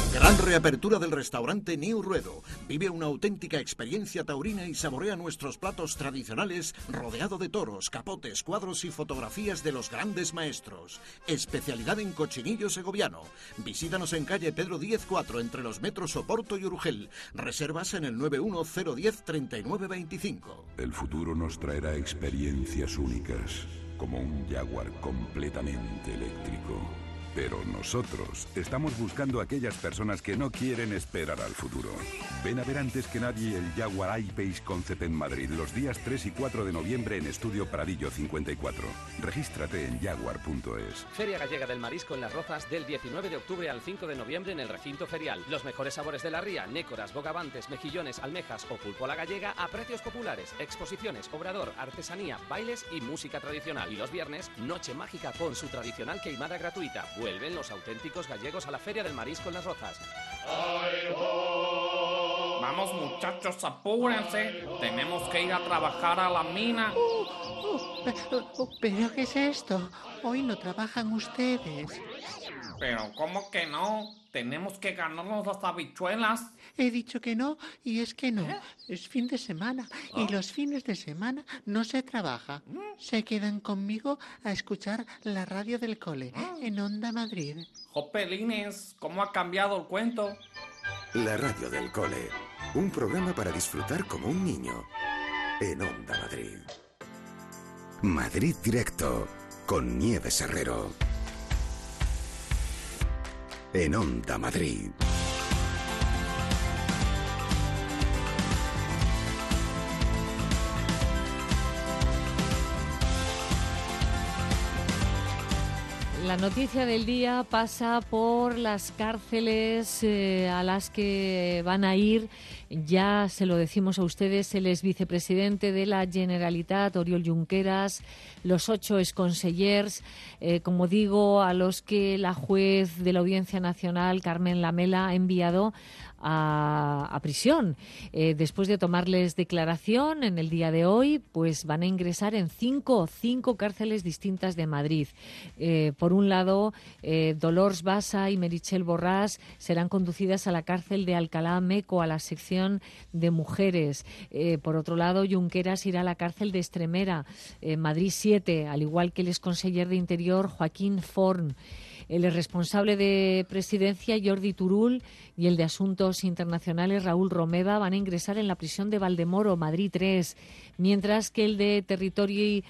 Gran reapertura del restaurante New Ruedo. Vive una auténtica experiencia taurina y saborea nuestros platos tradicionales rodeado de toros, capotes, cuadros y fotografías de los grandes maestros. Especialidad en cochinillo segoviano. Visítanos en calle Pedro Díez 4 entre los metros Oporto y Urgel. Reservas en el 910103925. El futuro nos traerá experiencias únicas, como un Jaguar completamente eléctrico. Pero nosotros estamos buscando a aquellas personas que no quieren esperar al futuro. Ven a ver antes que nadie el Jaguar I-Pace Concept en Madrid los días 3 y 4 de noviembre en Estudio Pradillo 54. Regístrate en jaguar.es. Feria Gallega del Marisco en Las Rozas del 19 de octubre al 5 de noviembre en el recinto ferial. Los mejores sabores de la ría, nécoras, bogavantes, mejillones, almejas o pulpo a la gallega a precios populares. Exposiciones, obrador, artesanía, bailes y música tradicional. Y los viernes, noche mágica con su tradicional queimada gratuita. Vuelven los auténticos gallegos a la Feria del Marisco en Las Rozas. Vamos muchachos, apúrense. Tenemos que ir a trabajar a la mina. ¿Pero qué es esto? Hoy no trabajan ustedes. Pero ¿cómo que no? Tenemos que ganarnos las habichuelas. He dicho que no, y es que no. Es fin de semana, y los fines de semana no se trabaja. Se quedan conmigo a escuchar la radio del cole, en Onda Madrid. Jopelines, ¿cómo ha cambiado el cuento? La radio del cole, un programa para disfrutar como un niño, en Onda Madrid. Madrid Directo, con Nieves Herrero. En Onda Madrid. La noticia del día pasa por las cárceles a las que van a ir, ya se lo decimos a ustedes, el exvicepresidente de la Generalitat, Oriol Junqueras, los 8 exconsellers, como digo, a los que la juez de la Audiencia Nacional, Carmen Lamela, ha enviado a prisión. Después de tomarles declaración en el día de hoy, pues van a ingresar en cinco cárceles distintas de Madrid. Por un lado, Dolors Bassa y Meritxell Borràs serán conducidas a la cárcel de Alcalá Meco, a la sección de mujeres. Por otro lado, Junqueras irá a la cárcel de Estremera, Madrid 7, al igual que el exconseller de Interior, Joaquín Forn. El responsable de Presidencia, Jordi Turull, y el de Asuntos Internacionales, Raúl Romeva, van a ingresar en la prisión de Valdemoro, Madrid 3, mientras que el de Territori,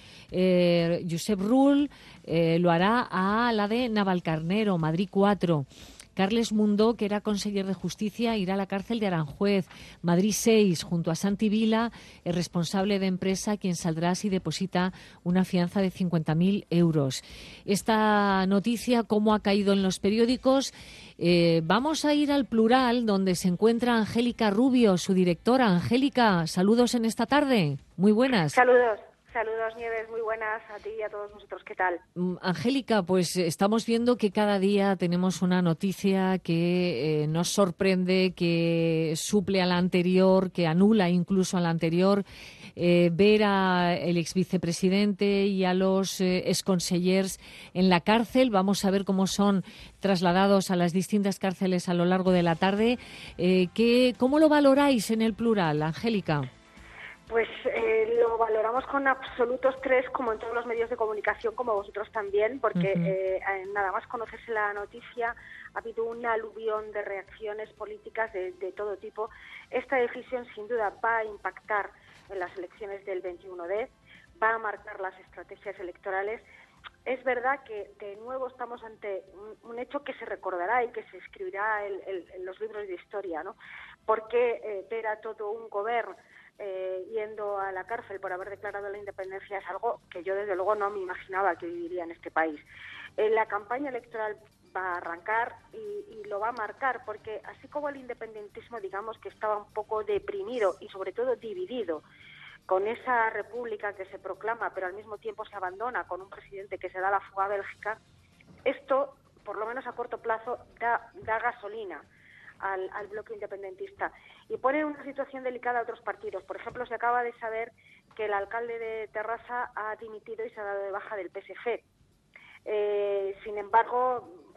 Josep Rull, lo hará a la de Navalcarnero, Madrid 4. Carles Mundó, que era conseller de Justicia, irá a la cárcel de Aranjuez, Madrid 6, junto a Santi Vila, el responsable de empresa, quien saldrá si deposita una fianza de 50.000 euros. Esta noticia, ¿cómo ha caído en los periódicos? Vamos a ir al Plural, donde se encuentra Angélica Rubio, su directora. Angélica, saludos en esta tarde. Muy buenas. Saludos, Nieves, muy buenas a ti y a todos nosotros. ¿Qué tal? Angélica, pues estamos viendo que cada día tenemos una noticia que nos sorprende, que suple a la anterior, que anula incluso a la anterior. Ver al exvicepresidente y a los exconsellers en la cárcel. Vamos a ver cómo son trasladados a las distintas cárceles a lo largo de la tarde. ¿Cómo lo valoráis en el Plural, Angélica? Pues lo valoramos con absoluto estrés, como en todos los medios de comunicación, como vosotros también, porque nada más conocerse la noticia ha habido un aluvión de reacciones políticas de todo tipo. Esta decisión sin duda va a impactar en las elecciones del 21D, va a marcar las estrategias electorales. Es verdad que de nuevo estamos ante un hecho que se recordará y que se escribirá en los libros de historia, ¿no? Porque ver a todo un gobierno yendo a la cárcel por haber declarado la independencia es algo que yo desde luego no me imaginaba que viviría en este país. La campaña electoral va a arrancar y lo va a marcar, porque así como el independentismo, digamos que estaba un poco deprimido y sobre todo dividido con esa república que se proclama pero al mismo tiempo se abandona con un presidente que se da la fuga a Bélgica, esto por lo menos a corto plazo da gasolina al bloque independentista y pone en una situación delicada a otros partidos. Por ejemplo, se acaba de saber que el alcalde de Terrassa ha dimitido y se ha dado de baja del PSG. Sin embargo,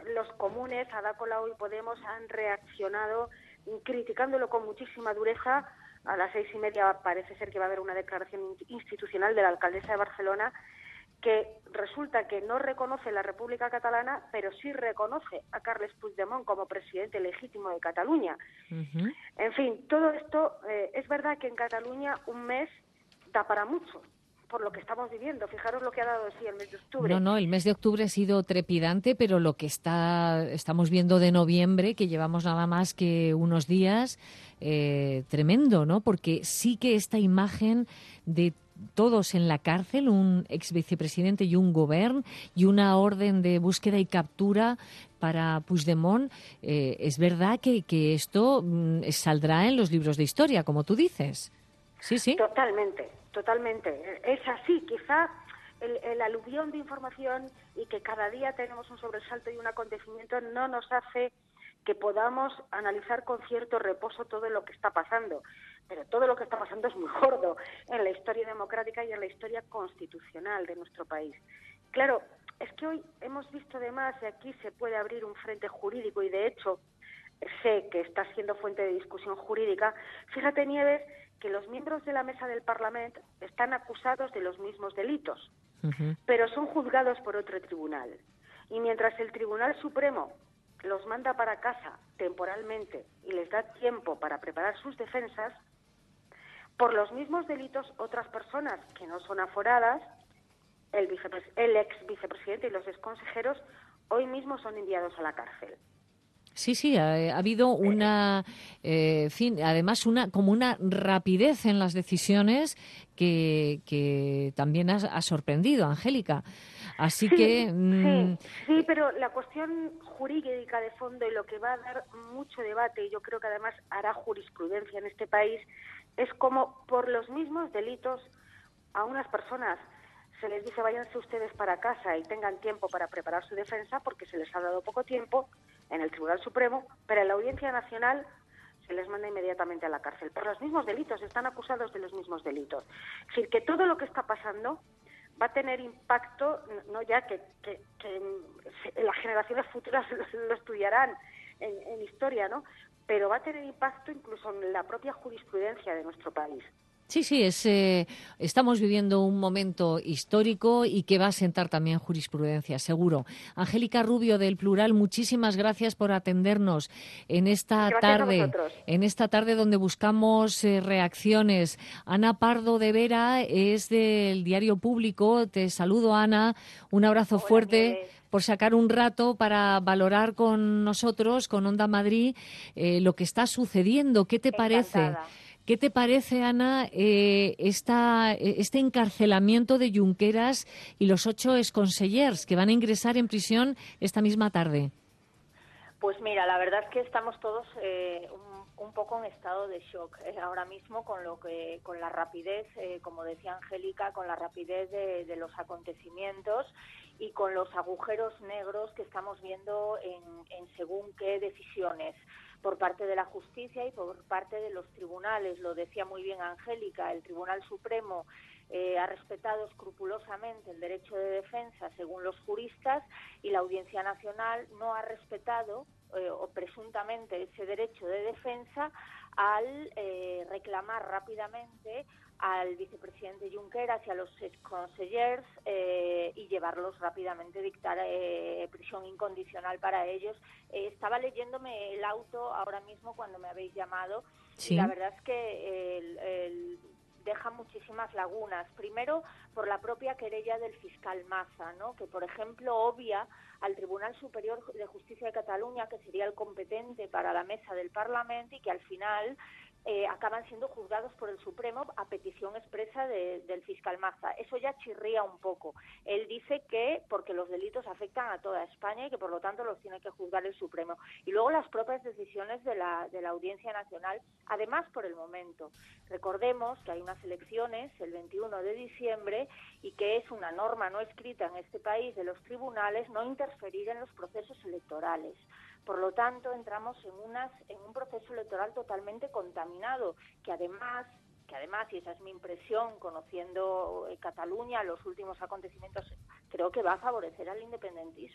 los comunes, Ada Colau y Podemos, han reaccionado criticándolo con muchísima dureza. A las 6:30 parece ser que va a haber una declaración institucional de la alcaldesa de Barcelona, que resulta que no reconoce la República Catalana, pero sí reconoce a Carles Puigdemont como presidente legítimo de Cataluña. En fin, todo esto, es verdad que en Cataluña un mes da para mucho, por lo que estamos viviendo. Fijaros lo que ha dado sí el mes de octubre. No, el mes de octubre ha sido trepidante, pero lo que estamos viendo de noviembre, que llevamos nada más que unos días, tremendo, ¿no? Porque sí que esta imagen de todos en la cárcel, un ex vicepresidente y un govern, y una orden de búsqueda y captura para Puigdemont, es verdad que esto saldrá en los libros de historia, como tú dices. Sí, sí. Totalmente. Es así, quizá el aluvión de información y que cada día tenemos un sobresalto y un acontecimiento no nos hace que podamos analizar con cierto reposo todo lo que está pasando. Pero todo lo que está pasando es muy gordo en la historia democrática y en la historia constitucional de nuestro país. Claro, es que hoy hemos visto además, y aquí se puede abrir un frente jurídico, y de hecho sé que está siendo fuente de discusión jurídica. Fíjate, Nieves, que los miembros de la mesa del Parlamento están acusados de los mismos delitos, pero son juzgados por otro tribunal. Y mientras el Tribunal Supremo los manda para casa temporalmente y les da tiempo para preparar sus defensas, por los mismos delitos otras personas que no son aforadas, el ex vicepresidente y los exconsejeros, hoy mismo son enviados a la cárcel. Sí, ha habido una, además como una rapidez en las decisiones que también ha sorprendido, Angélica. Así que... Sí, pero la cuestión jurídica de fondo y lo que va a dar mucho debate, y yo creo que además hará jurisprudencia en este país, es como por los mismos delitos a unas personas se les dice váyanse ustedes para casa y tengan tiempo para preparar su defensa porque se les ha dado poco tiempo en el Tribunal Supremo, pero en la Audiencia Nacional se les manda inmediatamente a la cárcel. Por los mismos delitos, están acusados de los mismos delitos. Es decir, que todo lo que está pasando va a tener impacto, no ya que las generaciones futuras lo estudiarán en historia, ¿no? Pero va a tener impacto incluso en la propia jurisprudencia de nuestro país. Sí, estamos viviendo un momento histórico y que va a sentar también jurisprudencia, seguro. Angélica Rubio del Plural, muchísimas gracias por atendernos en esta tarde donde buscamos reacciones. Ana Pardo de Vera es del Diario Público. Te saludo, Ana. Un abrazo fuerte. Por sacar un rato para valorar con nosotros, con Onda Madrid, lo que está sucediendo. ¿Qué te parece? ¿Qué te parece, Ana, este encarcelamiento de Junqueras y los 8 exconsellers que van a ingresar en prisión esta misma tarde? Pues mira, la verdad es que estamos todos un poco en estado de shock ahora mismo con la rapidez, como decía Angélica, con la rapidez de los acontecimientos y con los agujeros negros que estamos viendo en según qué decisiones por parte de la justicia y por parte de los tribunales. Lo decía muy bien Angélica, el Tribunal Supremo ha respetado escrupulosamente el derecho de defensa según los juristas y la Audiencia Nacional no ha respetado o presuntamente ese derecho de defensa al reclamar rápidamente al vicepresidente Junqueras y a los exconsellers y llevarlos rápidamente, dictar prisión incondicional para ellos. Estaba leyéndome el auto ahora mismo cuando me habéis llamado. ¿Sí? Y la verdad es que deja muchísimas lagunas. Primero, por la propia querella del fiscal Maza, ¿no? Que, por ejemplo, obvia al Tribunal Superior de Justicia de Cataluña, que sería el competente para la mesa del Parlamento, y que al final acaban siendo juzgados por el Supremo a petición expresa del fiscal Maza. Eso ya chirría un poco. Él dice que porque los delitos afectan a toda España y que por lo tanto los tiene que juzgar el Supremo. Y luego las propias decisiones de la Audiencia Nacional, además por el momento. Recordemos que hay unas elecciones el 21 de diciembre y que es una norma no escrita en este país de los tribunales no interferir en los procesos electorales. Por lo tanto, entramos en un proceso electoral totalmente contaminado, que además, y esa es mi impresión, conociendo Cataluña, los últimos acontecimientos, creo que va a favorecer al independentismo.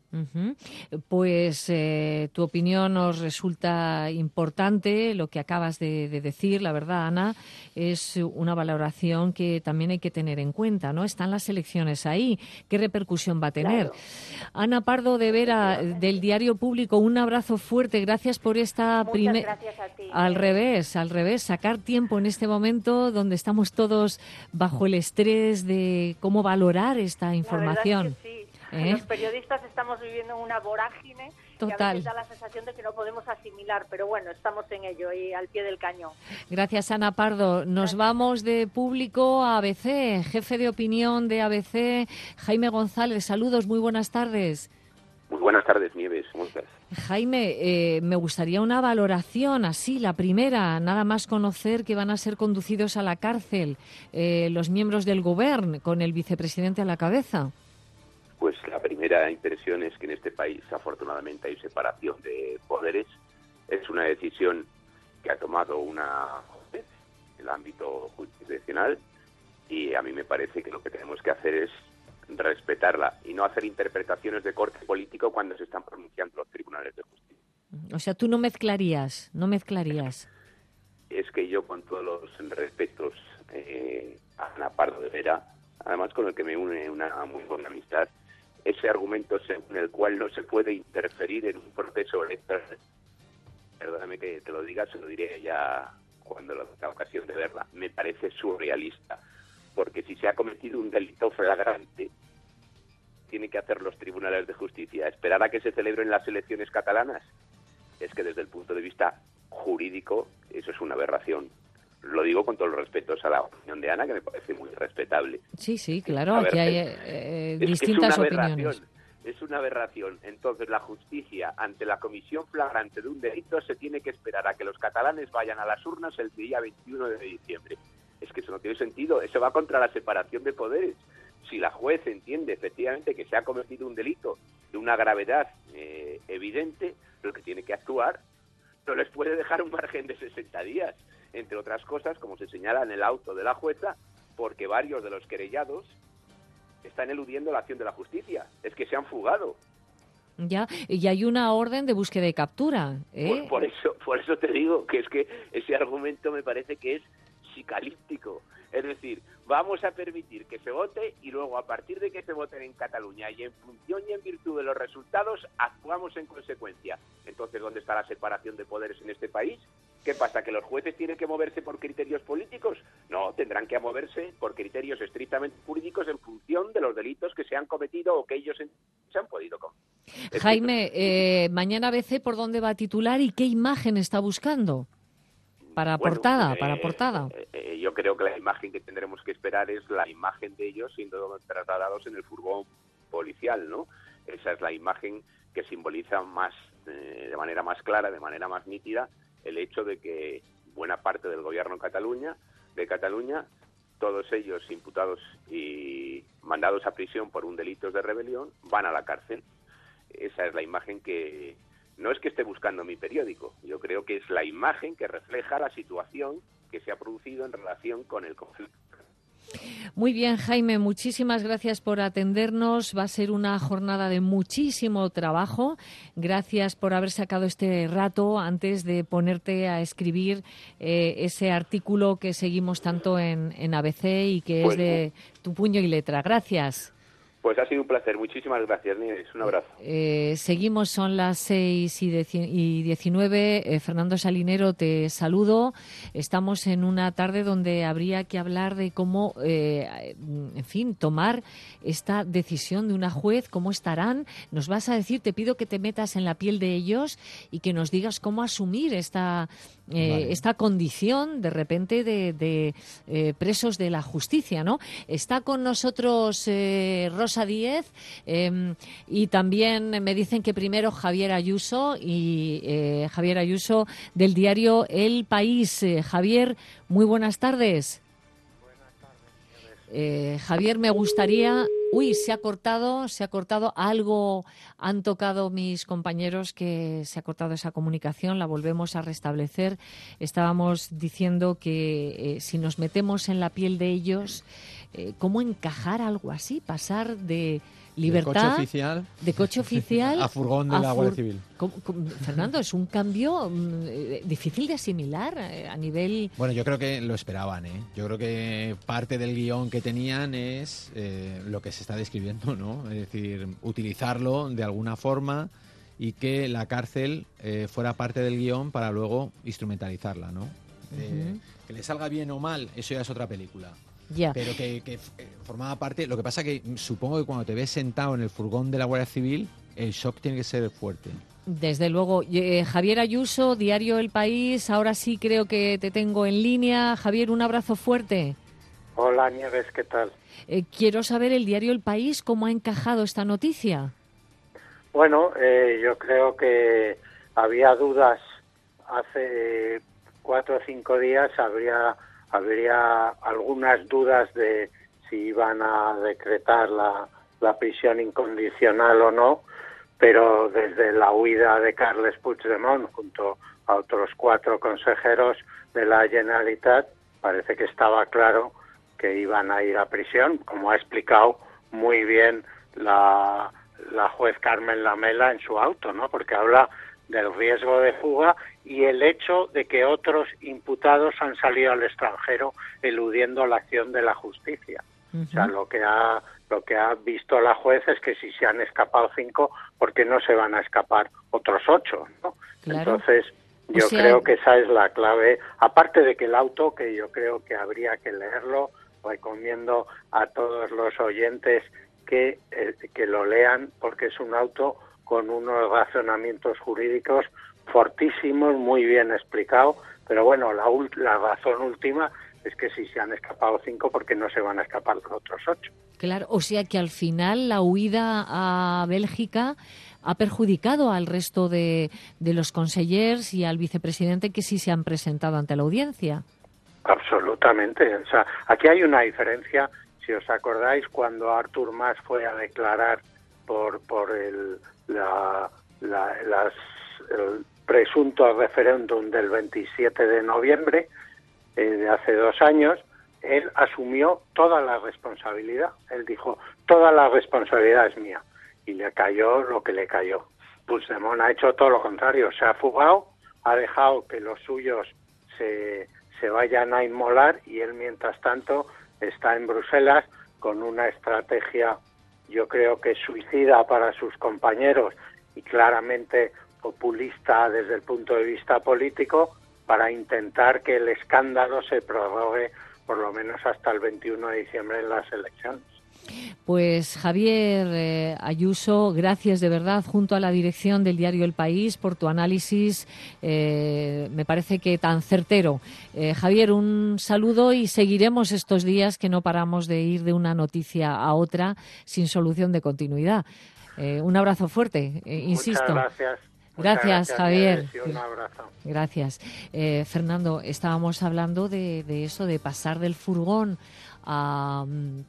Uh-huh. Pues tu opinión nos resulta importante, lo que acabas de decir, la verdad, Ana, es una valoración que también hay que tener en cuenta, ¿no? Están las elecciones ahí, ¿qué repercusión va a tener? Claro. Ana Pardo de Vera, del Diario Público, un abrazo fuerte, gracias por esta primera... Gracias a ti. Al revés, sacar tiempo en este momento donde estamos todos bajo el estrés de cómo valorar esta información. La verdad es que sí. Los periodistas estamos viviendo una vorágine que a veces da la sensación de que no podemos asimilar, pero bueno, estamos en ello y al pie del cañón. Gracias, Ana Pardo. Nos vamos de Público a ABC. Jefe de opinión de ABC, Jaime González. Saludos, muy buenas tardes. Muy buenas tardes, Nieves. ¿Cómo estás? Jaime, me gustaría una valoración así, la primera, nada más conocer que van a ser conducidos a la cárcel los miembros del Gobierno con el vicepresidente a la cabeza. Pues la primera impresión es que en este país, afortunadamente, hay separación de poderes. Es una decisión que ha tomado una juez en el ámbito jurisdiccional y a mí me parece que lo que tenemos que hacer es respetarla y no hacer interpretaciones de corte político cuando se están pronunciando los tribunales de justicia. O sea, tú no mezclarías. Es que yo, con todos los respetos a Ana Pardo de Vera, además con el que me une una muy buena amistad, ese argumento según el cual no se puede interferir en un proceso electoral, perdóname que te lo diga, se lo diré ya cuando tenga ocasión de verla, me parece surrealista, porque si se ha cometido un delito flagrante, tiene que hacer los tribunales de justicia, esperar a que se celebren las elecciones catalanas. Es que desde el punto de vista jurídico eso es una aberración. Lo digo con todos los respetos a la opinión de Ana, que me parece muy respetable. Sí, claro, aquí hay distintas opiniones. Es una aberración. Entonces, la justicia, ante la comisión flagrante de un delito, se tiene que esperar a que los catalanes vayan a las urnas el día 21 de diciembre. Es que eso no tiene sentido. Eso va contra la separación de poderes. Si la juez entiende efectivamente que se ha cometido un delito de una gravedad evidente, lo que tiene que actuar no les puede dejar un margen de 60 días. Entre otras cosas, como se señala en el auto de la jueza, porque varios de los querellados están eludiendo la acción de la justicia. Es que se han fugado. Ya, y hay una orden de búsqueda y captura. Por eso te digo que es que ese argumento me parece que es psicalíptico. Es decir, vamos a permitir que se vote y luego, a partir de que se voten en Cataluña y en función y en virtud de los resultados, actuamos en consecuencia. Entonces, ¿dónde está la separación de poderes en este país? ¿Qué pasa? ¿Que los jueces tienen que moverse por criterios políticos? No, tendrán que moverse por criterios estrictamente jurídicos en función de los delitos que se han cometido o que ellos se han podido cometer. Jaime, mañana ABC, ¿por dónde va a titular y qué imagen está buscando? Para portada. Yo creo que la imagen que tendremos que esperar es la imagen de ellos siendo trasladados en el furgón policial, ¿no? Esa es la imagen que simboliza más, de manera más clara, de manera más nítida, el hecho de que buena parte del gobierno de Cataluña, todos ellos imputados y mandados a prisión por un delito de rebelión, van a la cárcel. Esa es la imagen que... No es que esté buscando mi periódico, yo creo que es la imagen que refleja la situación que se ha producido en relación con el conflicto. Muy bien, Jaime, muchísimas gracias por atendernos. Va a ser una jornada de muchísimo trabajo. Gracias por haber sacado este rato antes de ponerte a escribir ese artículo que seguimos tanto en ABC y que es de tu puño y letra. Gracias. Pues ha sido un placer. Muchísimas gracias, Nieves. Un abrazo. Seguimos, son las 6:19. Fernando Salinero, te saludo. Estamos en una tarde donde habría que hablar de cómo, en fin, tomar esta decisión de una juez, cómo estarán. Nos vas a decir, te pido que te metas en la piel de ellos y que nos digas cómo asumir esta condición de repente de presos de la justicia, ¿no? Está con nosotros Rosa Díez y también me dicen que primero Javier Ayuso Javier Ayuso del diario El País. Javier, muy buenas tardes. Javier, me gustaría... se ha cortado algo, han tocado mis compañeros que se ha cortado esa comunicación, la volvemos a restablecer. Estábamos diciendo que si nos metemos en la piel de ellos, ¿cómo encajar algo así? Pasar de Libertad de coche oficial a furgón de la Guardia Civil. Fernando, es un cambio difícil de asimilar a nivel... Bueno, yo creo que lo esperaban, ¿eh? Yo creo que parte del guión que tenían es lo que se está describiendo, ¿no? Es decir, utilizarlo de alguna forma y que la cárcel fuera parte del guión para luego instrumentalizarla, ¿no? Que le salga bien o mal, eso ya es otra película. Ya. Pero que formaba parte. Lo que pasa que supongo que cuando te ves sentado en el furgón de la Guardia Civil, el shock tiene que ser fuerte. Desde luego. Javier Ayuso, Diario El País, ahora sí creo que te tengo en línea. Javier, un abrazo fuerte. Hola, Nieves, ¿qué tal? Quiero saber el Diario El País, ¿cómo ha encajado esta noticia? Bueno, yo creo que había dudas hace 4 o 5 días, habría algunas dudas de si iban a decretar la prisión incondicional o no, pero desde la huida de Carles Puigdemont junto a otros 4 consejeros de la Generalitat parece que estaba claro que iban a ir a prisión, como ha explicado muy bien la juez Carmen Lamela en su auto, ¿no? Porque habla del riesgo de fuga y el hecho de que otros imputados han salido al extranjero eludiendo la acción de la justicia. O sea, lo que ha visto la juez es que si se han escapado 5, ¿por qué no se van a escapar otros 8? ¿No? Claro. Entonces, yo creo que esa es la clave. Aparte de que el auto, que yo creo que habría que leerlo, recomiendo a todos los oyentes que lo lean, porque es un auto con unos razonamientos jurídicos fortísimos, muy bien explicado, pero bueno, la razón última es que si se han escapado 5, ¿por qué no se van a escapar los otros 8? Claro, o sea que al final la huida a Bélgica ha perjudicado al resto de los consellers y al vicepresidente que sí se han presentado ante la audiencia. Absolutamente. O sea, aquí hay una diferencia. Si os acordáis, cuando Artur Mas fue a declarar por el presunto referéndum del 27 de noviembre de hace 2 años, él asumió toda la responsabilidad. Él dijo, toda la responsabilidad es mía. Y le cayó lo que le cayó. Puigdemont ha hecho todo lo contrario. Se ha fugado, ha dejado que los suyos se vayan a inmolar y él, mientras tanto, está en Bruselas con una estrategia, yo creo que suicida para sus compañeros y claramente populista desde el punto de vista político, para intentar que el escándalo se prorrogue por lo menos hasta el 21 de diciembre en las elecciones. Pues Javier Ayuso, gracias de verdad, junto a la dirección del diario El País, por tu análisis, me parece que tan certero. Javier, un saludo y seguiremos estos días que no paramos de ir de una noticia a otra sin solución de continuidad. Un abrazo fuerte, insisto. Muchas gracias. Gracias, Javier. Un abrazo. Gracias. Fernando, estábamos hablando de eso, de pasar del furgón al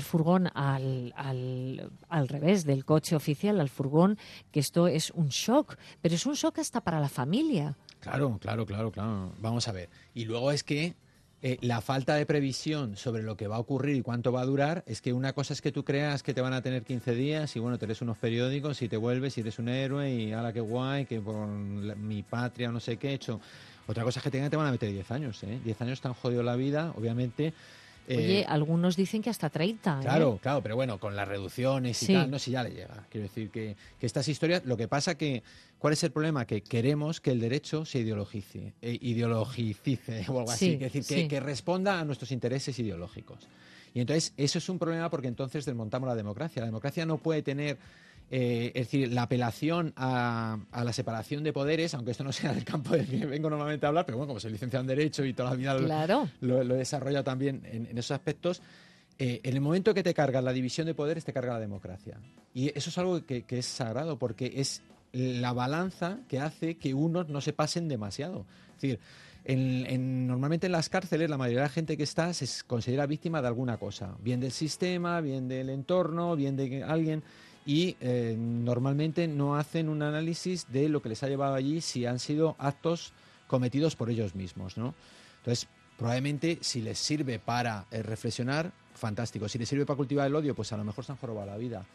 revés, del coche oficial al furgón, que esto es un shock, pero es un shock hasta para la familia. Claro. Vamos a ver. Y luego es que la falta de previsión sobre lo que va a ocurrir y cuánto va a durar, es que una cosa es que tú creas que te van a tener 15 días y bueno, te lees unos periódicos y te vuelves y eres un héroe y ala qué guay, que por mi patria o no sé qué he hecho. Otra cosa es que te van a meter 10 años, 10 años te han jodido la vida, obviamente. Oye, algunos dicen que hasta 30. Claro, pero bueno, con las reducciones y tal, no sé si ya le llega. Quiero decir que estas historias, lo que pasa que, ¿cuál es el problema? Que queremos que el derecho se ideologice o algo así. Es decir, que responda a nuestros intereses ideológicos. Y entonces, eso es un problema porque entonces desmontamos la democracia. La democracia no puede tener... es decir, la apelación a la separación de poderes, aunque esto no sea del campo del que vengo normalmente a hablar, pero bueno, como soy licenciado en Derecho y toda la vida lo he desarrollado también en esos aspectos, en el momento que te cargas la división de poderes, te carga la democracia. Y eso es algo que es sagrado, porque es la balanza que hace que unos no se pasen demasiado. Es decir, normalmente en las cárceles la mayoría de la gente que está se considera víctima de alguna cosa, bien del sistema, bien del entorno, bien de alguien... Y normalmente no hacen un análisis de lo que les ha llevado allí, si han sido actos cometidos por ellos mismos, ¿no? Entonces, probablemente si les sirve para reflexionar, fantástico. Si les sirve para cultivar el odio, pues a lo mejor se han jorobado la vida.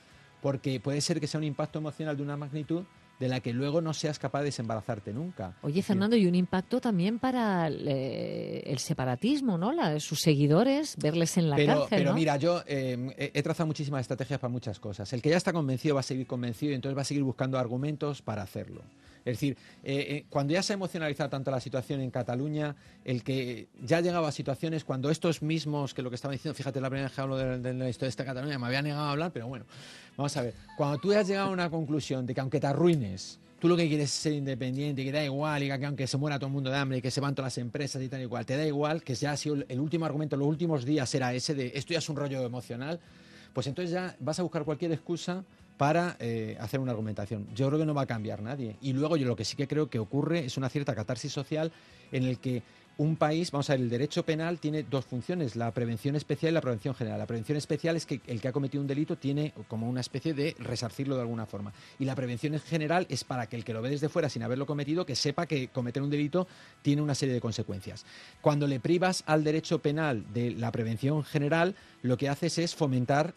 porque puede ser que sea un impacto emocional de una magnitud de la que luego no seas capaz de desembarazarte nunca. Oye, Fernando, y un impacto también para el separatismo, ¿no? Sus seguidores, verles en la cárcel, Pero ¿no? mira, yo he trazado muchísimas estrategias para muchas cosas. El que ya está convencido va a seguir convencido y entonces va a seguir buscando argumentos para hacerlo. Es decir, cuando ya se ha emocionalizado tanto la situación en Cataluña, el que ya ha llegado a situaciones cuando estos mismos, que lo que estaba diciendo, fíjate, la primera vez que hablo de la historia de esta Cataluña, me había negado a hablar, pero bueno, vamos a ver. Cuando tú has llegado a una conclusión de que aunque te arruines, tú lo que quieres es ser independiente, que da igual, y que aunque se muera todo el mundo de hambre, y que se van todas las empresas y tal y cual, te da igual, que ya ha sido el último argumento, los últimos días era ese de esto ya es un rollo emocional, pues entonces ya vas a buscar cualquier excusa para hacer una argumentación. Yo creo que no va a cambiar nadie. Y luego yo lo que sí que creo que ocurre es una cierta catarsis social en el que un país, vamos a ver, el derecho penal tiene dos funciones, la prevención especial y la prevención general. La prevención especial es que el que ha cometido un delito tiene como una especie de resarcirlo de alguna forma. Y la prevención general es para que el que lo ve desde fuera sin haberlo cometido, que sepa que cometer un delito tiene una serie de consecuencias. Cuando le privas al derecho penal de la prevención general, lo que haces es fomentar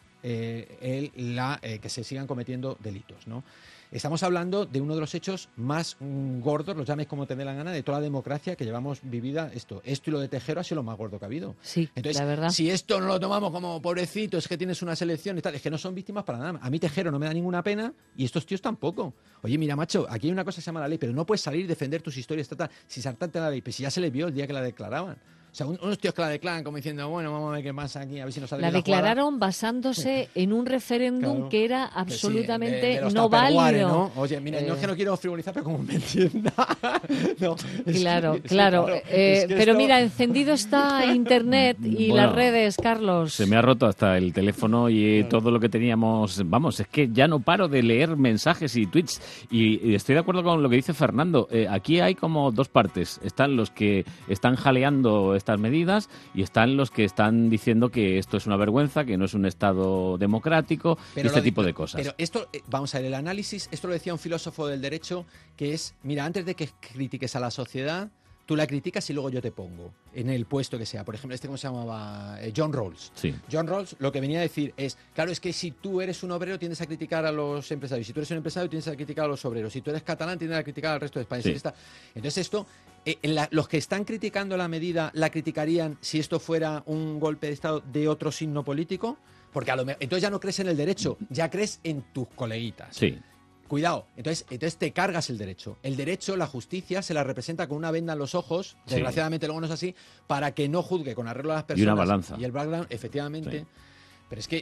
que se sigan cometiendo delitos, ¿no? Estamos hablando de uno de los hechos más gordos, los llames como te dé la gana, de toda la democracia que llevamos vivida. Esto y lo de Tejero ha sido lo más gordo que ha habido. Sí, entonces, la verdad. Si esto no lo tomamos como pobrecito, es que tienes una selección y tal, es que no son víctimas para nada. A mí Tejero no me da ninguna pena y estos tíos tampoco. Oye, mira, macho, aquí hay una cosa que se llama la ley, pero no puedes salir y defender tus historias sin saltarte la ley. Pues si ya se les vio el día que la declaraban. O sea, unos tíos que la declaran como diciendo, bueno, vamos a ver qué pasa aquí, a ver si nos sale la declararon basándose en un referéndum claro, que era absolutamente de los no válido. ¿no? Oye, mira, no es que no quiero frivolizar, pero como me entienda. No, claro. Pero mira, encendido está Internet y las redes, Carlos. Se me ha roto hasta el teléfono y todo lo que teníamos. Vamos, es que ya no paro de leer mensajes y tweets. Y estoy de acuerdo con lo que dice Fernando. Aquí hay como dos partes. Están los que están jaleando estas medidas y están los que están diciendo que esto es una vergüenza, que no es un Estado democrático, y este tipo de cosas. Pero esto, vamos a ver, el análisis, esto lo decía un filósofo del derecho, que es, mira, antes de que critiques a la sociedad, tú la criticas y luego yo te pongo en el puesto que sea. Por ejemplo, ¿cómo se llamaba? John Rawls. Sí. John Rawls lo que venía a decir es, claro, es que si tú eres un obrero tiendes a criticar a los empresarios. Si tú eres un empresario tienes a criticar a los obreros. Si tú eres catalán tienes a criticar al resto de España. Sí. Entonces esto, los que están criticando la medida, ¿la criticarían si esto fuera un golpe de Estado de otro signo político? Porque entonces ya no crees en el derecho, ya crees en tus coleguitas. Sí. Cuidado, entonces te cargas el derecho. El derecho, la justicia, se la representa con una venda en los ojos, desgraciadamente luego no es así, para que no juzgue con arreglo a las personas. Y una balanza. Y el background, efectivamente. Sí. Pero es que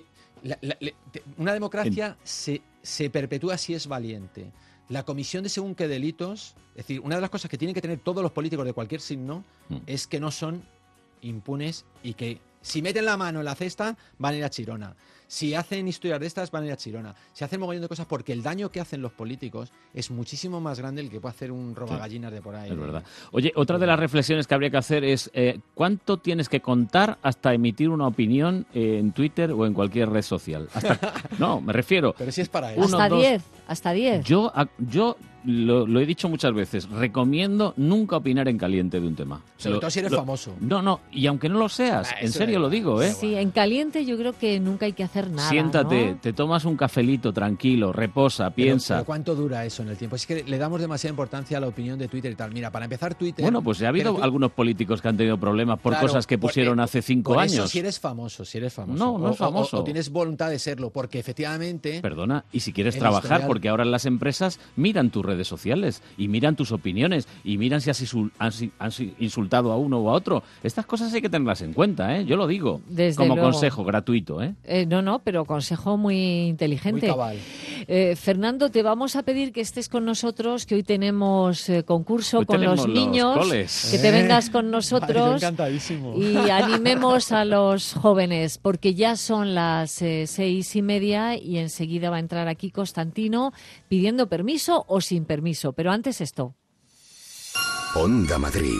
una democracia se perpetúa si es valiente. La comisión de según qué delitos, es decir, una de las cosas que tienen que tener todos los políticos de cualquier signo es que no son impunes y que si meten la mano en la cesta van a ir a Chirona. Si hacen historias de estas, van a ir a Chirona. Si hacen mogollón de cosas, porque el daño que hacen los políticos es muchísimo más grande del que puede hacer un robagallinas de por ahí. Es verdad. Oye, otra de las reflexiones que habría que hacer es ¿cuánto tienes que contar hasta emitir una opinión en Twitter o en cualquier red social? No, me refiero. Pero si es para eso. Hasta 10. Yo lo he dicho muchas veces, recomiendo nunca opinar en caliente de un tema. Sobre todo si eres famoso. No, y aunque no lo seas, en serio lo digo, ¿eh? Sí, en caliente yo creo que nunca hay que hacer nada. Siéntate, ¿no? te tomas un cafelito tranquilo, reposa, piensa. Pero ¿cuánto dura eso en el tiempo? Es que le damos demasiada importancia a la opinión de Twitter y tal. Mira, para empezar Twitter... Bueno, pues ha habido algunos políticos que han tenido problemas por cosas que pusieron hace 5 años. Eso si eres famoso. No es famoso. O tienes voluntad de serlo, porque efectivamente... Perdona, y si quieres trabajar, porque ahora las empresas miran tus redes sociales y miran tus opiniones y miran si has insultado a uno o a otro. Estas cosas hay que tenerlas en cuenta, ¿eh? Yo lo digo. Desde como luego. consejo gratuito, ¿eh? No, pero consejo muy inteligente. Muy cabal. Fernando, te vamos a pedir que estés con nosotros, que hoy tenemos concurso hoy con tenemos los niños, coles. que te vengas con nosotros encantadísimo. y animemos a los jóvenes, porque ya son las 6:30 y enseguida va a entrar aquí Constantino pidiendo permiso o sin permiso. Pero antes esto. Onda Madrid.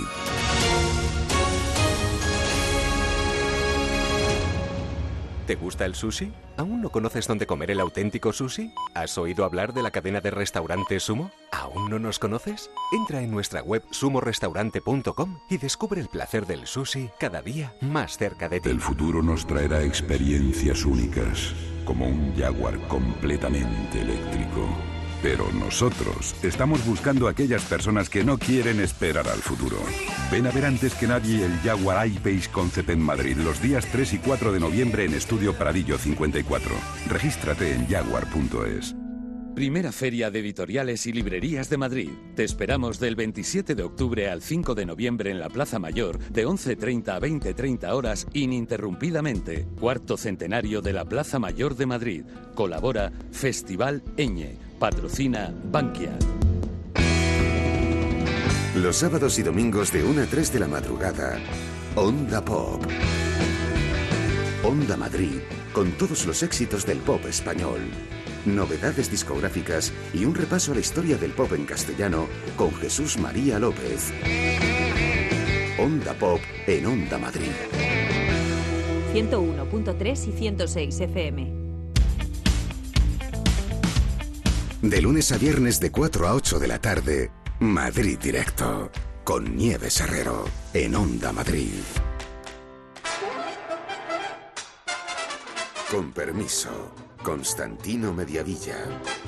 ¿Te gusta el sushi? ¿Aún no conoces dónde comer el auténtico sushi? ¿Has oído hablar de la cadena de restaurantes Sumo? ¿Aún no nos conoces? Entra en nuestra web sumorestaurante.com y descubre el placer del sushi cada día más cerca de ti. El futuro nos traerá experiencias únicas, como un Jaguar completamente eléctrico. Pero nosotros estamos buscando a aquellas personas que no quieren esperar al futuro. Ven a ver antes que nadie el Jaguar I-Pace Concept en Madrid los días 3 y 4 de noviembre en Estudio Pradillo 54. Regístrate en jaguar.es. Primera Feria de Editoriales y Librerías de Madrid. Te esperamos del 27 de octubre al 5 de noviembre en la Plaza Mayor, de 11:30 a 20:30 horas, ininterrumpidamente. Cuarto centenario de la Plaza Mayor de Madrid. Colabora Festival Eñe. Patrocina Bankia. Los sábados y domingos de 1 a 3 de la madrugada, Onda Pop. Onda Madrid, con todos los éxitos del pop español. Novedades discográficas y un repaso a la historia del pop en castellano con Jesús María López. Onda Pop en Onda Madrid. 101.3 y 106 FM. De lunes a viernes de 4 a 8 de la tarde, Madrid Directo, con Nieves Herrero, en Onda Madrid. Con permiso, Constantino Mediavilla.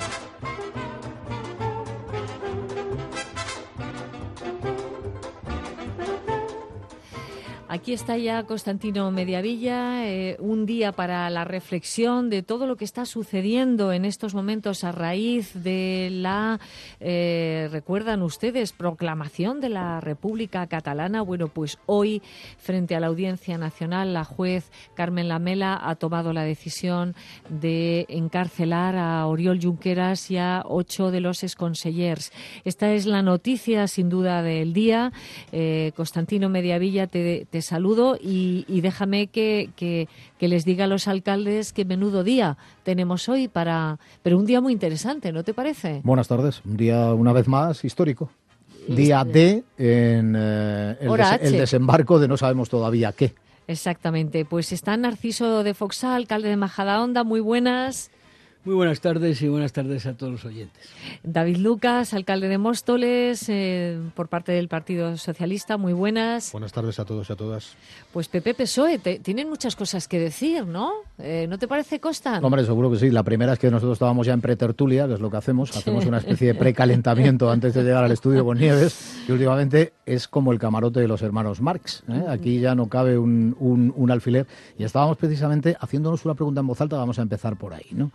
Aquí está ya Constantino Mediavilla, un día para la reflexión de todo lo que está sucediendo en estos momentos a raíz de la, recuerdan ustedes, proclamación de la República Catalana. Bueno, pues hoy, frente a la Audiencia Nacional, la juez Carmen Lamela ha tomado la decisión de encarcelar a Oriol Junqueras y a 8 de los exconsellers. Esta es la noticia, sin duda, del día. Constantino Mediavilla, te saludo y déjame que les diga a los alcaldes que menudo día tenemos hoy pero un día muy interesante, ¿no te parece? Buenas tardes, un día una vez más histórico. Día D en el desembarco de no sabemos todavía qué. Exactamente, pues está Narciso de Foxá, alcalde de Majadahonda, muy buenas. Muy buenas tardes y buenas tardes a todos los oyentes. David Lucas, alcalde de Móstoles, por parte del Partido Socialista, muy buenas. Buenas tardes a todos y a todas. Pues PP, PSOE, tienen muchas cosas que decir, ¿no? ¿No te parece, Constan? Hombre, seguro que sí. La primera es que nosotros estábamos ya en pretertulia, que es lo que hacemos. Hacemos una especie de precalentamiento antes de llegar al estudio con Nieves, y últimamente es como el camarote de los hermanos Marx, ¿eh? Aquí ya no cabe un alfiler. Y estábamos precisamente haciéndonos una pregunta en voz alta, vamos a empezar por ahí, ¿no?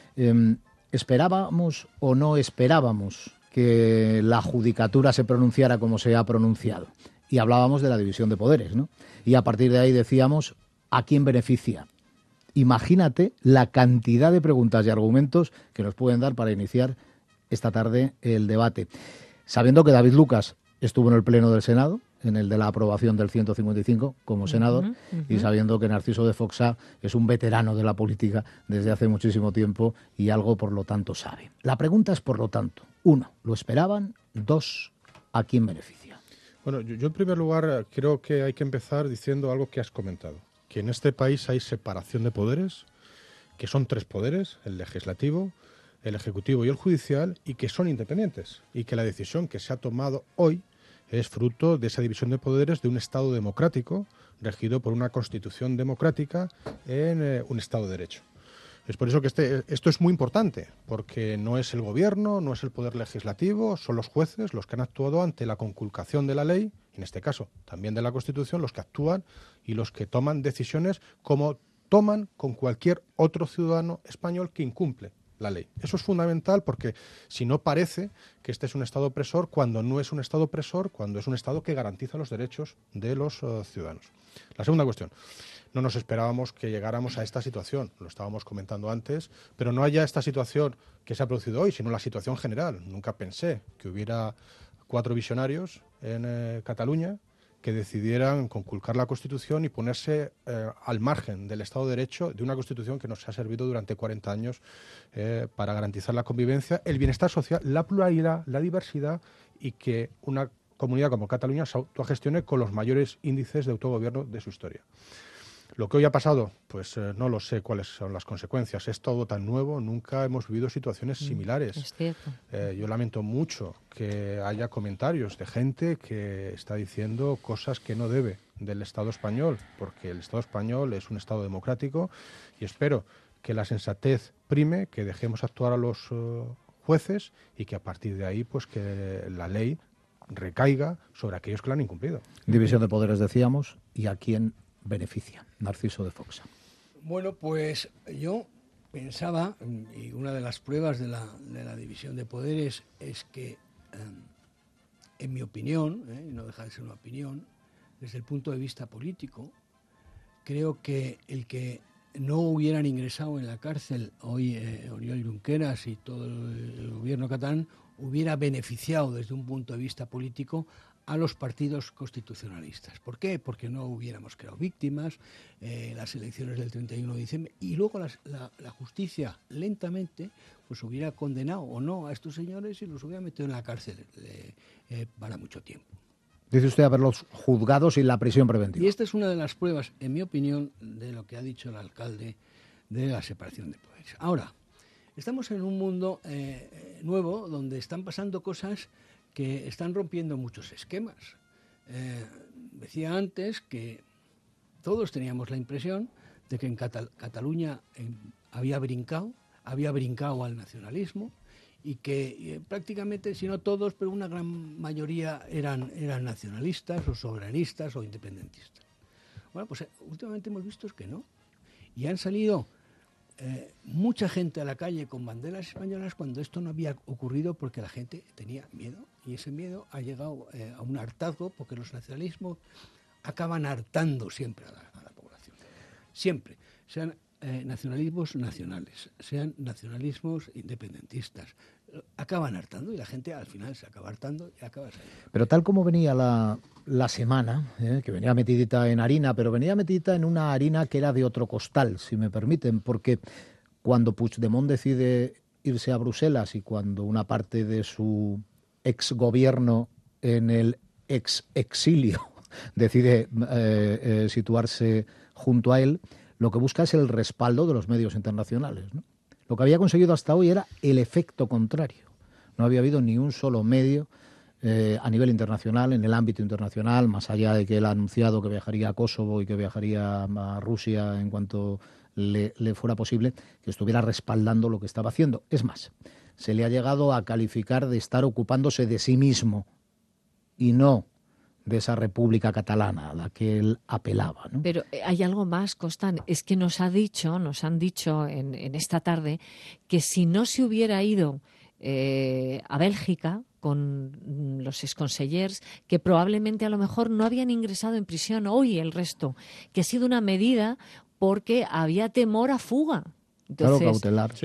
¿Esperábamos o no esperábamos que la judicatura se pronunciara como se ha pronunciado? Y hablábamos de la división de poderes, ¿no? Y a partir de ahí decíamos, ¿a quién beneficia? Imagínate la cantidad de preguntas y argumentos que nos pueden dar para iniciar esta tarde el debate. Sabiendo que David Lucas estuvo en el Pleno del Senado, en el de la aprobación del 155 como senador, y sabiendo que Narciso de Foxá es un veterano de la política desde hace muchísimo tiempo y algo, por lo tanto, sabe. La pregunta es, por lo tanto, 1, ¿lo esperaban? 2, ¿a quién beneficia? Bueno, yo en primer lugar creo que hay que empezar diciendo algo que has comentado, que en este país hay separación de poderes, que son 3 poderes, el legislativo, el ejecutivo y el judicial, y que son independientes, y que la decisión que se ha tomado hoy es fruto de esa división de poderes de un Estado democrático regido por una Constitución democrática en un Estado de Derecho. Es por eso que esto es muy importante, porque no es el gobierno, no es el poder legislativo, son los jueces los que han actuado ante la conculcación de la ley, en este caso también de la Constitución, los que actúan y los que toman decisiones como toman con cualquier otro ciudadano español que incumple la ley. Eso es fundamental porque si no parece que este es un Estado opresor cuando no es un Estado opresor, cuando es un Estado que garantiza los derechos de los ciudadanos. La segunda cuestión. No nos esperábamos que llegáramos a esta situación, lo estábamos comentando antes, pero no haya esta situación que se ha producido hoy, sino la situación general. Nunca pensé que hubiera 4 visionarios en Cataluña que decidieran conculcar la Constitución y ponerse al margen del Estado de Derecho de una Constitución que nos ha servido durante 40 años para garantizar la convivencia, el bienestar social, la pluralidad, la diversidad y que una comunidad como Cataluña se autogestione con los mayores índices de autogobierno de su historia. Lo que hoy ha pasado, pues no lo sé cuáles son las consecuencias. Es todo tan nuevo, nunca hemos vivido situaciones similares. Es cierto. Yo lamento mucho que haya comentarios de gente que está diciendo cosas que no debe del Estado español, porque el Estado español es un Estado democrático y espero que la sensatez prime, que dejemos actuar a los jueces y que a partir de ahí, pues que la ley recaiga sobre aquellos que la han incumplido. División de poderes, decíamos, ¿y a quién beneficia? Narciso de Foxa. Bueno, pues yo pensaba, y una de las pruebas de la división de poderes es que, en mi opinión, y no deja de ser una opinión, desde el punto de vista político, creo que el que no hubieran ingresado en la cárcel hoy Oriol Junqueras y todo el gobierno catalán hubiera beneficiado desde un punto de vista político a los partidos constitucionalistas. ¿Por qué? Porque no hubiéramos creado víctimas, las elecciones del 31 de diciembre, y luego la justicia lentamente pues hubiera condenado o no a estos señores y los hubiera metido en la cárcel para mucho tiempo. Dice usted haberlos juzgado sin la prisión preventiva. Y esta es una de las pruebas, en mi opinión, de lo que ha dicho el alcalde de la separación de poderes. Ahora, estamos en un mundo nuevo donde están pasando cosas que están rompiendo muchos esquemas. Decía antes que todos teníamos la impresión de que en Cataluña había brincado al nacionalismo y que prácticamente, si no todos, pero una gran mayoría eran nacionalistas o soberanistas o independentistas. Bueno, pues últimamente hemos visto que no. Y han salido mucha gente a la calle con banderas españolas cuando esto no había ocurrido porque la gente tenía miedo. Y ese miedo ha llegado a un hartazgo porque los nacionalismos acaban hartando siempre a la población. Siempre. Sean nacionalismos nacionales, sean nacionalismos independentistas. Acaban hartando y la gente al final se acaba hartando y acaba saliendo. Pero tal como venía la semana, que venía metidita en harina, pero venía metidita en una harina que era de otro costal, si me permiten, porque cuando Puigdemont decide irse a Bruselas y cuando una parte de su exgobierno en el exilio decide situarse junto a él, lo que busca es el respaldo de los medios internacionales, ¿no? Lo que había conseguido hasta hoy era el efecto contrario. No había habido ni un solo medio a nivel internacional, en el ámbito internacional, más allá de que él ha anunciado que viajaría a Kosovo y que viajaría a Rusia en cuanto le fuera posible, que estuviera respaldando lo que estaba haciendo. Es más, se le ha llegado a calificar de estar ocupándose de sí mismo y no de esa República Catalana a la que él apelaba, ¿no? Pero hay algo más, Costán, es que nos han dicho en esta tarde que si no se hubiera ido a Bélgica con los exconsellers, que probablemente a lo mejor no habían ingresado en prisión hoy el resto, que ha sido una medida porque había temor a fuga. Entonces, claro, cautelar.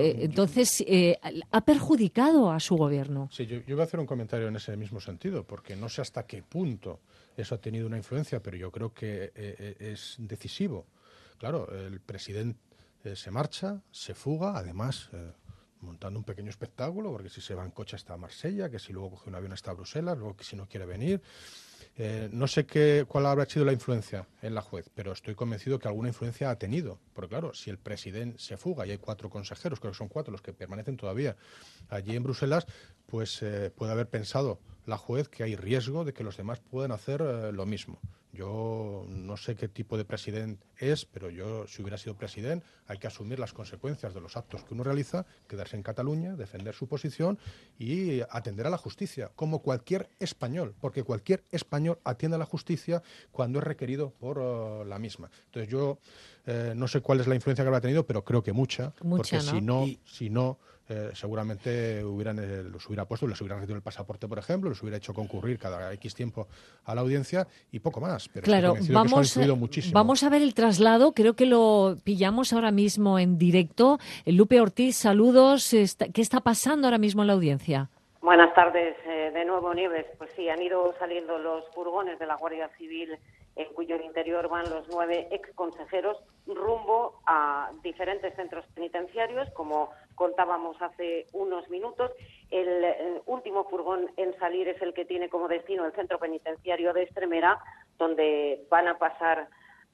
Sí, ha perjudicado a su gobierno. Sí, yo voy a hacer un comentario en ese mismo sentido, porque no sé hasta qué punto eso ha tenido una influencia, pero yo creo que es decisivo. Claro, el presidente se marcha, se fuga, además montando un pequeño espectáculo, porque si se va en coche hasta Marsella, que si luego coge un avión hasta Bruselas, luego que si no quiere venir. No sé cuál habrá sido la influencia en la juez, pero estoy convencido que alguna influencia ha tenido. Porque claro, si el presidente se fuga y hay 4 consejeros, creo que son 4 los que permanecen todavía allí en Bruselas, pues puede haber pensado la juez que hay riesgo de que los demás puedan hacer lo mismo. Yo no sé qué tipo de presidente es, pero yo, si hubiera sido presidente, hay que asumir las consecuencias de los actos que uno realiza, quedarse en Cataluña, defender su posición y atender a la justicia, como cualquier español, porque cualquier español atiende a la justicia cuando es requerido por la misma. Entonces yo no sé cuál es la influencia que habrá tenido, pero creo que mucha, porque ¿no? si no seguramente los hubiera puesto, les hubieran retirado el pasaporte, por ejemplo, les hubiera hecho concurrir cada X tiempo a la audiencia y poco más. Pero claro, vamos a ver el traslado, creo que lo pillamos ahora mismo en directo. Lupe Ortiz, saludos. ¿Qué está pasando ahora mismo en la audiencia? Buenas tardes, de nuevo, Nieves. Pues sí, han ido saliendo los furgones de la Guardia Civil en cuyo interior van los 9 exconsejeros rumbo a diferentes centros penitenciarios, como contábamos hace unos minutos. El último furgón en salir es el que tiene como destino el centro penitenciario de Extremera, donde van a pasar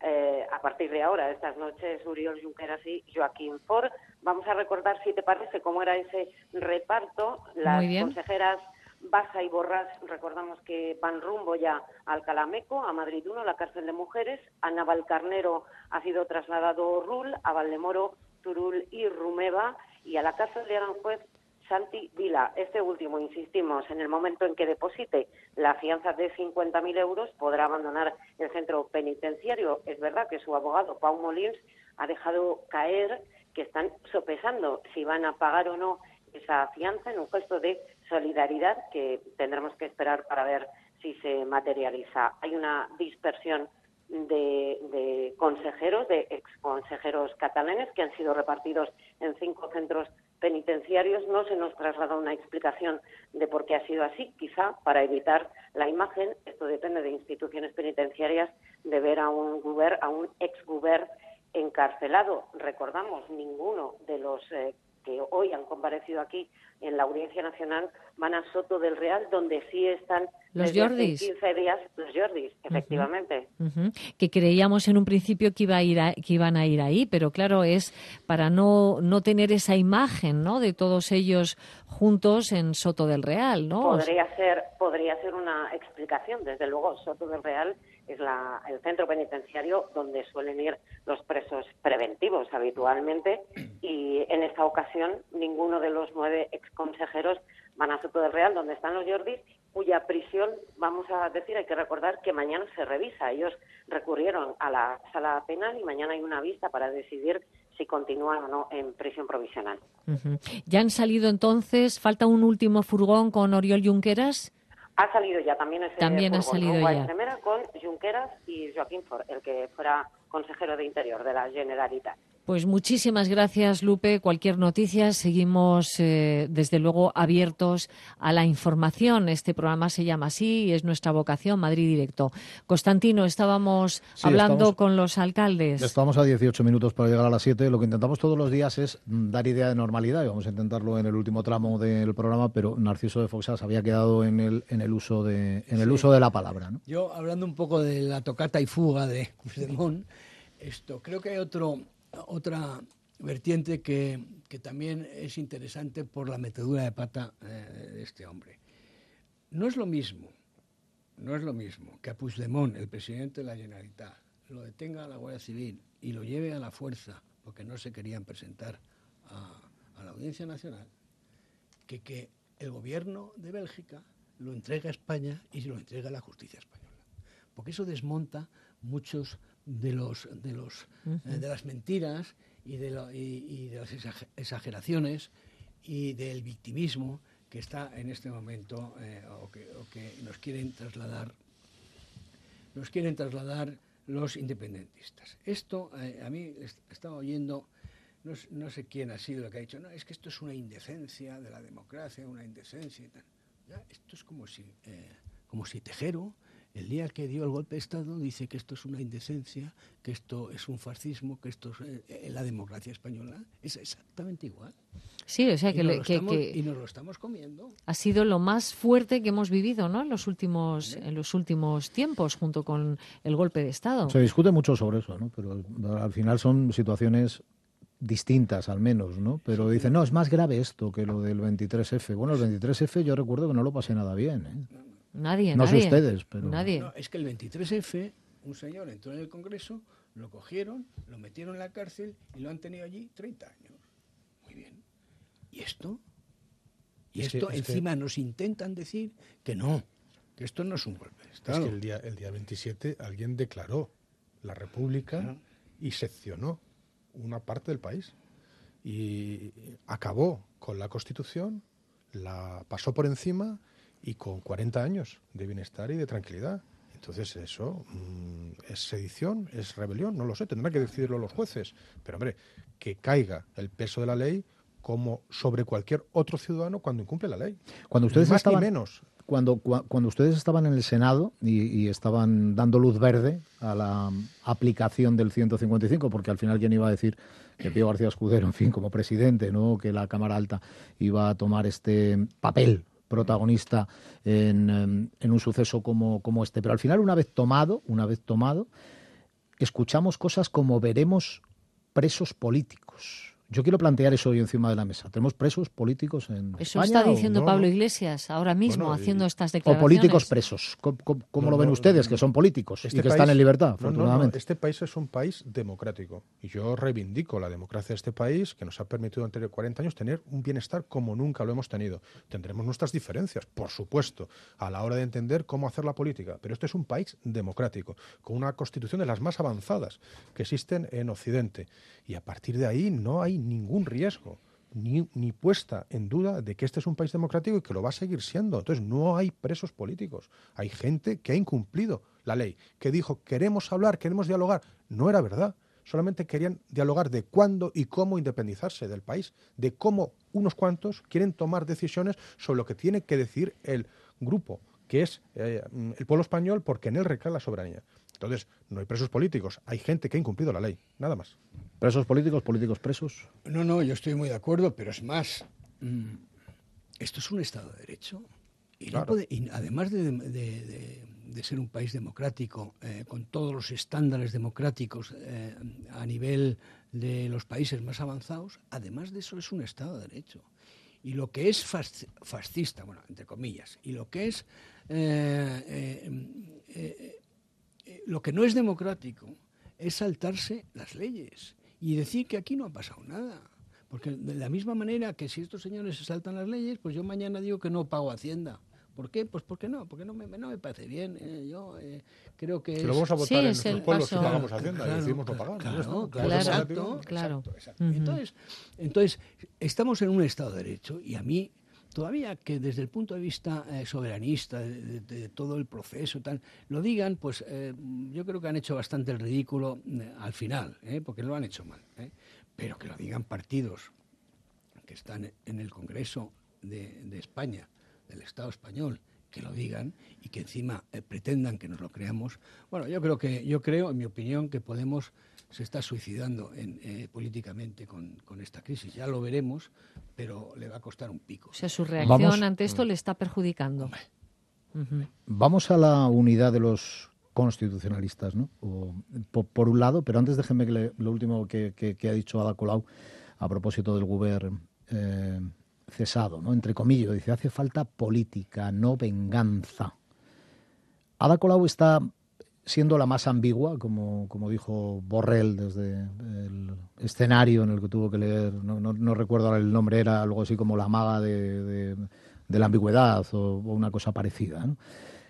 a partir de ahora, estas noches, Oriol Junqueras y Joaquín Forn. Vamos a recordar, si te parece, cómo era ese reparto. Las consejeras Basa y Borràs, recordamos que van rumbo ya a Alcalá Meco, a Madrid 1, la cárcel de mujeres. A Navalcarnero ha sido trasladado Rull, a Valdemoro, Turul y Rumeva, y a la cárcel de Aranjuez, Santi Vila. Este último, insistimos, en el momento en que deposite la fianza de 50.000 euros, podrá abandonar el centro penitenciario. Es verdad que su abogado, Pau Molins, ha dejado caer que están sopesando si van a pagar o no esa fianza, en un gesto de solidaridad que tendremos que esperar para ver si se materializa. Hay una dispersión de consejeros, de exconsejeros catalanes, que han sido repartidos en 5 centros penitenciarios. No se nos trasladó una explicación de por qué ha sido así, quizá para evitar la imagen, esto depende de instituciones penitenciarias, de ver a un exguber encarcelado. Recordamos, ninguno de los que hoy han comparecido aquí en la Audiencia Nacional van a Soto del Real, donde sí están los desde Jordis. Hace 15 días los Jordis, efectivamente. Que creíamos en un principio que iban a ir ahí, pero claro, es para no tener esa imagen, ¿no?, de todos ellos juntos en Soto del Real, ¿no? Podría ser una explicación. Desde luego, Soto del Real es el centro penitenciario donde suelen ir los presos preventivos habitualmente, y en esta ocasión ninguno de los 9 exconsejeros van a Soto del Real, donde están los Jordis, cuya prisión, vamos a decir, hay que recordar que mañana se revisa. Ellos recurrieron a la sala penal y mañana hay una vista para decidir si continúan o no en prisión provisional. ¿Ya han salido entonces? ¿Falta un último furgón con Oriol Junqueras? Ha salido ya también ese También ha furgón, salido rumbo a ya. Extremera, con Junqueras y Joaquín Forn, el que fuera consejero de Interior de la Generalitat. Pues muchísimas gracias, Lupe. Cualquier noticia, seguimos desde luego abiertos a la información. Este programa se llama así y es nuestra vocación, Madrid Directo. Constantino, estábamos hablando con los alcaldes. Estamos a 18 minutos para llegar a las 7. Lo que intentamos todos los días es dar idea de normalidad, y vamos a intentarlo en el último tramo del programa, pero Narciso de Foxas había quedado en el uso de la palabra, ¿no? Yo, hablando un poco de la tocata y fuga de Puigdemont, creo que hay otra vertiente que también es interesante por la metedura de pata de este hombre. No es lo mismo que a Puigdemont, el presidente de la Generalitat, lo detenga la Guardia Civil y lo lleve a la fuerza porque no se querían presentar a la Audiencia Nacional, que el gobierno de Bélgica lo entrega a España y se lo entrega a la justicia española. Porque eso desmonta muchos de las mentiras y de las exageraciones y del victimismo que está en este momento o que nos quieren trasladar los independentistas. Esto a mí estaba oyendo, no sé quién ha sido lo que ha dicho, no, es que esto es una indecencia de la democracia, una indecencia y tal. Ya, esto es como si Tejero, el día que dio el golpe de Estado, dice que esto es una indecencia, que esto es un fascismo, que esto es la democracia española. Es exactamente igual. Sí, o sea y nos lo estamos comiendo. Ha sido lo más fuerte que hemos vivido, ¿no?, en los últimos tiempos, junto con el golpe de Estado. Se discute mucho sobre eso, ¿no? Pero al final son situaciones distintas, al menos, ¿no? Pero dicen, no, es más grave esto que lo del 23F. Bueno, el 23F yo recuerdo que no lo pasé nada bien, ¿eh? Nadie. Sé ustedes, pero... Nadie. No, es que el 23F, un señor entró en el Congreso, lo cogieron, lo metieron en la cárcel y lo han tenido allí 30 años. Muy bien. ¿Y esto? Encima nos intentan decir que esto no es un golpe de Estado. Es que el día 27 alguien declaró la República y seccionó una parte del país. Y acabó con la Constitución, la pasó por encima y con 40 años de bienestar y de tranquilidad. Entonces eso es sedición, es rebelión, no lo sé, tendrán que decidirlo los jueces. Pero hombre, que caiga el peso de la ley como sobre cualquier otro ciudadano cuando incumple la ley. Cuando ustedes más ni menos. Cuando ustedes estaban en el Senado y estaban dando luz verde a la aplicación del 155, porque al final quién iba a decir que Pío García Escudero, en fin, como presidente, ¿no?, que la Cámara Alta iba a tomar este papel protagonista en un suceso como este. Pero al final, una vez tomado, escuchamos cosas como veremos presos políticos. Yo quiero plantear eso hoy encima de la mesa. ¿Tenemos presos políticos en Eso España? está diciendo no? Pablo Iglesias ahora mismo, haciendo estas O declaraciones. políticos presos. ¿Cómo lo ven ustedes, que son políticos y que están en libertad, afortunadamente? Este país es un país democrático. Y yo reivindico la democracia de este país, que nos ha permitido durante 40 años tener un bienestar como nunca lo hemos tenido. Tendremos nuestras diferencias, por supuesto, a la hora de entender cómo hacer la política. Pero este es un país democrático, con una constitución de las más avanzadas que existen en Occidente. Y a partir de ahí no hay ningún riesgo, ni puesta en duda de que este es un país democrático y que lo va a seguir siendo. Entonces no hay presos políticos. Hay gente que ha incumplido la ley, que dijo queremos hablar, queremos dialogar. No era verdad. Solamente querían dialogar de cuándo y cómo independizarse del país, de cómo unos cuantos quieren tomar decisiones sobre lo que tiene que decidir el grupo, que es el pueblo español, porque en él recae la soberanía. Entonces, no hay presos políticos, hay gente que ha incumplido la ley, nada más. ¿Presos políticos, políticos presos? No, yo estoy muy de acuerdo, pero es más, esto es un Estado de Derecho. Y, claro. Y además de ser un país democrático, con todos los estándares democráticos a nivel de los países más avanzados, además de eso es un Estado de Derecho. Y lo que es fascista, bueno, entre comillas, y lo que es... lo que no es democrático es saltarse las leyes y decir que aquí no ha pasado nada. Porque de la misma manera que si estos señores se saltan las leyes, pues yo mañana digo que no pago Hacienda. ¿Por qué? Pues porque no me parece bien. Yo creo que... Si lo vamos a votar en nuestros pueblos si pagamos Hacienda, y decimos no pagar. Claro. Entonces, estamos en un Estado de Derecho y a mí... Todavía que desde el punto de vista soberanista, de todo el proceso, tal, lo digan, pues yo creo que han hecho bastante el ridículo al final, porque lo han hecho mal. Pero que lo digan partidos que están en el Congreso de España, del Estado español, que lo digan y que encima pretendan que nos lo creamos. Bueno, yo creo, en mi opinión, que Podemos se está suicidando políticamente con esta crisis. Ya lo veremos, pero le va a costar un pico. O sea, su reacción ante esto le está perjudicando. Vamos a la unidad de los constitucionalistas, ¿no? Por un lado, pero antes déjenme que lo último que ha dicho Ada Colau a propósito del Govern cesado, ¿no? Entre comillas, dice, hace falta política, no venganza. Ada Colau está siendo la más ambigua, como dijo Borrell desde el escenario en el que tuvo que leer, no recuerdo ahora el nombre, era algo así como la maga de la ambigüedad o una cosa parecida, ¿no?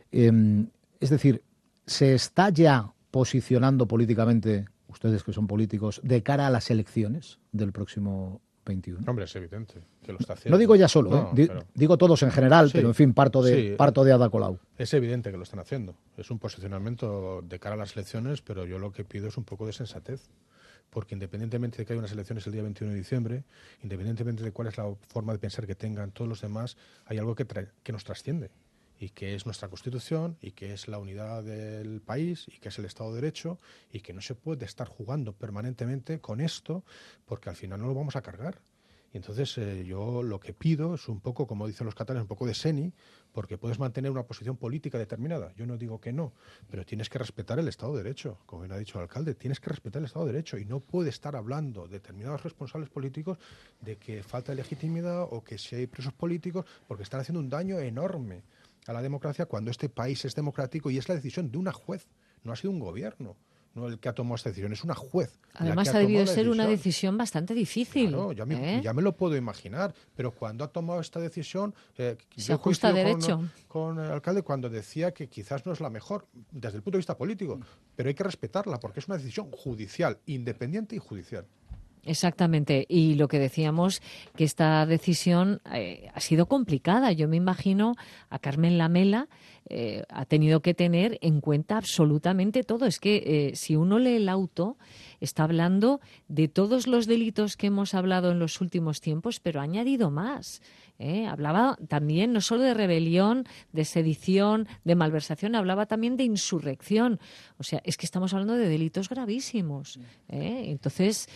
Es decir, ¿se está ya posicionando políticamente, ustedes que son políticos, de cara a las elecciones del próximo 21? Hombre, es evidente que lo está haciendo. No digo ya solo, digo todos en general, sí, pero en fin, parto de Ada Colau. Es evidente que lo están haciendo. Es un posicionamiento de cara a las elecciones, pero yo lo que pido es un poco de sensatez. Porque independientemente de que haya unas elecciones el día 21 de diciembre, independientemente de cuál es la forma de pensar que tengan todos los demás, hay algo que nos trasciende. Y que es nuestra Constitución, y que es la unidad del país, y que es el Estado de Derecho, y que no se puede estar jugando permanentemente con esto, porque al final no lo vamos a cargar. Y entonces yo lo que pido es un poco, como dicen los catalanes, un poco de seni, porque puedes mantener una posición política determinada. Yo no digo que no, pero tienes que respetar el Estado de Derecho. Como bien ha dicho el alcalde, tienes que respetar el Estado de Derecho y no puede estar hablando determinados responsables políticos de que falta legitimidad o que si hay presos políticos, porque están haciendo un daño enorme a la democracia cuando este país es democrático y es la decisión de una juez, no ha sido un gobierno, no el que ha tomado esta decisión, es una juez. Además ha debido ser una decisión bastante difícil. Claro, ya me lo puedo imaginar, pero cuando ha tomado esta decisión, se ajusta a derecho. Con el alcalde cuando decía que quizás no es la mejor desde el punto de vista político, pero hay que respetarla porque es una decisión judicial, independiente y judicial. Exactamente, y lo que decíamos, que esta decisión ha sido complicada. Yo me imagino a Carmen Lamela ha tenido que tener en cuenta absolutamente todo. Es que si uno lee el auto, está hablando de todos los delitos que hemos hablado en los últimos tiempos, pero ha añadido más. Hablaba también no solo de rebelión, de sedición, de malversación, hablaba también de insurrección. O sea, es que estamos hablando de delitos gravísimos. Entonces,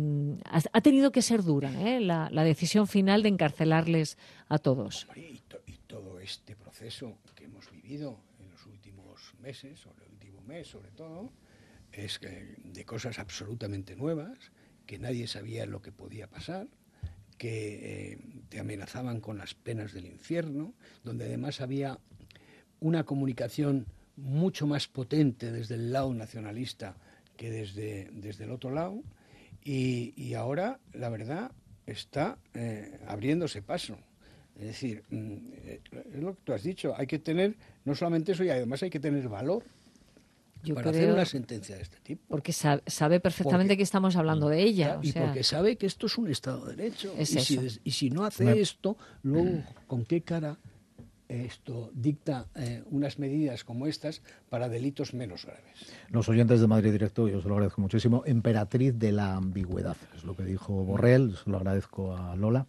ha tenido que ser dura la decisión final de encarcelarles a todos. Y todo este proceso que hemos vivido en los últimos meses, o el último mes sobre todo, es de cosas absolutamente nuevas, que nadie sabía lo que podía pasar, que te amenazaban con las penas del infierno, donde además había una comunicación mucho más potente desde el lado nacionalista que desde el otro lado, y ahora, la verdad, está abriéndose paso. Es decir, es lo que tú has dicho, hay que tener no solamente eso, y además hay que tener valor para hacer una sentencia de este tipo. Porque sabe perfectamente que estamos hablando de ella. Y porque sabe que esto es un Estado de Derecho. Y si no hace esto, luego, ¿con qué cara esto dicta unas medidas como estas para delitos menos graves? Los oyentes de Madrid Directo, yo se lo agradezco muchísimo, emperatriz de la ambigüedad, es lo que dijo Borrell, se lo agradezco a Lola.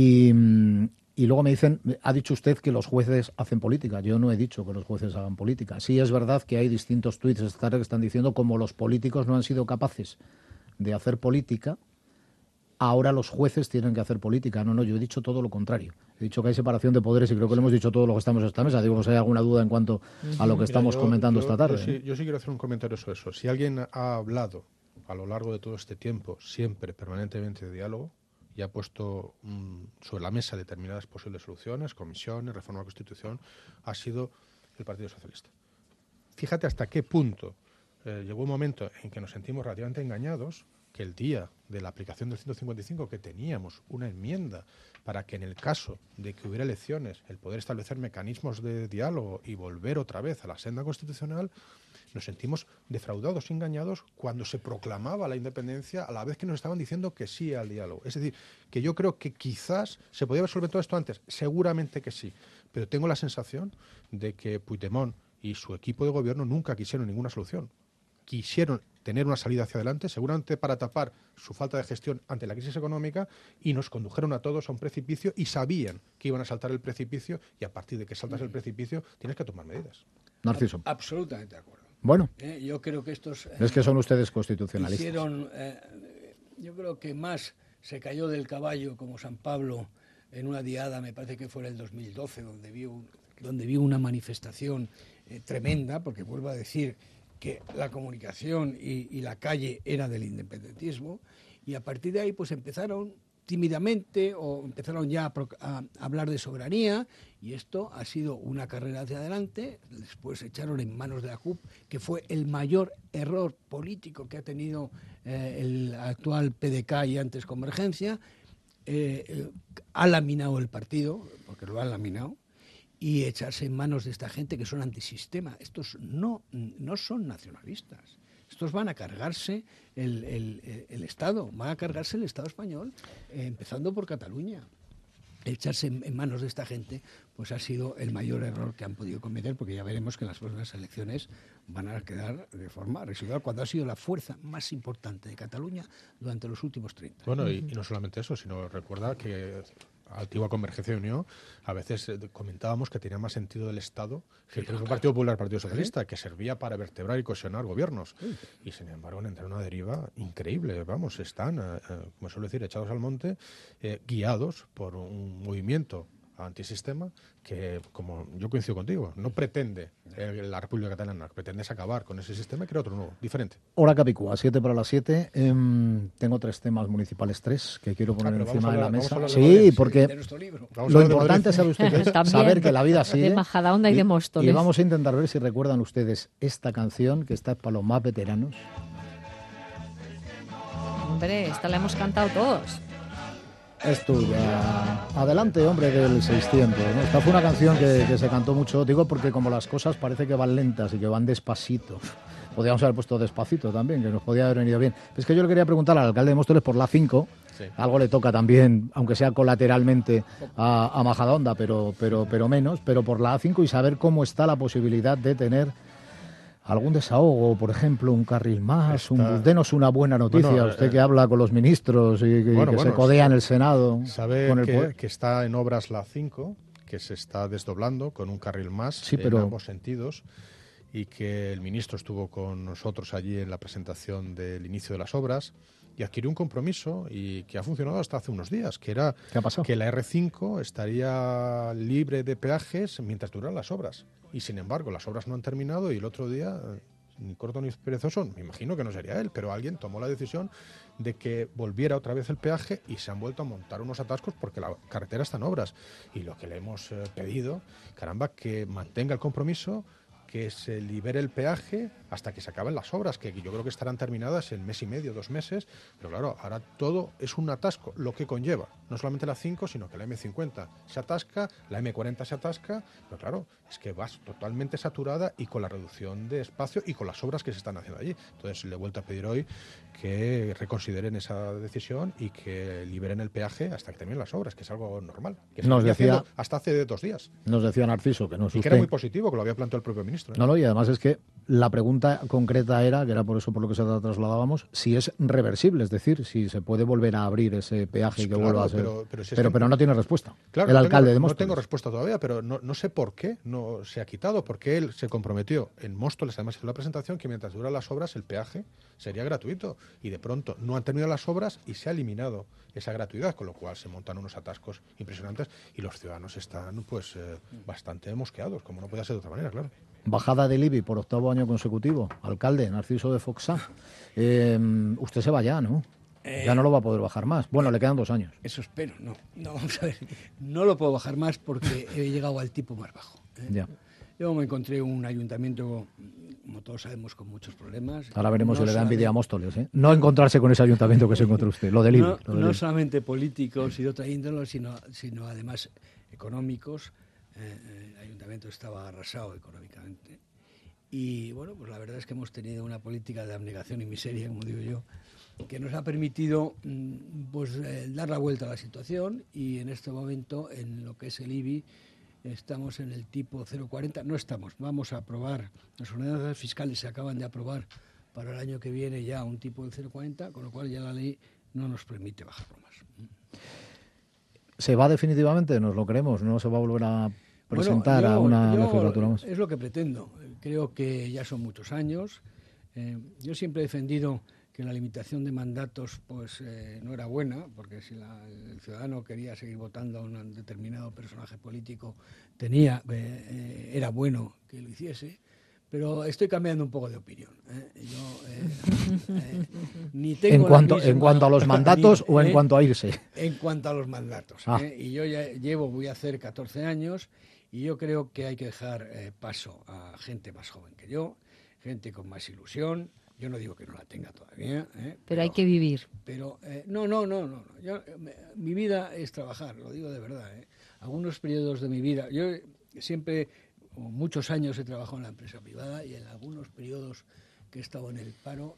Y luego me dicen, ha dicho usted que los jueces hacen política. Yo no he dicho que los jueces hagan política. Sí es verdad que hay distintos tuits esta tarde que están diciendo como los políticos no han sido capaces de hacer política, ahora los jueces tienen que hacer política. No, yo he dicho todo lo contrario. He dicho que hay separación de poderes y creo que lo hemos dicho todo lo que estamos en esta mesa. Digo, no sé si hay alguna duda en cuanto a lo que estamos comentando esta tarde. Yo sí quiero hacer un comentario sobre eso. Si alguien ha hablado a lo largo de todo este tiempo, siempre, permanentemente de diálogo, y ha puesto sobre la mesa determinadas posibles soluciones, comisiones, reforma de la Constitución, ha sido el Partido Socialista. Fíjate hasta qué punto llegó un momento en que nos sentimos relativamente engañados, que el día de la aplicación del 155, que teníamos una enmienda para que en el caso de que hubiera elecciones, el poder establecer mecanismos de diálogo y volver otra vez a la senda constitucional, nos sentimos defraudados y engañados cuando se proclamaba la independencia a la vez que nos estaban diciendo que sí al diálogo. Es decir, que yo creo que quizás se podía haber resuelto todo esto antes, seguramente que sí, pero tengo la sensación de que Puigdemont y su equipo de gobierno nunca quisieron ninguna solución. Quisieron tener una salida hacia adelante, seguramente para tapar su falta de gestión ante la crisis económica, y nos condujeron a todos a un precipicio y sabían que iban a saltar el precipicio, y a partir de que saltas el precipicio tienes que tomar medidas. Narciso. Absolutamente de acuerdo. Bueno, yo creo que estos es que son ustedes constitucionalistas. Yo creo que más se cayó del caballo como San Pablo en una diada, me parece que fue en el 2012, donde vio una manifestación tremenda, porque vuelvo a decir que la comunicación y la calle era del independentismo, y a partir de ahí pues empezaron tímidamente o empezaron ya a hablar de soberanía, y esto ha sido una carrera hacia adelante. Después se echaron en manos de la CUP, que fue el mayor error político que ha tenido el actual PDK y antes Convergencia. Ha laminado el partido, porque lo han laminado, y echarse en manos de esta gente que son antisistema. Estos no son nacionalistas. Estos van a cargarse el Estado, van a cargarse el Estado español, empezando por Cataluña. Echarse en manos de esta gente pues ha sido el mayor error que han podido cometer, porque ya veremos que en las próximas elecciones van a quedar de forma residual, cuando ha sido la fuerza más importante de Cataluña durante los últimos 30 años. Bueno, y no solamente eso, sino recuerda que antigua Convergencia y Unión, a veces comentábamos que tenía más sentido el Estado que el Partido Popular, el Partido Socialista, que servía para vertebrar y cohesionar gobiernos. Y sin embargo, entraron en una deriva increíble. Vamos, están, como suelo decir, echados al monte, guiados por un movimiento antisistema que, como yo coincido contigo, no pretende la República Catalana, pretende acabar con ese sistema y crear otro nuevo, diferente. Hora Capicúa, 7 para las 7. Tengo 3 temas municipales, 3 que quiero poner encima de la mesa. Sí, porque lo importante, sabe usted, es saber que la vida sigue. De Majadahonda y de Móstoles. Y vamos a intentar ver si recuerdan ustedes esta canción, que está para los más veteranos. Hombre, esta la hemos cantado todos. Es tuya. Adelante, hombre del 600, ¿no? Esta fue una canción que se cantó mucho, digo, porque como las cosas parece que van lentas y que van despacito. Podríamos haber puesto despacito también, que nos podía haber venido bien. Es que yo le quería preguntar al alcalde de Móstoles por la 5. Sí. Algo le toca también, aunque sea colateralmente, a Majadahonda, pero menos, pero por la A5, y saber cómo está la posibilidad de tener algún desahogo, por ejemplo, un carril más, denos una buena noticia, bueno, usted que habla con los ministros y que se codea en el Senado. Sabe con el poder. Que está en obras la 5, que se está desdoblando con un carril más en ambos sentidos, y que el ministro estuvo con nosotros allí en la presentación del inicio de las obras y adquirió un compromiso y que ha funcionado hasta hace unos días, que era que la R5 estaría libre de peajes mientras duran las obras. Y sin embargo, las obras no han terminado y el otro día ni corto ni perezoso, me imagino que no sería él, pero alguien tomó la decisión de que volviera otra vez el peaje y se han vuelto a montar unos atascos porque la carretera está en obras. Y lo que le hemos pedido, caramba, que mantenga el compromiso, que se libere el peaje hasta que se acaben las obras, que yo creo que estarán terminadas en mes y medio, 2 meses, pero claro, ahora todo es un atasco, lo que conlleva, no solamente la 5, sino que la M50 se atasca, la M40 se atasca, pero claro, es que vas totalmente saturada y con la reducción de espacio y con las obras que se están haciendo allí. Entonces le he vuelto a pedir hoy que reconsideren esa decisión y que liberen el peaje hasta que terminen las obras, que es algo normal, que se venía haciendo hasta hace 2 días. Nos decía Narciso que no es y que era muy positivo, que lo había planteado el propio ministro. No, y además es que la pregunta concreta era, que era por eso por lo que se trasladábamos, si es reversible, es decir, si se puede volver a abrir ese peaje y que vuelva a ser... Pero no tiene respuesta. Claro, el alcalde de Móstoles. No tengo respuesta todavía, pero no sé por qué no se ha quitado, porque él se comprometió en Móstoles, además hizo la presentación, que mientras duran las obras el peaje sería gratuito. Y de pronto no han terminado las obras y se ha eliminado esa gratuidad, con lo cual se montan unos atascos impresionantes y los ciudadanos están bastante mosqueados, como no puede ser de otra manera, claro. Bajada del IBI por 8º año consecutivo. Alcalde, Narciso de Foxá. Usted se va ya, ¿no? Ya no lo va a poder bajar más. Bueno, le quedan 2 años. Eso espero, no. Vamos a ver. No lo puedo bajar más porque he llegado al tipo más bajo. Ya. Yo me encontré un ayuntamiento, como todos sabemos, con muchos problemas. Ahora veremos si le da envidia a Móstoles, ¿eh? No encontrarse con ese ayuntamiento que se encontró usted, lo del IBI. No solamente políticos y de otra índole, sino además económicos. El ayuntamiento estaba arrasado económicamente. Y bueno, pues la verdad es que hemos tenido una política de abnegación y miseria, como digo yo, que nos ha permitido dar la vuelta a la situación, y en este momento, en lo que es el IBI, estamos en el tipo 0,40. No estamos, vamos a aprobar, las ordenanzas fiscales se acaban de aprobar para el año que viene ya un tipo de 0,40, con lo cual ya la ley no nos permite bajarlo más. ¿Se va definitivamente? ¿Nos lo creemos? ¿No se va a volver a presentar a una legislatura más? Es lo que pretendo. Creo que ya son muchos años. Yo siempre he defendido que la limitación de mandatos no era buena, porque si el ciudadano quería seguir votando a un determinado personaje político, era bueno que lo hiciese. Pero estoy cambiando un poco de opinión. Ni tengo en cuanto a los mandatos o en cuanto a irse. En cuanto a los mandatos. Y yo ya voy a hacer 14 años, y yo creo que hay que dejar paso a gente más joven que yo, gente con más ilusión. Yo no digo que no la tenga todavía. Pero hay que vivir. Pero no. Mi vida es trabajar, lo digo de verdad. Algunos periodos de mi vida, yo siempre... Muchos años he trabajado en la empresa privada, y en algunos periodos que he estado en el paro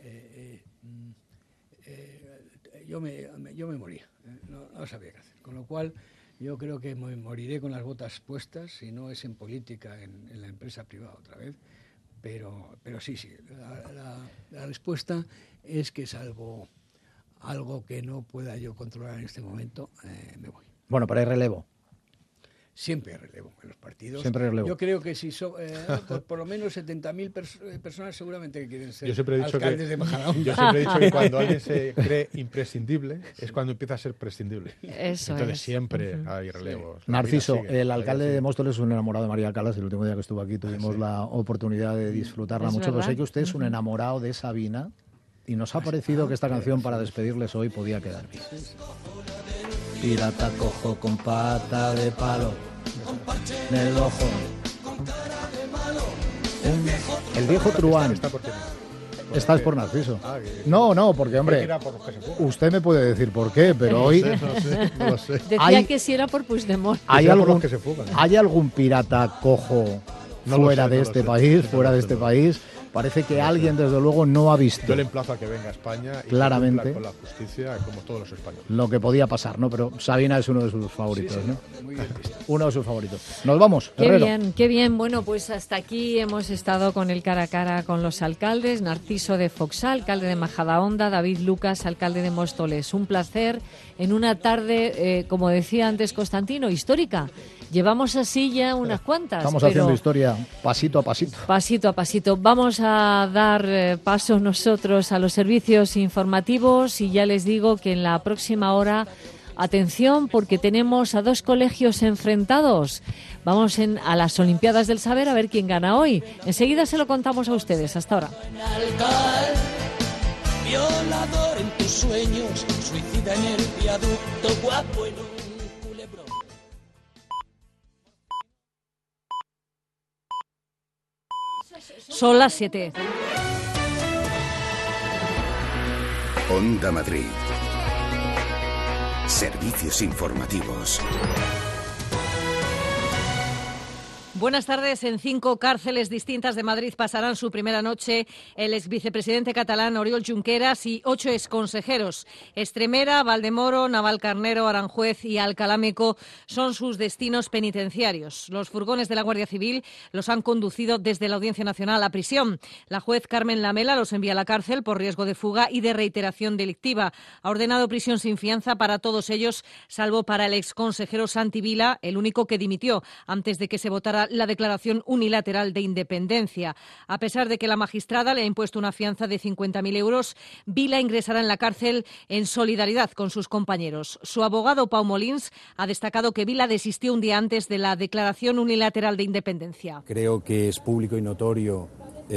yo me moría, no sabía qué hacer. Con lo cual yo creo que me moriré con las botas puestas, si no es en política, en la empresa privada otra vez. Pero sí, la respuesta es que es algo que no pueda yo controlar en este momento. Me voy. Bueno, pero hay relevo. Siempre hay relevo en los partidos. Siempre hay relevo. Yo creo que si por lo menos 70.000 personas seguramente que quieren ser alcaldes de Majadahonda. Yo siempre he dicho que cuando alguien se cree imprescindible es cuando empieza a ser prescindible. Entonces siempre hay relevos. Narciso, el alcalde de Móstoles es un enamorado de María Callas. El último día que estuvo aquí tuvimos la oportunidad de disfrutarla mucho. Pero sé que usted es un enamorado de Sabina, y nos ha parecido que esta canción para despedirles hoy podía quedar bien. Pirata cojo con pata de palo en el ojo. El viejo truán. Esta es por Narciso. No, porque hombre, usted me puede decir por qué, pero hoy... No lo sé. Decía que si era por Puigdemont. ¿Hay algún pirata cojo fuera de este país? Parece que alguien, desde luego, no ha visto. Yo le emplazo a que venga a España y claramente con la justicia, como todos los españoles. Lo que podía pasar, ¿no? Pero Sabina es uno de sus favoritos, sí, ¿no? Muy bien visto. Uno de sus favoritos. Nos vamos, Qué Herrero. bien, qué bien. Bueno, pues hasta aquí hemos estado con el cara a cara con los alcaldes. Narciso de Foxá, alcalde de Majadahonda, David Lucas, alcalde de Móstoles. Un placer en una tarde, como decía antes Constantino, histórica. Llevamos así ya unas cuantas. Estamos haciendo historia pasito a pasito. Pasito a pasito. Vamos a dar paso nosotros a los servicios informativos, y ya les digo que en la próxima hora atención porque tenemos a dos colegios enfrentados. Vamos a las Olimpiadas del Saber a ver quién gana hoy. Enseguida se lo contamos a ustedes. Hasta ahora. Violador en tus sueños, suicida en el viaducto, guapo en un culebrón. Son las 7. Onda Madrid. Servicios informativos. Buenas tardes. En 5 cárceles distintas de Madrid pasarán su primera noche el exvicepresidente catalán Oriol Junqueras y 8 exconsejeros. Estremera, Valdemoro, Navalcarnero, Aranjuez y Alcalá Meco son sus destinos penitenciarios. Los furgones de la Guardia Civil los han conducido desde la Audiencia Nacional a prisión. La juez Carmen Lamela los envía a la cárcel por riesgo de fuga y de reiteración delictiva. Ha ordenado prisión sin fianza para todos ellos, salvo para el exconsejero Santi Vila, el único que dimitió antes de que se votara la declaración unilateral de independencia. A pesar de que la magistrada le ha impuesto una fianza de 50.000 euros, Vila ingresará en la cárcel en solidaridad con sus compañeros. Su abogado, Pau Molins, ha destacado que Vila desistió un día antes de la declaración unilateral de independencia. Creo que es público y notorio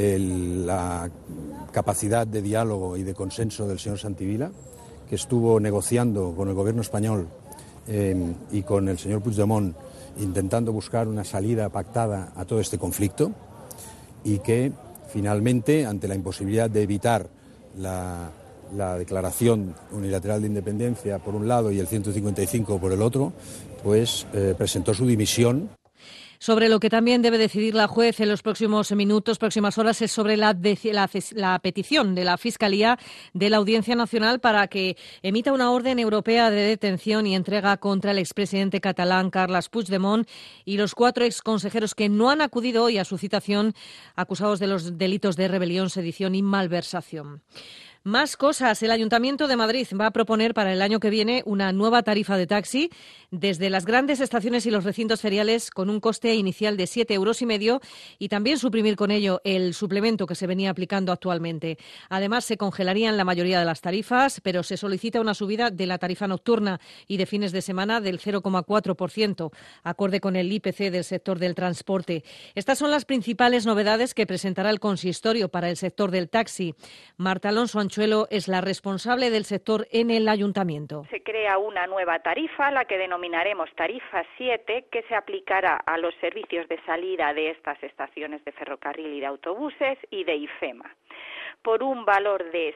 la capacidad de diálogo y de consenso del señor Santi Vila, que estuvo negociando con el gobierno español y con el señor Puigdemont, intentando buscar una salida pactada a todo este conflicto, y que finalmente, ante la imposibilidad de evitar la declaración unilateral de independencia por un lado y el 155 por el otro, pues presentó su dimisión. Sobre lo que también debe decidir la juez en los próximos minutos, próximas horas, es sobre la petición de la Fiscalía de la Audiencia Nacional para que emita una orden europea de detención y entrega contra el expresidente catalán Carles Puigdemont y los 4 exconsejeros que no han acudido hoy a su citación, acusados de los delitos de rebelión, sedición y malversación. Más cosas. El Ayuntamiento de Madrid va a proponer para el año que viene una nueva tarifa de taxi desde las grandes estaciones y los recintos feriales con un coste inicial de 7,5 euros y también suprimir con ello el suplemento que se venía aplicando actualmente. Además, se congelarían la mayoría de las tarifas, pero se solicita una subida de la tarifa nocturna y de fines de semana del 0,4%, acorde con el IPC del sector del transporte. Estas son las principales novedades que presentará el consistorio para el sector del taxi. Marta Alonso Anchuelo es la responsable del sector en el Ayuntamiento. Se crea una nueva tarifa, la que denominaremos tarifa 7, que se aplicará a los servicios de salida de estas estaciones de ferrocarril y de autobuses y de IFEMA, por un valor de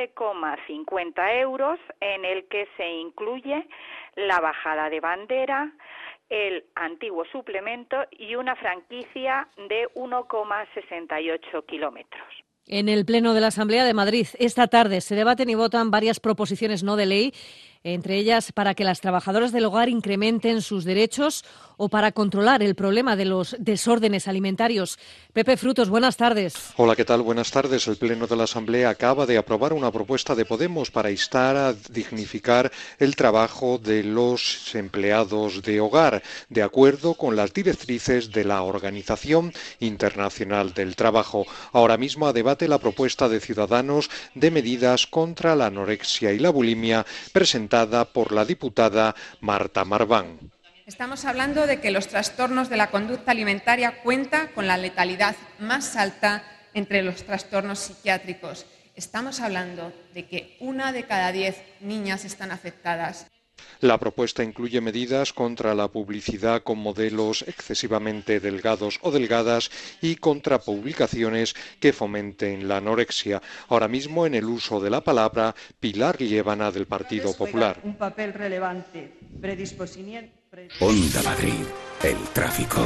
7,50 euros, en el que se incluye la bajada de bandera, el antiguo suplemento y una franquicia de 1,68 kilómetros. En el Pleno de la Asamblea de Madrid, esta tarde se debaten y votan varias proposiciones no de ley, entre ellas para que las trabajadoras del hogar incrementen sus derechos o para controlar el problema de los desórdenes alimentarios. Pepe Frutos, buenas tardes. Hola, ¿qué tal? Buenas tardes. El Pleno de la Asamblea acaba de aprobar una propuesta de Podemos para instar a dignificar el trabajo de los empleados de hogar, de acuerdo con las directrices de la Organización Internacional del Trabajo. Ahora mismo a debate la propuesta de Ciudadanos de medidas contra la anorexia y la bulimia, presentada por la diputada Marta Marván. Estamos hablando de que los trastornos de la conducta alimentaria cuentan con la letalidad más alta entre los trastornos psiquiátricos. Estamos hablando de que 1 de cada 10 niñas están afectadas. La propuesta incluye medidas contra la publicidad con modelos excesivamente delgados o delgadas y contra publicaciones que fomenten la anorexia. Ahora mismo, en el uso de la palabra, Pilar Liébana, del Partido Popular. Un papel relevante. Onda Madrid, el tráfico.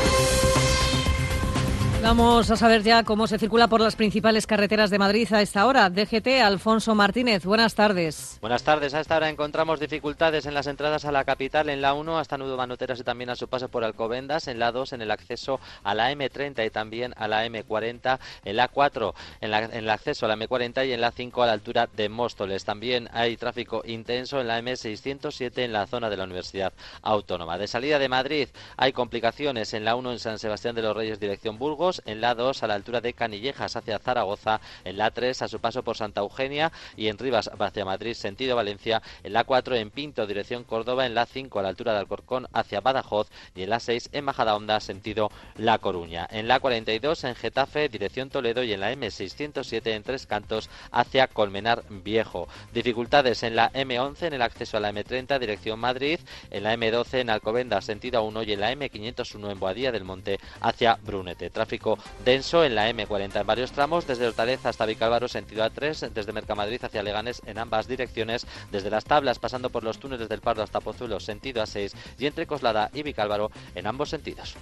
Vamos a saber ya cómo se circula por las principales carreteras de Madrid a esta hora. DGT, Alfonso Martínez, buenas tardes. Buenas tardes. A esta hora encontramos dificultades en las entradas a la capital, en la 1 hasta Nudo Manoteras y también a su paso por Alcobendas, en la 2 en el acceso a la M30 y también a la M40, en la 4 en el acceso a la M40 y en la 5 a la altura de Móstoles. También hay tráfico intenso en la M607 en la zona de la Universidad Autónoma. De salida de Madrid hay complicaciones en la 1 en San Sebastián de los Reyes, dirección Burgos, 2, en la 2 a la altura de Canillejas hacia Zaragoza, en la 3 a su paso por Santa Eugenia y en Rivas hacia Madrid sentido Valencia, en la 4 en Pinto dirección Córdoba, en la 5 a la altura de Alcorcón hacia Badajoz y en la 6 en Majadahonda sentido La Coruña. En la 42 en Getafe dirección Toledo y en la M607 en Tres Cantos hacia Colmenar Viejo. Dificultades en la M11 en el acceso a la M30 dirección Madrid, en la M12 en Alcobendas sentido A1 y en la M501 en Boadilla del Monte hacia Brunete. Tráfico denso en la M40 en varios tramos, desde Hortaleza hasta Vicálvaro sentido A3, desde Mercamadrid hacia Leganés en ambas direcciones, desde Las Tablas pasando por los túneles del Pardo hasta Pozuelo sentido A6 y entre Coslada y Vicálvaro en ambos sentidos.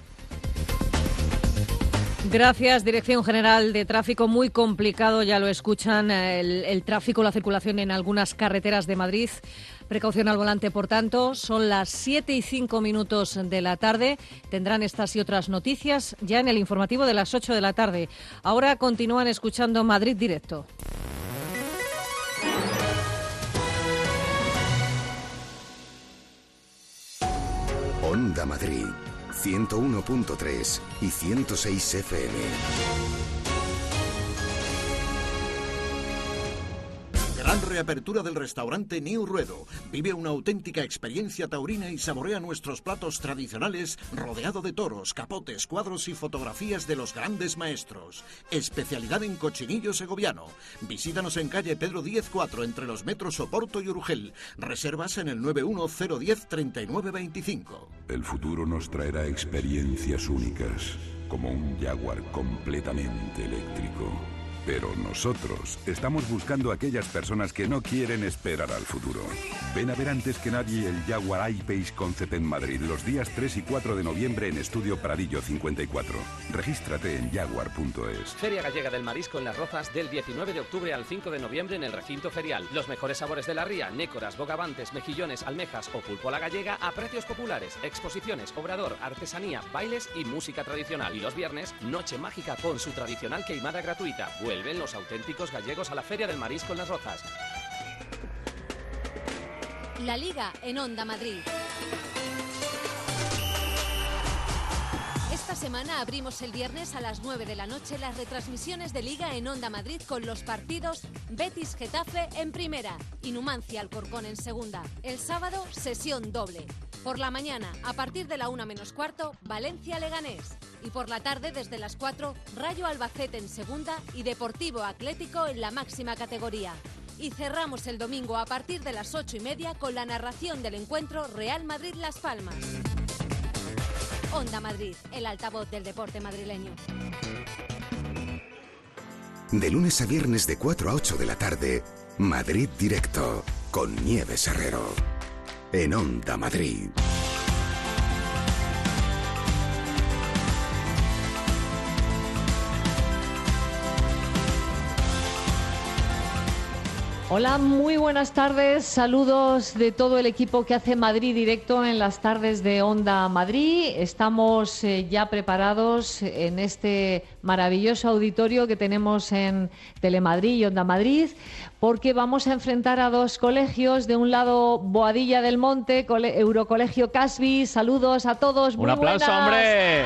Gracias, Dirección General de Tráfico. Muy complicado, ya lo escuchan, el tráfico, la circulación en algunas carreteras de Madrid. Precaución al volante, por tanto. Son las 7:05 de la tarde. Tendrán estas y otras noticias ya en el informativo de las 8 de la tarde. Ahora continúan escuchando Madrid Directo. Onda Madrid, 101.3 y 106 FM. Gran reapertura del restaurante New Ruedo. Vive una auténtica experiencia taurina y saborea nuestros platos tradicionales rodeado de toros, capotes, cuadros y fotografías de los grandes maestros. Especialidad en cochinillo segoviano. Visítanos en calle Pedro Díez 4 entre los metros Oporto y Urgel. Reservas en el 910103925. El futuro nos traerá experiencias únicas, como un Jaguar completamente eléctrico. Pero nosotros estamos buscando a aquellas personas que no quieren esperar al futuro. Ven a ver antes que nadie el Jaguar I-Pace Concept en Madrid los días 3 y 4 de noviembre en Estudio Pradillo 54. Regístrate en jaguar.es. Feria Gallega del Marisco en Las Rozas del 19 de octubre al 5 de noviembre en el recinto ferial. Los mejores sabores de la ría, nécoras, bogavantes, mejillones, almejas o pulpo a la gallega a precios populares. Exposiciones, obrador, artesanía, bailes y música tradicional. Y los viernes, noche mágica con su tradicional queimada gratuita. Vuelven los auténticos gallegos a la Feria del Marisco en Las Rozas. La Liga en Onda Madrid. Esta semana abrimos el viernes a las 9 de la noche las retransmisiones de Liga en Onda Madrid con los partidos Betis-Getafe en primera y Numancia-Alcorcón en segunda. El sábado, sesión doble. Por la mañana, a partir de la 1:15, Valencia-Leganés. Y por la tarde, desde las 4, Rayo Albacete en segunda y Deportivo Atlético en la máxima categoría. Y cerramos el domingo a partir de las 8:30 con la narración del encuentro Real Madrid-Las Palmas. Onda Madrid, el altavoz del deporte madrileño. De lunes a viernes de 4 a 8 de la tarde, Madrid Directo, con Nieves Herrero. En Onda Madrid. Hola, muy buenas tardes. Saludos de todo el equipo que hace Madrid Directo en las tardes de Onda Madrid. Estamos ya preparados en este maravilloso auditorio que tenemos en Telemadrid y Onda Madrid, porque vamos a enfrentar a dos colegios. De un lado, Boadilla del Monte, Eurocolegio Casby. Saludos a todos. Un aplauso, hombre.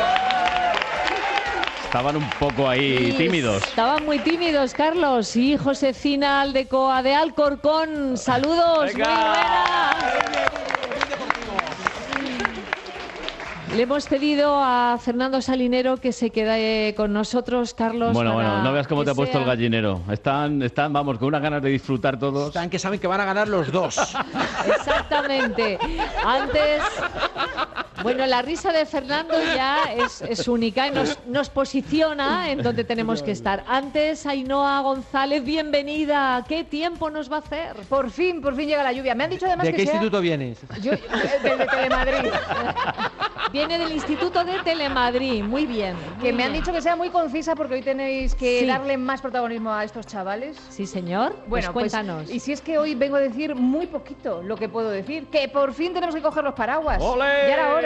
Estaban un poco ahí tímidos. Estaban muy tímidos, Carlos. Y Josefina Aldecoa de Alcorcón. Saludos. Venga. Muy buenas. Le hemos pedido a Fernando Salinero que se quede con nosotros, Carlos. Bueno, no veas cómo te ha puesto el gallinero. Están, vamos, con unas ganas de disfrutar todos. Están que saben que van a ganar los dos. Exactamente. Antes, bueno, la risa de Fernando ya es única y nos posiciona en donde tenemos que estar. Antes, Ainhoa González, bienvenida. ¿Qué tiempo nos va a hacer? Por fin llega la lluvia. Me han dicho además ¿De qué instituto vienes? Yo, desde Telemadrid. Viene del Instituto de Telemadrid, muy bien. Que me han dicho que sea muy concisa porque hoy tenéis que darle más protagonismo a estos chavales. Sí, señor. Bueno, pues cuéntanos. Y si es que hoy vengo a decir muy poquito lo que puedo decir, que por fin tenemos que coger los paraguas. ¡Olé! Ya era hora.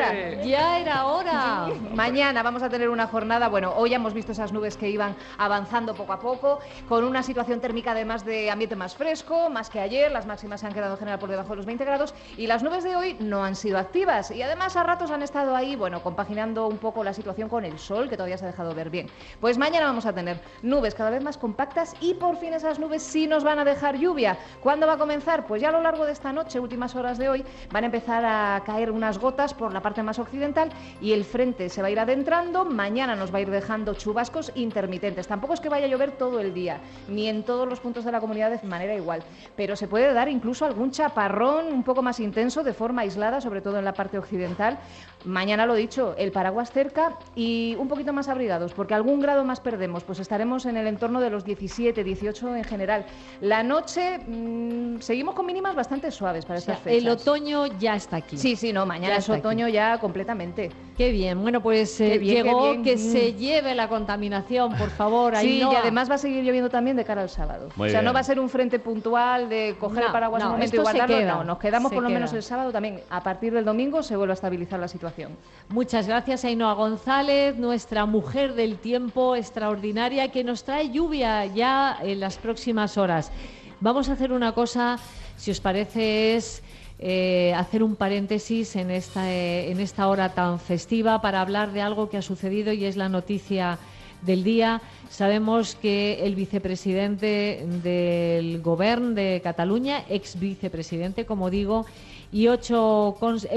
hora. Ya era hora. Mañana vamos a tener una jornada, bueno, hoy hemos visto esas nubes que iban avanzando poco a poco, con una situación térmica además de ambiente más fresco, más que ayer, las máximas se han quedado en general por debajo de los 20 grados y las nubes de hoy no han sido activas y además a ratos han estado ahí, bueno, compaginando un poco la situación con el sol, que todavía se ha dejado ver bien. Pues mañana vamos a tener nubes cada vez más compactas y por fin esas nubes sí nos van a dejar lluvia. ¿Cuándo va a comenzar? Pues ya a lo largo de esta noche, últimas horas de hoy, van a empezar a caer unas gotas por la parte más occidental y el frente se va a ir adentrando. Mañana nos va a ir dejando chubascos intermitentes. Tampoco es que vaya a llover todo el día, ni en todos los puntos de la comunidad de manera igual, pero se puede dar incluso algún chaparrón un poco más intenso de forma aislada, sobre todo en la parte occidental. Mañana, lo dicho, el paraguas cerca y un poquito más abrigados, porque algún grado más perdemos, pues estaremos en el entorno de los 17, 18 en general. La noche seguimos con mínimas bastante suaves para estas fechas. El otoño ya está aquí. Sí, no, mañana es otoño aquí. Ya completamente. Qué bien, bueno, pues llegó que se lleve la contaminación, por favor. Sí, y además va a seguir lloviendo también de cara al sábado. Muy bien. No va a ser un frente puntual de coger el paraguas un momento y guardarlo, nos quedamos por lo menos el sábado también. A partir del domingo se vuelve a estabilizar la situación. Muchas gracias a Ainhoa González, nuestra mujer del tiempo extraordinaria, que nos trae lluvia ya en las próximas horas. Vamos a hacer una cosa, si os parece, es hacer un paréntesis en esta hora tan festiva para hablar de algo que ha sucedido y es la noticia del día. Sabemos que el vicepresidente del Govern de Cataluña, ex vicepresidente, como digo, y 8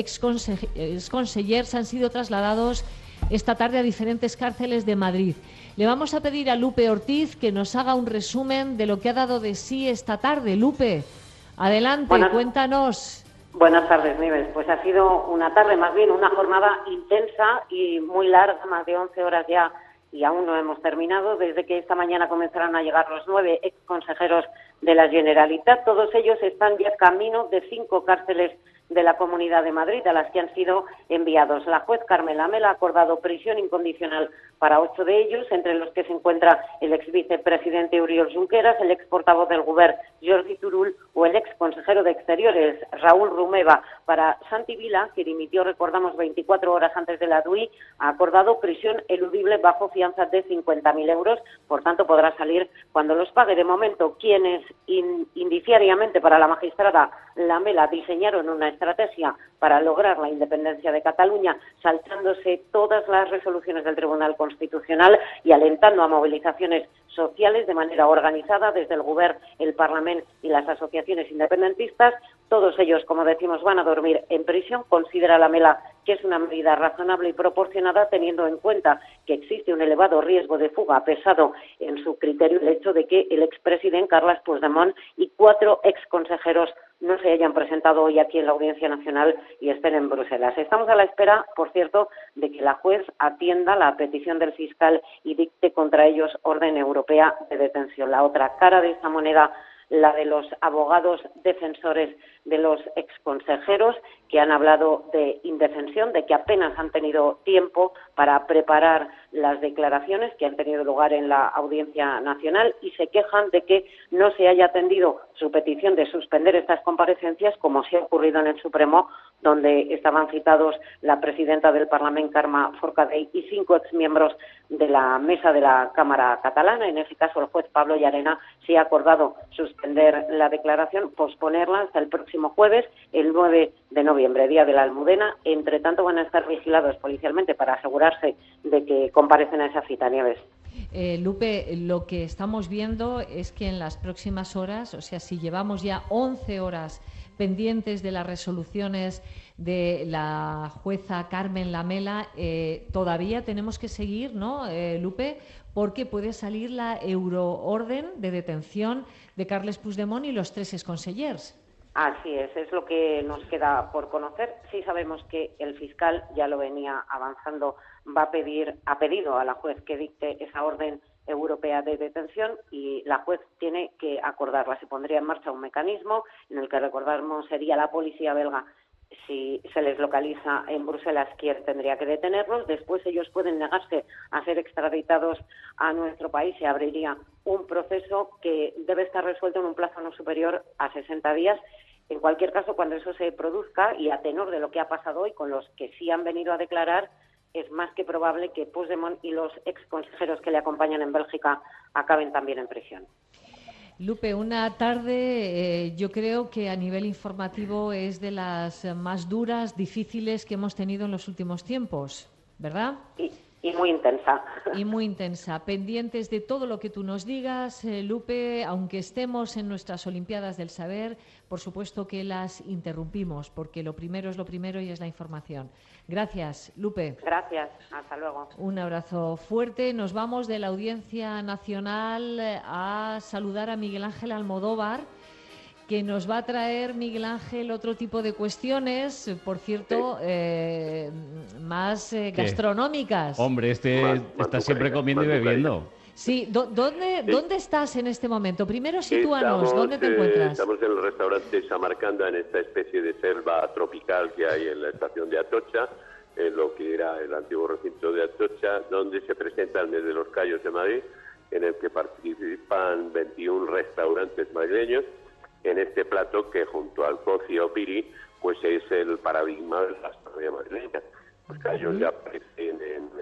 exconsellers han sido trasladados esta tarde a diferentes cárceles de Madrid. Le vamos a pedir a Lupe Ortiz que nos haga un resumen de lo que ha dado de sí esta tarde. Lupe, adelante, cuéntanos. Buenas tardes, Nieves. Pues ha sido una tarde, más bien una jornada intensa y muy larga, más de 11 horas ya, y aún no hemos terminado. Desde que esta mañana comenzaron a llegar los 9 exconsejeros de la Generalitat, todos ellos están ya camino de 5 cárceles de la Comunidad de Madrid, a las que han sido enviados. La juez Carmen Lamela ha acordado prisión incondicional para 8 de ellos, entre los que se encuentra el ex vicepresidente Oriol Junqueras, el ex portavoz del Govern Jordi Turull o el ex consejero de Exteriores Raúl Romeva. Para Santi Vila, que dimitió, recordamos, 24 horas antes de la DUI, ha acordado prisión eludible bajo fianza de 50.000 euros, por tanto podrá salir cuando los pague. De momento, quienes indiciariamente para la magistrada Lamela diseñaron una estrategia para lograr la independencia de Cataluña, saltándose todas las resoluciones del Tribunal Constitucional y alentando a movilizaciones sociales de manera organizada desde el Govern, el Parlamento y las asociaciones independentistas. Todos ellos, como decimos, van a dormir en prisión. Considera Lamela que es una medida razonable y proporcionada, teniendo en cuenta que existe un elevado riesgo de fuga. Ha pesado en su criterio el hecho de que el expresidente Carles Puigdemont y 4 exconsejeros no se hayan presentado hoy aquí en la Audiencia Nacional y estén en Bruselas. Estamos a la espera, por cierto, de que la juez atienda la petición del fiscal y dicte contra ellos orden europea de detención. La otra cara de esta moneda, la de los abogados defensores de los exconsejeros, que han hablado de indefensión, de que apenas han tenido tiempo para preparar las declaraciones que han tenido lugar en la Audiencia Nacional y se quejan de que no se haya atendido su petición de suspender estas comparecencias, como se ha ocurrido en el Supremo, donde estaban citados la presidenta del Parlamento, Carme Forcadell, y 5 exmiembros de la mesa de la Cámara catalana. En ese caso, el juez Pablo Llarena sí ha acordado suspender la declaración, posponerla hasta el próximo jueves, el 9 de noviembre, día de la Almudena. Entre tanto, van a estar vigilados policialmente para asegurarse de que comparecen a esa cita. Nieves. Lupe, lo que estamos viendo es que en las próximas horas, o sea, si llevamos ya 11 horas pendientes de las resoluciones de la jueza Carmen Lamela, todavía tenemos que seguir, ¿no, Lupe? Porque puede salir la euroorden de detención de Carles Puigdemont y los 3 exconsellers. Así es lo que nos queda por conocer. Sí sabemos que el fiscal ya lo venía avanzando, ha pedido a la juez que dicte esa orden europea de detención y la juez tiene que acordarla. Se pondría en marcha un mecanismo en el que, recordamos, sería la policía belga. Si se les localiza en Bruselas, tendría que detenerlos. Después ellos pueden negarse a ser extraditados a nuestro país. Se abriría un proceso que debe estar resuelto en un plazo no superior a 60 días En cualquier caso, cuando eso se produzca, y a tenor de lo que ha pasado hoy con los que sí han venido a declarar, es más que probable que Puigdemont y los exconsejeros que le acompañan en Bélgica acaben también en prisión. Lupe, una tarde yo creo que a nivel informativo es de las más duras, difíciles que hemos tenido en los últimos tiempos, ¿verdad? Y muy intensa. Y muy intensa. Pendientes de todo lo que tú nos digas, Lupe, aunque estemos en nuestras Olimpiadas del Saber, por supuesto que las interrumpimos, porque lo primero es lo primero y es la información. Gracias, Lupe. Gracias, hasta luego. Un abrazo fuerte. Nos vamos de la Audiencia Nacional a saludar a Miguel Ángel Almodóvar, que nos va a traer, Miguel Ángel, otro tipo de cuestiones, por cierto, más gastronómicas. Hombre, está siempre comiendo y bebiendo. Sí, ¿dónde estás en este momento? Primero sitúanos, ¿dónde te encuentras? Estamos en el restaurante Samarcanda, en esta especie de selva tropical que hay en la estación de Atocha, en lo que era el antiguo recinto de Atocha, donde se presenta el mes de los Cayos de Madrid, en el que participan 21 restaurantes madrileños, en este plato que junto al Cocio Piri pues es el paradigma de la gastronomía madrileña. Los callos ya aparecen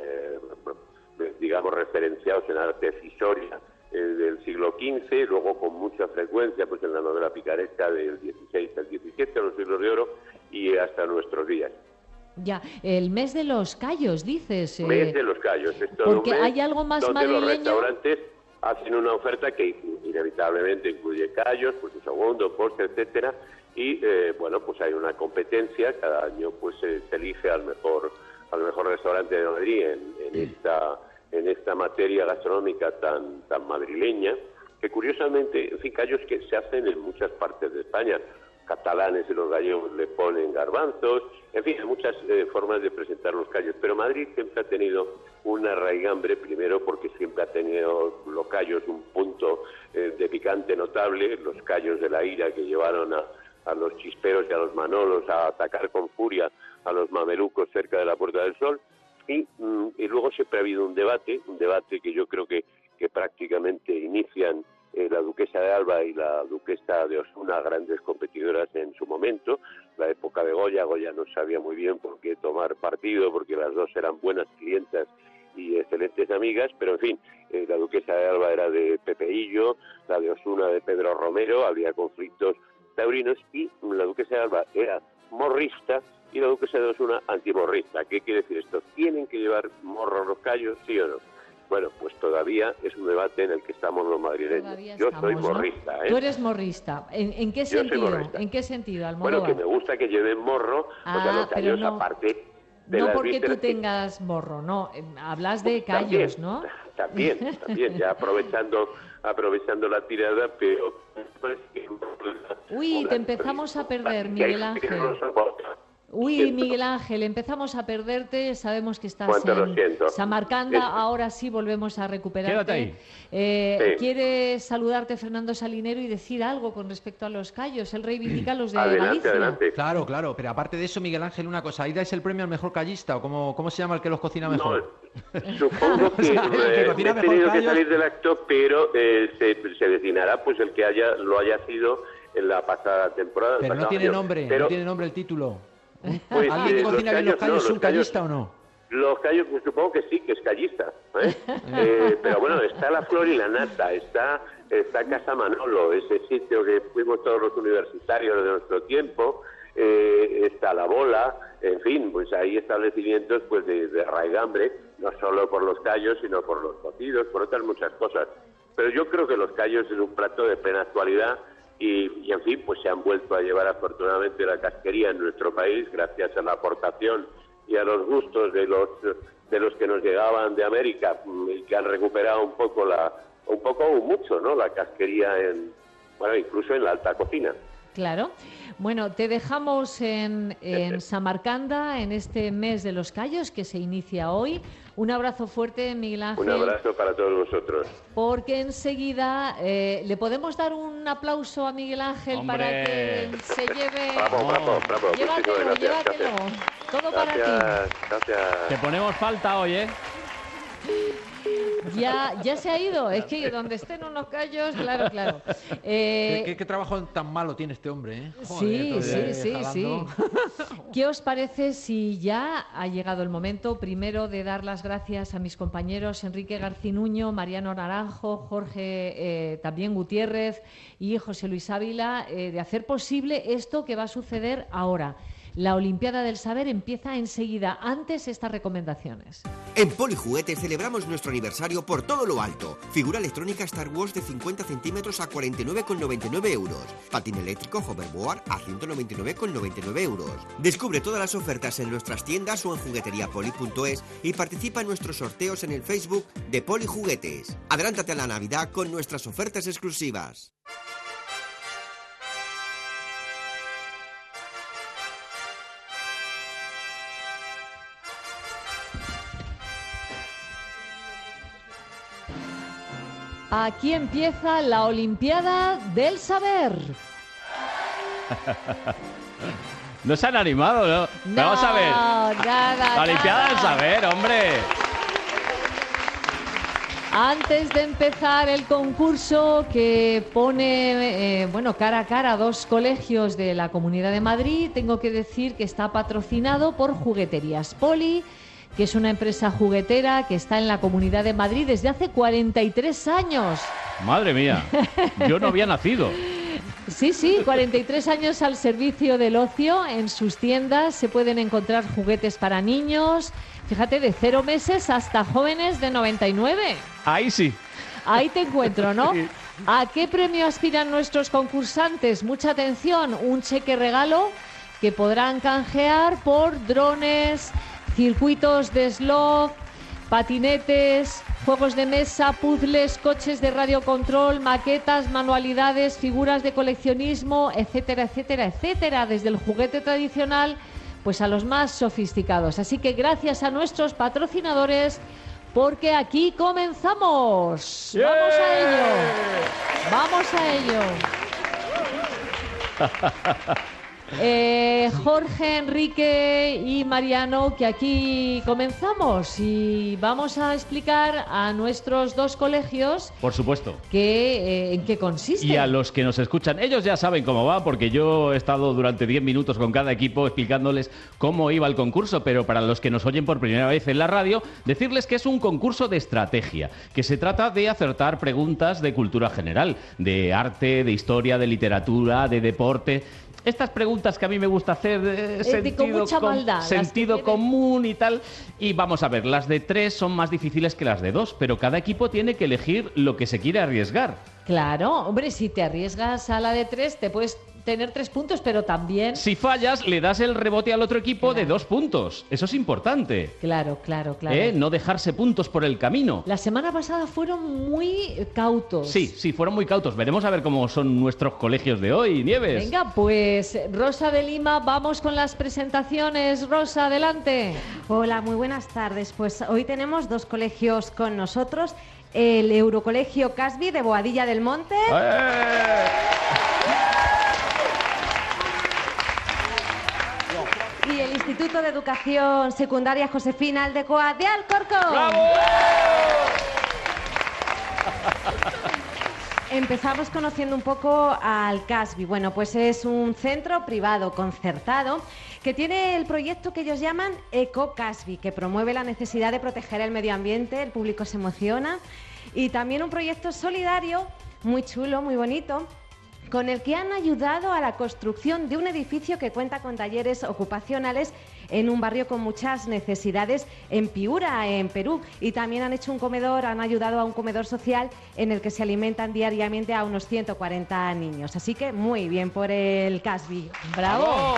digamos referenciados en arte cisoria del siglo XV, luego con mucha frecuencia pues en la novela picaresca del XVI al XVII, los siglos de oro y hasta nuestros días. Ya, el mes de los Cayos, dices. Mes de los Cayos. Es todo porque un mes hay algo más donde madrileño. Los restaurantes hacen una oferta que inevitablemente incluye callos, pues un segundo, postre, etcétera, y bueno, pues hay una competencia, cada año pues se elige al mejor restaurante de Madrid en esta materia gastronómica tan madrileña, que curiosamente, en fin, callos que se hacen en muchas partes de España. Catalanes y los gallegos le ponen garbanzos, en fin, hay muchas formas de presentar los callos, pero Madrid siempre ha tenido una raigambre, primero porque siempre ha tenido los callos un punto de picante notable, los callos de la ira que llevaron a los chisperos y a los manolos a atacar con furia a los mamelucos cerca de la Puerta del Sol, y luego siempre ha habido un debate que yo creo que prácticamente inician la duquesa de Alba y la duquesa de Osuna, grandes competidoras en su momento, la época de Goya no sabía muy bien por qué tomar partido, porque las dos eran buenas clientas y excelentes amigas, pero en fin, la duquesa de Alba era de Pepe Hillo, la de Osuna de Pedro Romero, había conflictos taurinos, y la duquesa de Alba era morrista y la duquesa de Osuna antimorrista. ¿Qué quiere decir esto? ¿Tienen que llevar morro los callos, sí o no? Bueno, pues todavía es un debate en el que estamos los madrileños. Yo soy morrista, ¿eh? Tú eres morrista. ¿En qué sentido? ¿En qué sentido, Almodóvar? Bueno, que me gusta que lleven morro, o sea, los callos no, aparte de no las porque vísceras tú tengas morro, no. Hablas de callos, también, ¿no? También, ya aprovechando la tirada, pero... Uy, te empezamos a perder, Miguel Ángel. Uy, Miguel Ángel, empezamos a perderte. Sabemos que estás en Samarcanda. Ahora sí volvemos a recuperarte. Quédate ahí. Sí. Quiere saludarte Fernando Salinero y decir algo con respecto a los callos. Él reivindica los de Galicia. Adelante. Claro, pero aparte de eso, Miguel Ángel, una cosa. ¿Ahí dais el premio al mejor callista o cómo se llama el que los cocina mejor? No, supongo que he tenido que salir del acto, pero se designará pues el que lo haya sido en la pasada temporada. Pero no tiene nombre, no tiene nombre el título. Pues, ¿Alguien que cocina bien los callos es un callista o no? Los callos, pues supongo que sí, que es callista. Pero bueno, está la flor y la nata, está Casa Manolo, ese sitio que fuimos todos los universitarios de nuestro tiempo, está La Bola, en fin, pues hay establecimientos pues de raigambre, no solo por los callos, sino por los cocidos, por otras muchas cosas. Pero yo creo que los callos es un plato de plena actualidad. Y en fin, pues se han vuelto a llevar afortunadamente la casquería en nuestro país gracias a la aportación y a los gustos de los que nos llegaban de América y que han recuperado un poco o mucho, ¿no? La casquería incluso en la alta cocina. Claro. Bueno, te dejamos en Samarcanda en este mes de los callos que se inicia hoy. Un abrazo fuerte, Miguel Ángel. Un abrazo para todos vosotros. Porque enseguida le podemos dar un aplauso a Miguel Ángel. ¡Hombre! Para que se lleve... Bravo. Llévatelo. Todo para ti. Gracias. Te ponemos falta hoy, ¿eh? Ya se ha ido. Es que donde estén unos callos, claro. ¿Qué trabajo tan malo tiene este hombre, ¿eh? Joder, sí. ¿Qué os parece si ya ha llegado el momento, primero, de dar las gracias a mis compañeros Enrique Garcinuño, Mariano Naranjo, Jorge también Gutiérrez y José Luis Ávila, de hacer posible esto que va a suceder ahora? La Olimpiada del Saber empieza enseguida. Antes, estas recomendaciones. En Polijuguetes celebramos nuestro aniversario por todo lo alto. Figura electrónica Star Wars de 50 centímetros a 49,99 euros. Patín eléctrico Hoverboard a 199,99 euros. Descubre todas las ofertas en nuestras tiendas o en jugueteriapoli.es y participa en nuestros sorteos en el Facebook de Polijuguetes. Adelántate a la Navidad con nuestras ofertas exclusivas. Aquí empieza la Olimpiada del Saber. No se han animado, ¿no? Vamos a ver. Nada. La Olimpiada del Saber, hombre. Antes de empezar el concurso que pone cara a cara a dos colegios de la Comunidad de Madrid, tengo que decir que está patrocinado por Jugueterías Poli, que es una empresa juguetera que está en la Comunidad de Madrid desde hace 43 años. Madre mía, yo no había nacido. Sí, 43 años al servicio del ocio. En sus tiendas se pueden encontrar juguetes para niños, fíjate, de 0 meses hasta jóvenes de 99. Ahí sí. Ahí te encuentro, ¿no? ¿A qué premio aspiran nuestros concursantes? Mucha atención, un cheque regalo que podrán canjear por drones, circuitos de sloth, patinetes, juegos de mesa, puzzles, coches de radiocontrol, maquetas, manualidades, figuras de coleccionismo, etcétera, etcétera, etcétera, desde el juguete tradicional pues a los más sofisticados. Así que gracias a nuestros patrocinadores, porque aquí comenzamos. ¡Yeah! ¡Vamos a ello! Jorge, Enrique y Mariano, que aquí comenzamos y vamos a explicar a nuestros dos colegios, por supuesto, en qué consiste. Y a los que nos escuchan, ellos ya saben cómo va, porque yo he estado durante 10 minutos con cada equipo explicándoles cómo iba el concurso, pero para los que nos oyen por primera vez en la radio, decirles que es un concurso de estrategia, que se trata de acertar preguntas de cultura general, de arte, de historia, de literatura, de deporte. Estas preguntas que a mí me gusta hacer, sentido común y tal. Y vamos a ver, las de 3 son más difíciles que las de 2, pero cada equipo tiene que elegir lo que se quiere arriesgar. Claro, hombre, si te arriesgas a la de 3, te puedes tener 3 puntos, pero también... Si fallas, le das el rebote al otro equipo de 2 puntos. Eso es importante. Claro. No dejarse puntos por el camino. La semana pasada fueron muy cautos. Sí, fueron muy cautos. Veremos a ver cómo son nuestros colegios de hoy, Nieves. Venga, pues Rosa de Lima, vamos con las presentaciones. Rosa, adelante. Hola, muy buenas tardes. Pues hoy tenemos 2 colegios con nosotros. El Eurocolegio Casby de Boadilla del Monte. Y el Instituto de Educación Secundaria Josefina Aldecoa de Alcorcón. ¡Bravo! Empezamos conociendo un poco al Casby. Bueno, pues es un centro privado concertado que tiene el proyecto que ellos llaman Eco Casby, que promueve la necesidad de proteger el medio ambiente, el público se emociona, y también un proyecto solidario muy chulo, muy bonito, con el que han ayudado a la construcción de un edificio que cuenta con talleres ocupacionales en un barrio con muchas necesidades en Piura, en Perú. Y también han ayudado a un comedor social en el que se alimentan diariamente a unos 140 niños. Así que muy bien por el Casby. ¡Bravo!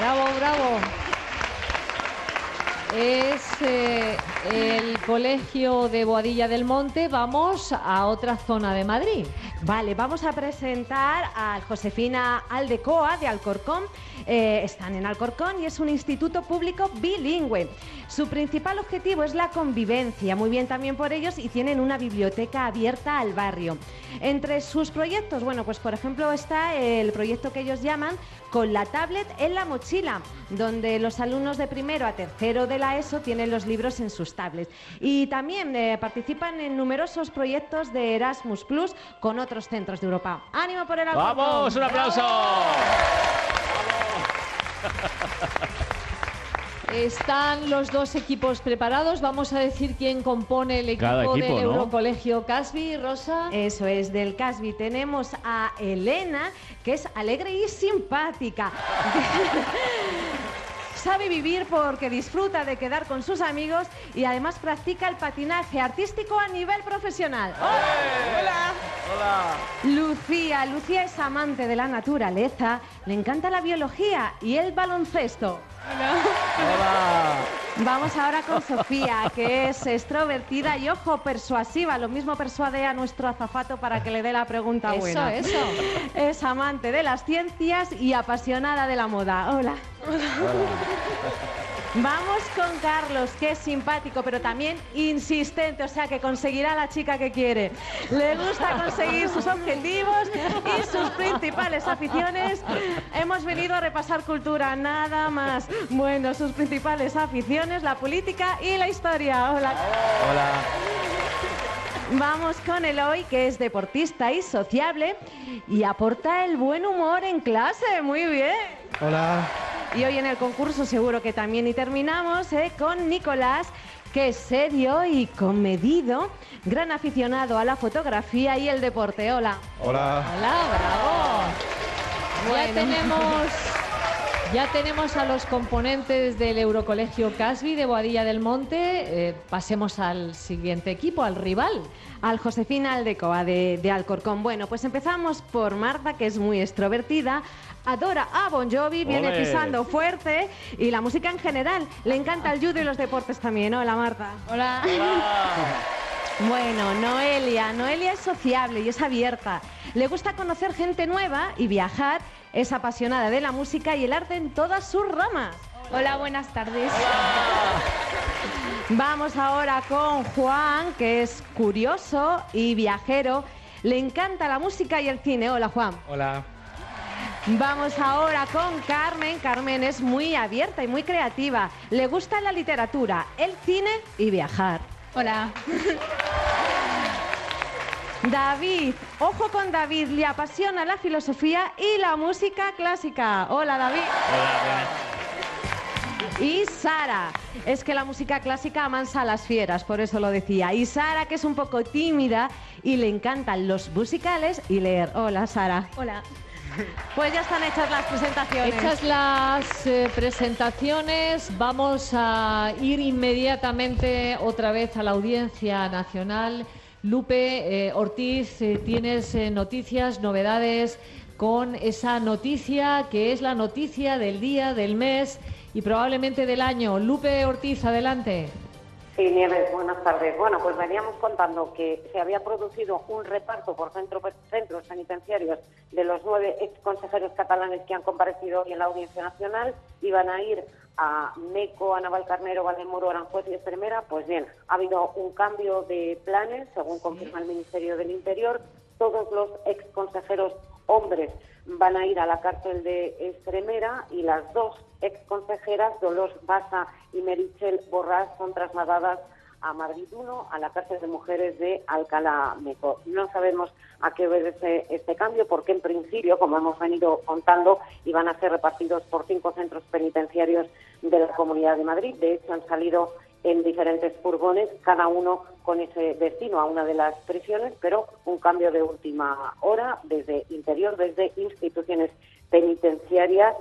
Es el colegio de Boadilla del Monte. Vamos a otra zona de Madrid. Vale, vamos a presentar al Josefina Aldecoa de Alcorcón. Están en Alcorcón y es un instituto público bilingüe. Su principal objetivo es la convivencia, muy bien también por ellos, y tienen una biblioteca abierta al barrio. Entre sus proyectos, bueno, pues por ejemplo está el proyecto que ellos llaman Con la tablet en la mochila, donde los alumnos de primero a tercero de la ESO tienen los libros en sus tablets. Y también participan en numerosos proyectos de Erasmus Plus con otros centros de Europa. ¡Ánimo por el Alcorcón! ¡Vamos! ¡Un aplauso! Están los dos equipos preparados. Vamos a decir quién compone el equipo del Eurocolegio Casvi, Rosa. Eso es, del Casvi tenemos a Elena, que es alegre y simpática. Sabe vivir porque disfruta de quedar con sus amigos y además practica el patinaje artístico a nivel profesional. ¡Hola! Hola. Lucía es amante de la naturaleza, le encanta la biología y el baloncesto. Hola. Vamos ahora con Sofía, que es extrovertida y, ojo, persuasiva. Lo mismo persuade a nuestro azafato para que le dé la pregunta buena. Eso. Es amante de las ciencias y apasionada de la moda. Hola. Vamos con Carlos, que es simpático, pero también insistente, o sea, que conseguirá la chica que quiere. Le gusta conseguir sus objetivos y sus principales aficiones. Hemos venido a repasar cultura, nada más. Bueno, sus principales aficiones, la política y la historia. Hola. Hola. Vamos con Eloy, que es deportista y sociable y aporta el buen humor en clase. Muy bien. Hola. Y hoy en el concurso seguro que también. Y terminamos con Nicolás, que es serio y comedido, gran aficionado a la fotografía y el deporte. Hola. Hola. Hola, bravo. Bueno. Ya tenemos a los componentes del Eurocolegio Casvi de Boadilla del Monte. Pasemos al siguiente equipo, al rival. Al Josefina Aldecoa de Alcorcón. Bueno, pues empezamos por Marta, que es muy extrovertida, adora a Bon Jovi, viene pisando fuerte y la música en general. Le encanta el judo y los deportes también. Hola, Marta. Hola. Bueno, Noelia es sociable y es abierta. Le gusta conocer gente nueva y viajar. Es apasionada de la música y el arte en todas sus ramas. Hola, buenas tardes. Vamos ahora con Juan, que es curioso y viajero. Le encanta la música y el cine. Hola, Juan. Hola. Vamos ahora con Carmen. Carmen es muy abierta y muy creativa. Le gusta la literatura, el cine y viajar. Hola. David, ojo con David, le apasiona la filosofía y la música clásica. Hola, David. Hola. Y Sara, es que la música clásica amansa a las fieras, por eso lo decía. Y Sara, que es un poco tímida y le encantan los musicales y leer. Hola, Sara. Hola. Pues ya están hechas las presentaciones. Hechas las presentaciones, vamos a ir inmediatamente otra vez a la Audiencia Nacional. Lupe Ortiz, tienes noticias, novedades con esa noticia que es la noticia del día, del mes y probablemente del año. Lupe Ortiz, adelante. Sí, Nieves, buenas tardes. Bueno, pues veníamos contando que se había producido un reparto por centros penitenciarios de los 9 exconsejeros catalanes que han comparecido hoy en la Audiencia Nacional. Iban a ir a Meco, a Navalcarnero, Valdemoro, Aranjuez y Extremera. Pues bien, ha habido un cambio de planes, según confirma el Ministerio del Interior. Todos los exconsejeros hombres van a ir a la cárcel de Extremera y las 2 exconsejeras, Dolors Basa y Meritxell Borràs, son trasladadas a Madrid 1, a la cárcel de mujeres de Alcalá Meco. No sabemos a qué obedece este cambio, porque en principio, como hemos venido contando, iban a ser repartidos por 5 centros penitenciarios de la Comunidad de Madrid. De hecho, han salido en diferentes furgones, cada uno con ese destino a una de las prisiones, pero un cambio de última hora desde Interior, desde instituciones penitenciarias,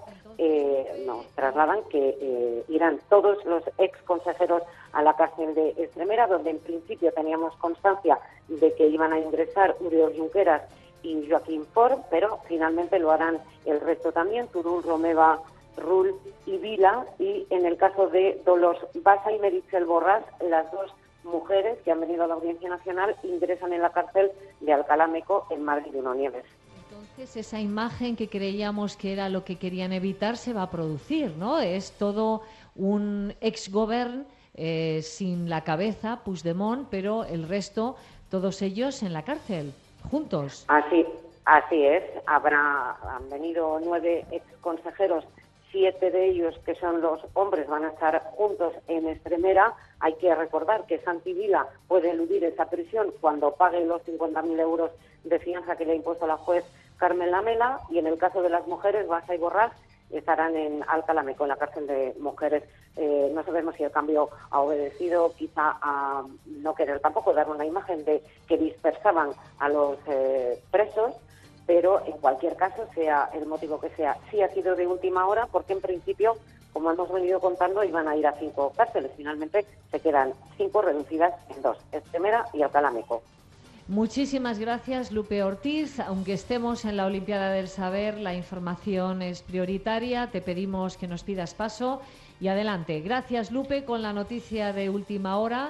nos trasladan que irán todos los exconsejeros a la cárcel de Extremera, donde en principio teníamos constancia de que iban a ingresar Oriol Junqueras y Joaquín Forn, pero finalmente lo harán el resto también, Turull, Romeva, Rull y Vila, y en el caso de Dolors Basa y Meritxell Borràs, las 2 mujeres que han venido a la Audiencia Nacional ingresan en la cárcel de Alcalá Meco en Madrid 1, Nieves. Entonces esa imagen que creíamos que era lo que querían evitar se va a producir, ¿no? Es todo un exgobern sin la cabeza, Puigdemont, pero el resto, todos ellos en la cárcel, juntos. Así es. Han venido 9 exconsejeros 7 de ellos, que son los hombres, van a estar juntos en extremera. Hay que recordar que Santi Vila puede eludir esa prisión cuando pague los 50.000 euros de fianza que le ha impuesto la juez Carmen Lamela, y en el caso de las mujeres, Basa y Borràs estarán en Alcalá Meco, en la cárcel de mujeres. No sabemos si el cambio ha obedecido quizá a no querer tampoco dar una imagen de que dispersaban a los presos, pero en cualquier caso, sea el motivo que sea, sí ha sido de última hora, porque en principio, como hemos venido contando, iban a ir a 5 cárceles. Finalmente se quedan 5 reducidas en 2, Extremera y Alcalá Meco. Muchísimas gracias, Lupe Ortiz. Aunque estemos en la Olimpiada del Saber, la información es prioritaria. Te pedimos que nos pidas paso y adelante. Gracias, Lupe, con la noticia de última hora,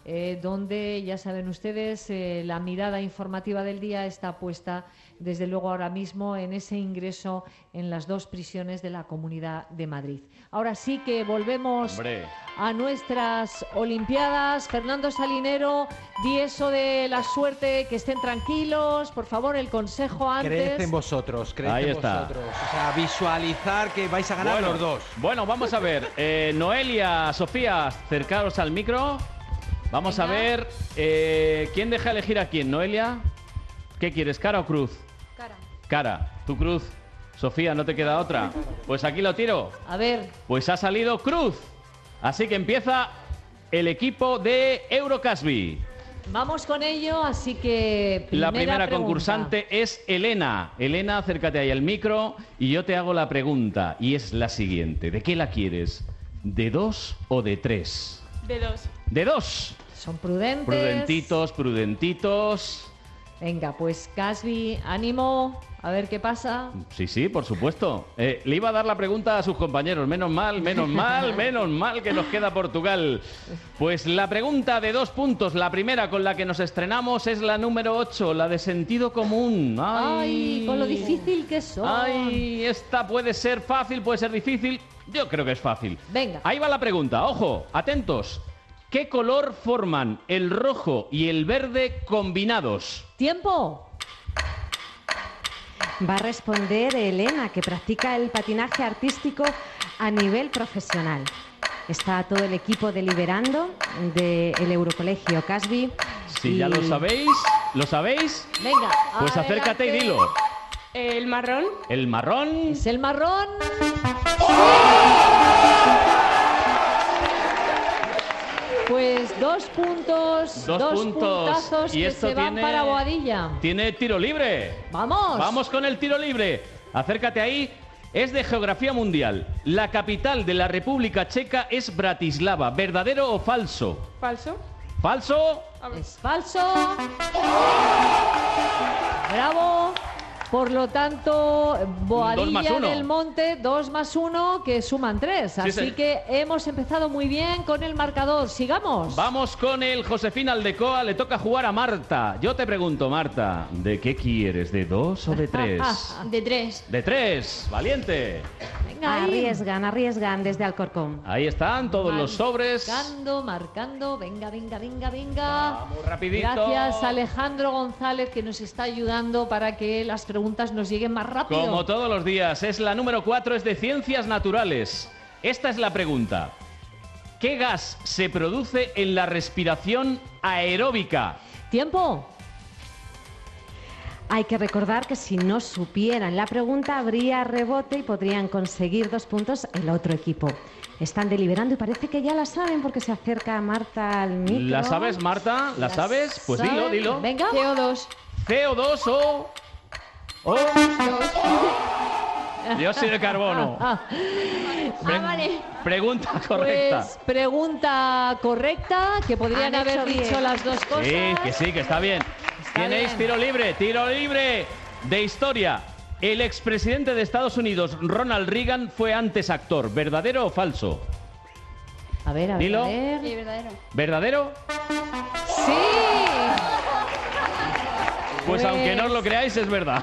donde, ya saben ustedes, la mirada informativa del día está puesta, desde luego, ahora mismo en ese ingreso en las 2 prisiones de la Comunidad de Madrid. Ahora sí que volvemos a nuestras Olimpiadas. Fernando Salinero, di eso de la suerte, que estén tranquilos, por favor, el consejo antes. Creed en vosotros, Ahí está. vosotros. O sea, visualizar que vais a ganar los 2. Bueno, vamos a ver. Noelia, Sofía, acercaros al micro. Vamos a ver. ¿Quién deja elegir a quién? Noelia, ¿qué quieres, cara o cruz? Cara. ¿Tu cruz? Sofía, ¿no te queda otra? Pues aquí lo tiro. A ver. Pues ha salido cruz. Así que empieza el equipo de Eurocasby. Vamos con ello, así que La primera pregunta. concursante es Elena. Elena, acércate ahí al micro y yo te hago la pregunta. Y es la siguiente. ¿De qué la quieres? ¿De 2 o de 3? De 2. ¡De 2! Son prudentes. Prudentitos. Venga, pues Casby, ánimo, a ver qué pasa. Sí, por supuesto. Le iba a dar la pregunta a sus compañeros. Menos mal que nos queda Portugal. Pues la pregunta de 2 puntos, la primera con la que nos estrenamos, es la número 8, la de sentido común. Ay, con lo difícil que son. Ay, esta puede ser fácil, puede ser difícil. Yo creo que es fácil. Venga. Ahí va la pregunta. Ojo, atentos. ¿Qué color forman el rojo y el verde combinados? ¡Tiempo! Va a responder Elena, que practica el patinaje artístico a nivel profesional. Está todo el equipo deliberando del Eurocolegio Casby. Si ya lo sabéis, venga, pues acércate y dilo. ¿El marrón? ¿El marrón? ¿Es el marrón? Pues 2 puntos, 2 puntazos y que esto se van para Boadilla. Tiene tiro libre. ¡Vamos! Vamos con el tiro libre. Acércate ahí. Es de geografía mundial. La capital de la República Checa es Bratislava. ¿Verdadero o falso? ¿Falso? ¿Falso? Es falso. Bravo. Por lo tanto, Boadilla del Monte, 2 más 1, que suman 3. Así sí. que hemos empezado muy bien con el marcador. Sigamos. Vamos con el Josefina Aldecoa. Le toca jugar a Marta. Yo te pregunto, Marta, ¿de qué quieres? ¿De 2 o de 3? De 3. De 3. Valiente. Venga, Arriesgan desde Alcorcón. Ahí están todos los sobres. Marcando. Venga. Vamos, rapidito. Gracias, Alejandro González, que nos está ayudando para que las preguntas nos lleguen más rápido. Como todos los días. Es la número 4, es de ciencias naturales. Esta es la pregunta. ¿Qué gas se produce en la respiración aeróbica? ¡Tiempo! Hay que recordar que si no supieran la pregunta, habría rebote y podrían conseguir 2 puntos el otro equipo. Están deliberando y parece que ya la saben porque se acerca Marta al micro. ¿La sabes, Marta? ¿La sabes? Pues dilo. Venga. CO2. CO2 o... Dióxido de carbono. Vale. Pregunta correcta. Pues pregunta correcta, que podrían Han hecho haber dicho bien. las dos cosas. Sí, que está bien. Tenéis tiro libre de historia. El expresidente de Estados Unidos, Ronald Reagan, fue antes actor. ¿Verdadero o falso? A ver. Dilo. Sí, verdadero. ¿Verdadero? ¡Sí! Pues aunque no os lo creáis, es verdad.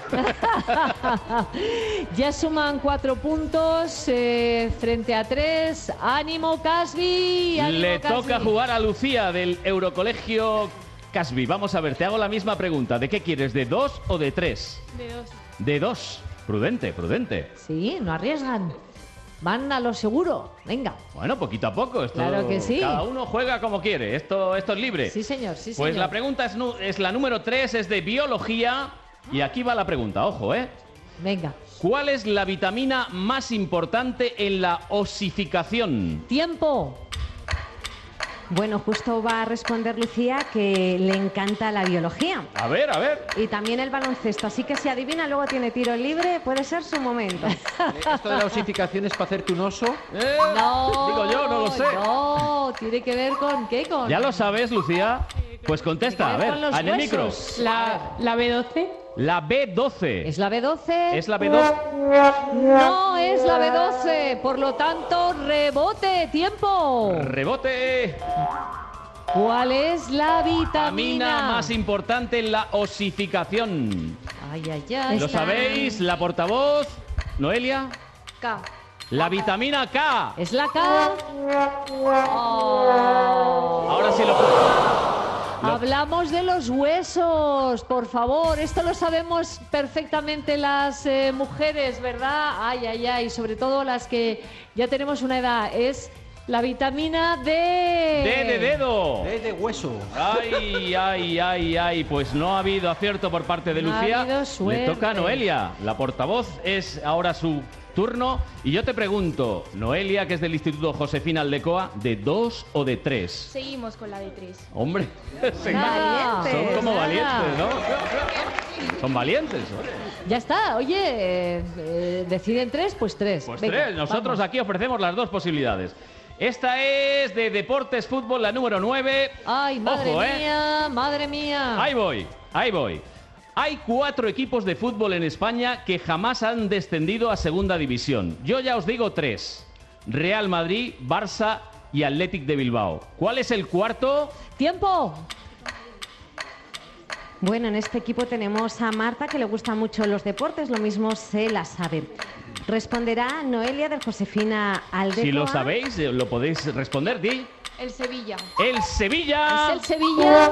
Ya suman 4 puntos frente a 3. ¡Ánimo, Casby! Le toca jugar a Lucía del Eurocolegio Casby. Vamos a ver, te hago la misma pregunta. ¿De qué quieres? ¿De 2 o de 3? De 2. De 2. Prudente. Sí, no arriesgan. van a lo seguro. Venga. Bueno, poquito a poco. Esto, Claro que sí. Cada uno juega como quiere. Esto es libre. Sí, señor, sí, Pues señor. la pregunta es la número 3, es de biología. Y aquí va la pregunta, ojo, ¿eh? Venga. ¿Cuál es la vitamina más importante en la osificación? ¡Tiempo! Bueno, justo va a responder Lucía que le encanta la biología. A ver, a ver. Y también el baloncesto, así que si adivina luego tiene tiro libre, puede ser su momento. ¿Esto de la osificación es para hacerte un oso? No. Digo yo, no lo sé. No, tiene que ver con ¿qué? Con... ¿Ya lo sabes, Lucía? Pues contesta, a ver, con los en el micro. huesos. La B12. La B12. ¿Es la B12? ¿Es la B12? No es la B12, por lo tanto, rebote, tiempo. Rebote. ¿Cuál es la Vitamina vitamina más importante en la osificación. Ay, ay, ay. ¿Lo sabéis? La portavoz, Noelia. K. La vitamina K. ¿Es la K? Ahora sí lo Hablamos de los huesos, por favor. Esto lo sabemos perfectamente las mujeres, ¿verdad? Ay, ay, ay. Sobre todo las que ya tenemos una edad. Es la vitamina D. D de dedo. D de hueso. Ay, ay, ay, ay. Pues no ha habido acierto por parte de No ha Lucía. habido Le suerte. toca a Noelia. La portavoz es ahora su turno. Y yo te pregunto, Noelia, que es del Instituto Josefina Aldecoa, ¿de 2 o de 3? Seguimos con la de 3. Hombre, Nada. son como Nada. valientes, ¿no? Son valientes. Oye. Ya está, oye, deciden 3, pues 3. Pues 3. Nosotros aquí ofrecemos las dos posibilidades. Esta es de Deportes Fútbol, la número 9. Ay, madre Ojo, mía, madre mía. Ahí voy, ahí voy. Hay 4 equipos de fútbol en España que jamás han descendido a segunda división. Yo ya os digo 3. Real Madrid, Barça y Athletic de Bilbao. ¿Cuál es el cuarto? ¡Tiempo! Bueno, en este equipo tenemos a Marta, que le gustan mucho los deportes, lo mismo se la sabe. Responderá Noelia del Josefina Aldecoa. Si lo sabéis, lo podéis responder, di. El Sevilla. ¡El Sevilla! ¿Es el Sevilla?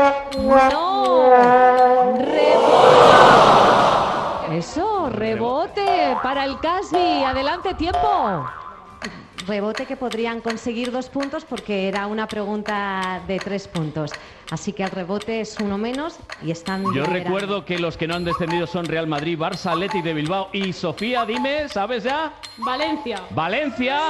¡No! ¡Rebote! Eso, rebote para el Casby. Adelante, tiempo. Rebote que podrían conseguir 2 puntos porque era una pregunta de 3 puntos. Así que el rebote es 1 menos y están... Yo liderando. recuerdo que los que no han descendido son Real Madrid, Barça, Athletic de Bilbao y Sofía, dime, ¿sabes ya? Valencia. ¡Valencia!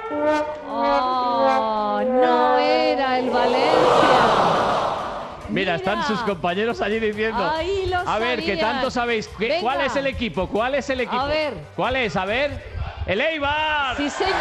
Oh, no era el Valencia. Mira, están sus compañeros allí diciendo. Ahí lo a ver, que sabían. tanto sabéis. Venga. ¿Cuál es el equipo? ¿Cuál es el equipo? A ver. ¿Cuál es? A ver. ¡El Eibar! Sí, señor.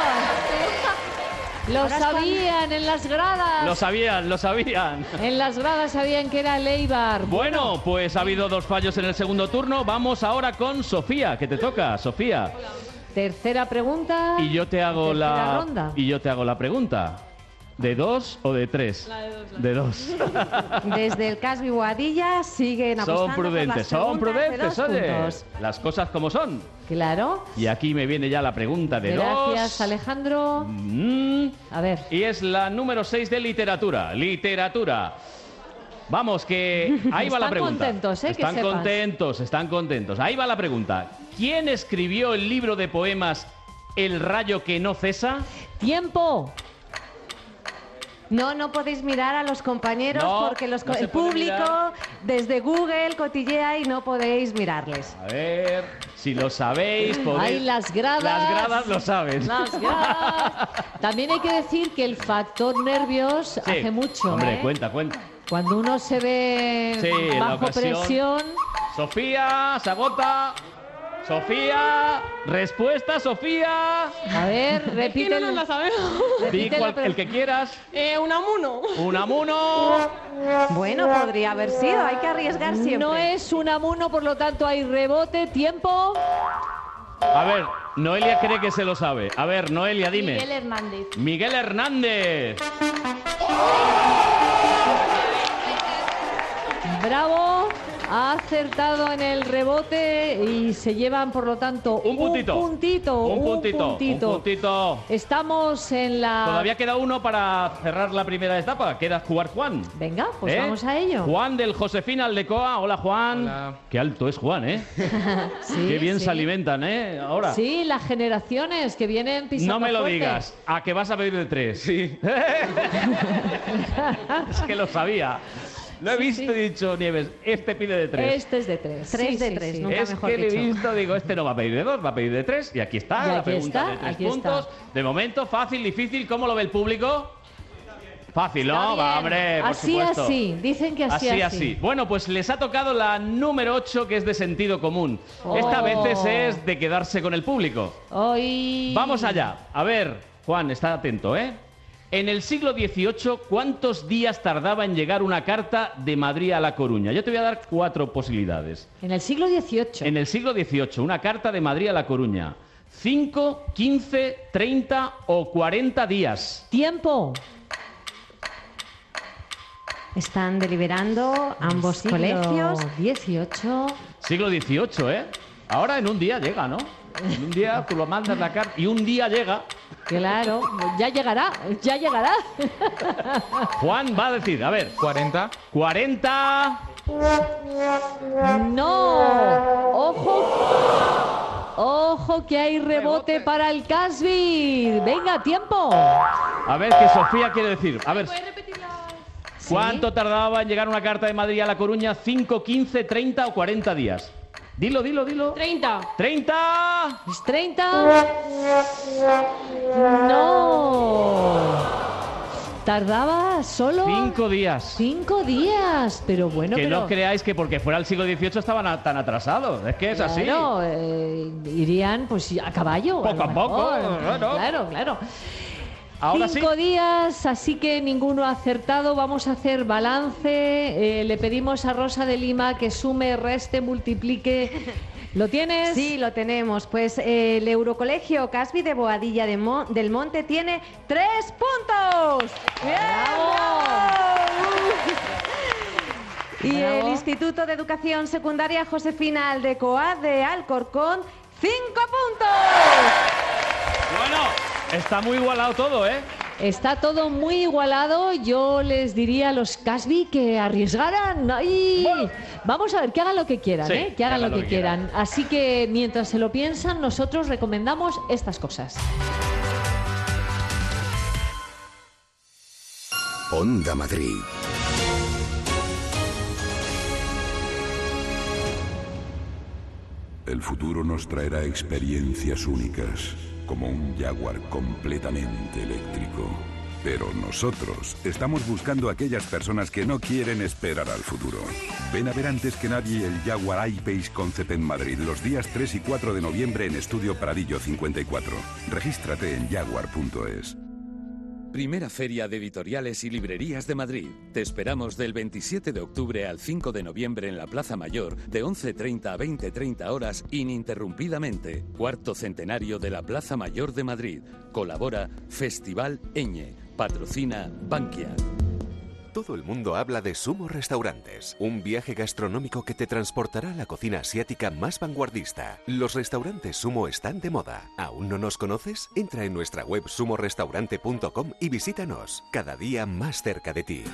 Lo sabían en las gradas. Lo sabían, lo sabían. En las gradas sabían que era el Eibar. Bueno, pues ha habido 2 fallos en el segundo turno. Vamos ahora con Sofía, que te toca, Sofía. Tercera pregunta. Y yo te hago Tercera ronda. la pregunta. ¿De 2 o de 3? La de 2. De 2. Desde el Casby Boadilla siguen apostando Son prudentes, por las son preguntas de prudentes, 2 oye. puntos. Las cosas como son. Claro. Y aquí me viene ya la pregunta de 2. Gracias, Alejandro. A ver. Y es la número 6 de literatura. Literatura. Vamos, que ahí va la Están pregunta. contentos, que Están sepas. contentos, están contentos. Ahí va la pregunta. ¿Quién escribió el libro de poemas El rayo que no cesa? ¡Tiempo! No podéis mirar a los compañeros No, porque no se el puede público mirar. desde Google cotillea y no podéis mirarles. A ver, si lo sabéis, podéis... Ay, las gradas. Las gradas lo saben. Las gradas. También hay que decir que el factor nervios Sí. hace mucho. Hombre, ¿eh? cuenta. Cuando uno se ve Sí, en la bajo ocasión. presión. Sofía, se agota. Sofía, respuesta, Sofía. A ver, Es que repite. no nos la sabemos. Di el que quieras. Unamuno. Unamuno. Bueno, podría haber sido, hay que arriesgar siempre. No es Unamuno, por lo tanto hay rebote. Tiempo. A ver, Noelia cree que se lo sabe. A ver, Noelia, dime. Miguel Hernández. Miguel Hernández. Bravo, ha acertado en el rebote y se llevan, por lo tanto, un puntito. Estamos en la... Todavía queda uno para cerrar la primera etapa. Queda jugar Juan. Venga, pues vamos a ello. Juan del Josefina Aldecoa. Hola, Juan. Hola. Qué alto es Juan, ¿eh? Sí, qué bien sí. se alimentan, ¿eh? Ahora. Sí, las generaciones que vienen pisando No me lo fuerte. digas. ¿A que vas a pedir de 3? Sí. Es que lo sabía. Lo he visto y he dicho, Nieves, este pide de 3. Este es de 3. 3 de 3, nunca Es mejor que le he dicho. visto, digo, este no va a pedir de 2, va a pedir de 3. Y aquí está, Y la aquí pregunta está, de 3 aquí puntos. está. De momento, fácil, difícil. ¿Cómo lo ve el público? Fácil, ¿no? Va, hombre, por Así, supuesto. así. Dicen que así. Bueno, pues les ha tocado la número 8, que es de sentido común. Esta vez es de quedarse con el público. Hoy... Vamos allá. A ver, Juan, está atento, ¿eh? En el siglo XVIII, ¿cuántos días tardaba en llegar una carta de Madrid a La Coruña? Yo te voy a dar 4 posibilidades. En el siglo XVIII. En el siglo XVIII, una carta de Madrid a La Coruña. 5, 15, 30 o 40 días. Tiempo. Están deliberando ambos colegios. 18. Siglo XVIII, ¿eh? Ahora en un día llega, ¿no? En un día tú lo mandas la carta y un día llega. Claro, ya llegará, ya llegará. Juan va a decir, a ver. 40. 40. No. Ojo. Ojo que hay rebote para el Casby. Venga, tiempo. A ver, qué Sofía quiere decir. A ver. ¿Cuánto tardaba en llegar una carta de Madrid a La Coruña? 5, 15, 30 o 40 días. Dilo. 30. 30. ¿Es 30? No. Tardaba solo... 5 días. 5 días. Pero bueno, Que pero... no creáis que porque fuera el siglo XVIII estaban tan atrasados. Es que es así. Claro, irían pues a caballo. Poco a poco, claro. Claro. Ahora 5 días, así que ninguno ha acertado. Vamos a hacer balance. Le pedimos a Rosa de Lima que sume, reste, multiplique. ¿Lo tienes? Sí, lo tenemos. Pues el Eurocolegio Casby de Boadilla del Monte tiene 3 puntos. ¡Bien! Y el Instituto de Educación Secundaria Josefina Aldecoa de Alcorcón, 5 puntos. Bueno, está muy igualado todo, ¿eh? Está todo muy igualado. Yo les diría a los Casby que arriesgaran. ¡Ay! Bueno. Vamos a ver, que hagan lo que quieran, Sí, ¿eh? Que hagan lo que quieran. Así que mientras se lo piensan, nosotros recomendamos estas cosas. Onda Madrid. El futuro nos traerá experiencias únicas, como un Jaguar completamente eléctrico. Pero nosotros estamos buscando a aquellas personas que no quieren esperar al futuro. Ven a ver antes que nadie el Jaguar I-Pace Concept en Madrid los días 3 y 4 de noviembre en Estudio Pradillo 54. Regístrate en jaguar.es. Primera Feria de Editoriales y Librerías de Madrid. Te esperamos del 27 de octubre al 5 de noviembre en la Plaza Mayor, de 11:30 a 20:30 horas, ininterrumpidamente. Cuarto centenario de la Plaza Mayor de Madrid. Colabora Festival Eñe. Patrocina Bankia. Todo el mundo habla de Sumo Restaurantes, un viaje gastronómico que te transportará a la cocina asiática más vanguardista. Los restaurantes Sumo están de moda. ¿Aún no nos conoces? Entra en nuestra web sumorestaurante.com y visítanos, cada día más cerca de ti.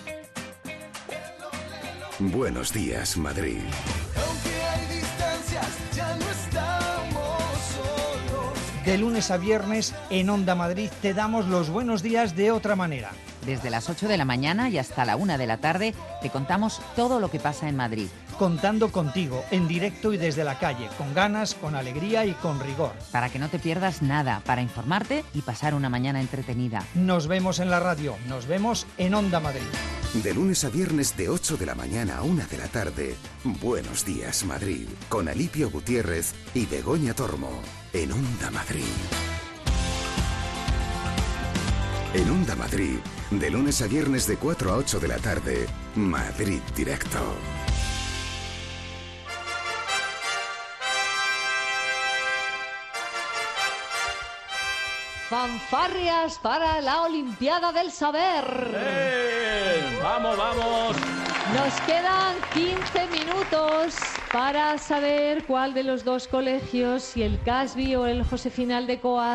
Buenos días, Madrid. Aunque hay distancias, ya no estamos solos. De lunes a viernes en Onda Madrid te damos los buenos días de otra manera. Desde las 8 de la mañana y hasta la 1 de la tarde te contamos todo lo que pasa en Madrid. Contando contigo, en directo y desde la calle, con ganas, con alegría y con rigor. Para que no te pierdas nada, para informarte y pasar una mañana entretenida. Nos vemos en la radio, nos vemos en Onda Madrid. De lunes a viernes de 8 de la mañana a 1 de la tarde, Buenos días, Madrid, con Alipio Gutiérrez y Begoña Tormo, en Onda Madrid. En Onda Madrid, de lunes a viernes de 4 a 8 de la tarde, Madrid Directo. Fanfarrias para la Olimpiada del Saber. Vamos. Nos quedan 15 minutos para saber cuál de los dos colegios, si el Casby o el Josefina Aldecoa,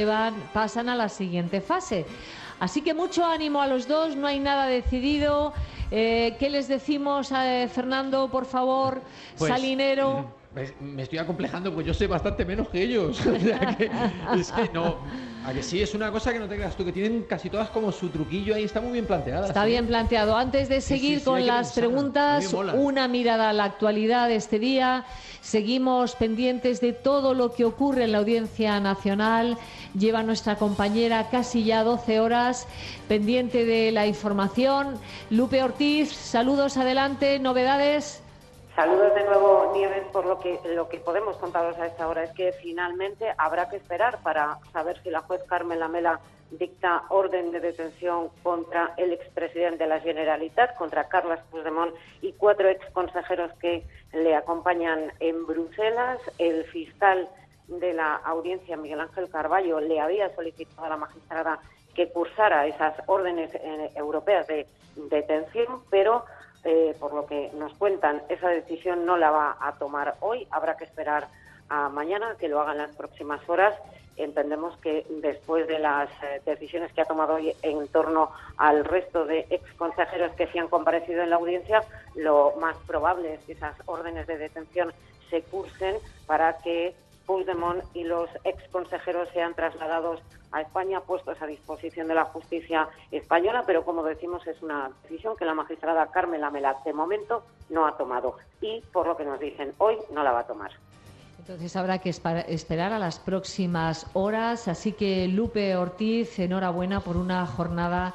pasan a la siguiente fase. Así que mucho ánimo a los dos, no hay nada decidido. ¿Qué les decimos, Fernando, por favor? Pues, Salinero. Me estoy acomplejando porque yo sé bastante menos que ellos. O sea que, es que no. A que sí, es una cosa que no te creas tú, que tienen casi todas como su truquillo ahí, está muy bien planteada. Está bien planteado. Antes de seguir con las preguntas, una mirada a la actualidad de este día. Seguimos pendientes de todo lo que ocurre en la Audiencia Nacional. Lleva nuestra compañera casi ya 12 horas pendiente de la información. Lupe Ortiz, saludos, adelante, novedades. Saludos de nuevo, Nieves. Por lo que podemos contaros a esta hora es que finalmente habrá que esperar para saber si la juez Carmen Lamela dicta orden de detención contra el expresidente de la Generalitat, contra Carles Puigdemont y 4 exconsejeros que le acompañan en Bruselas. El fiscal de la audiencia, Miguel Ángel Carballo, le había solicitado a la magistrada que cursara esas órdenes europeas de detención, pero por lo que nos cuentan, esa decisión no la va a tomar hoy. Habrá que esperar a mañana, que lo hagan las próximas horas. Entendemos que después de las decisiones que ha tomado hoy en torno al resto de exconsejeros que sí han comparecido en la audiencia, lo más probable es que esas órdenes de detención se cursen para que Puigdemont y los exconsejeros sean trasladados a España, puestos a disposición de la justicia española, pero como decimos es una decisión que la magistrada Carmen Lamela de momento no ha tomado y, por lo que nos dicen, hoy no la va a tomar. Entonces habrá que esperar a las próximas horas, así que Lupe Ortiz, enhorabuena por una jornada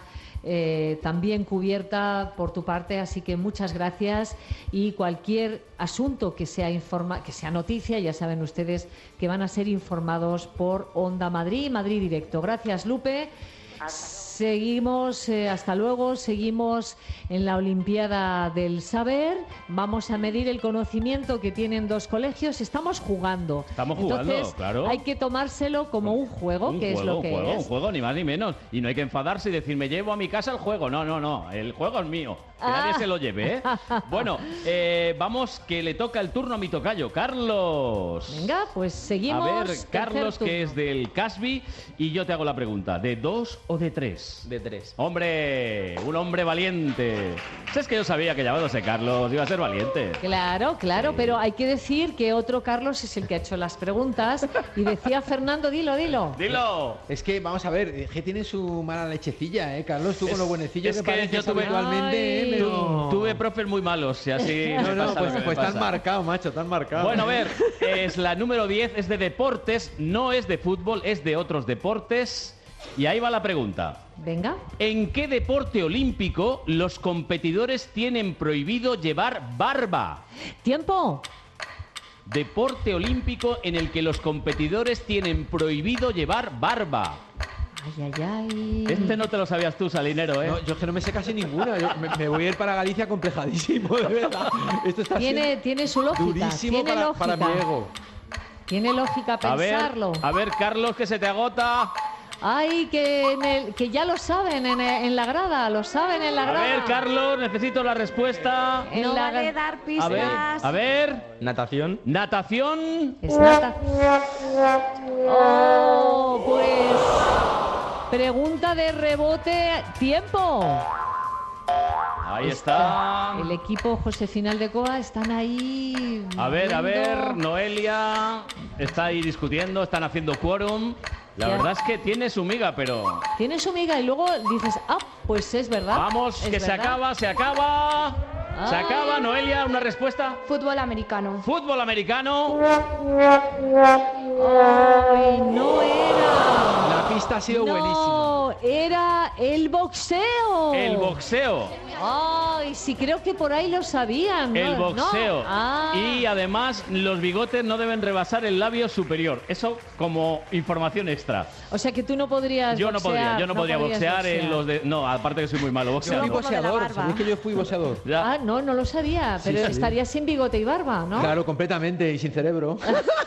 también cubierta por tu parte, así que muchas gracias, y cualquier asunto que sea noticia, ya saben ustedes que van a ser informados por Onda Madrid, Madrid Directo. Gracias, Lupe. Seguimos, hasta luego, seguimos en la Olimpiada del Saber. Vamos a medir el conocimiento que tienen dos colegios. Estamos jugando. Entonces, claro. Hay que tomárselo como un juego, es lo que es. Un juego, ni más ni menos. Y no hay que enfadarse y decir, me llevo a mi casa el juego. No, el juego es mío. Que nadie se lo lleve, ¿eh? Bueno, vamos, que le toca el turno a mi tocayo, Carlos. Venga, pues seguimos. A ver, Carlos, que es del Casby, y yo te hago la pregunta, ¿de 2 o de 3? De 3. ¡Hombre! Un hombre valiente. Es que yo sabía que llamándose Carlos iba a ser valiente. Claro, sí. Pero hay que decir que otro Carlos es el que ha hecho las preguntas, y decía Fernando, dilo. ¡Dilo! Es que, vamos a ver, que tiene su mala lechecilla, ¿eh, Carlos? Tú con lo buenecillo que pareces habitualmente, pero... Tuve profes muy malos, y así pues tan marcado, macho, tan marcado. Bueno, a ver, es la número 10, es de deportes, no es de fútbol, es de otros deportes. Y ahí va la pregunta. Venga. ¿En qué deporte olímpico los competidores tienen prohibido llevar barba? ¡Tiempo! Deporte olímpico en el que los competidores tienen prohibido llevar barba. Ay. Este no te lo sabías tú, Salinero, ¿eh? No, yo es que no me sé casi ninguna. Yo me voy a ir para Galicia complejadísimo, de verdad. Esto está tiene su lógica. Durísimo tiene lógica. para mi ego. Tiene lógica pensarlo. A ver, Carlos, que se te agota. Ay, que ya lo saben en la grada, lo saben en la grada. A ver, Carlos, necesito la respuesta. No vale dar pistas. A ver. Natación. ¿Natación? Es natación. Oh, pues... Pregunta de rebote, tiempo. Ahí está. El equipo Josefina Aldecoa están ahí. A ver, Noelia está ahí discutiendo, están haciendo quórum. La verdad es que tiene su miga, pero... Tiene su miga y luego dices, pues es verdad. Vamos, que verdad. se acaba. Se acaba, Noelia, una respuesta. Fútbol americano. Fútbol americano. Ay, no era. La pista ha sido buenísima. No, era el boxeo. El boxeo. Ay, sí, creo que por ahí lo sabían. El ¿no? boxeo. Ah. Y además, los bigotes no deben rebasar el labio superior. Eso como información extra. O sea que tú no podrías Yo boxear. no podría boxear en los de... No, aparte que soy muy malo Yo boxeando. fui boxeador, ¿sabéis que yo fui boxeador? Ya. No lo sabía, pero sí. estarías sin bigote y barba, ¿no? Claro, completamente, y sin cerebro.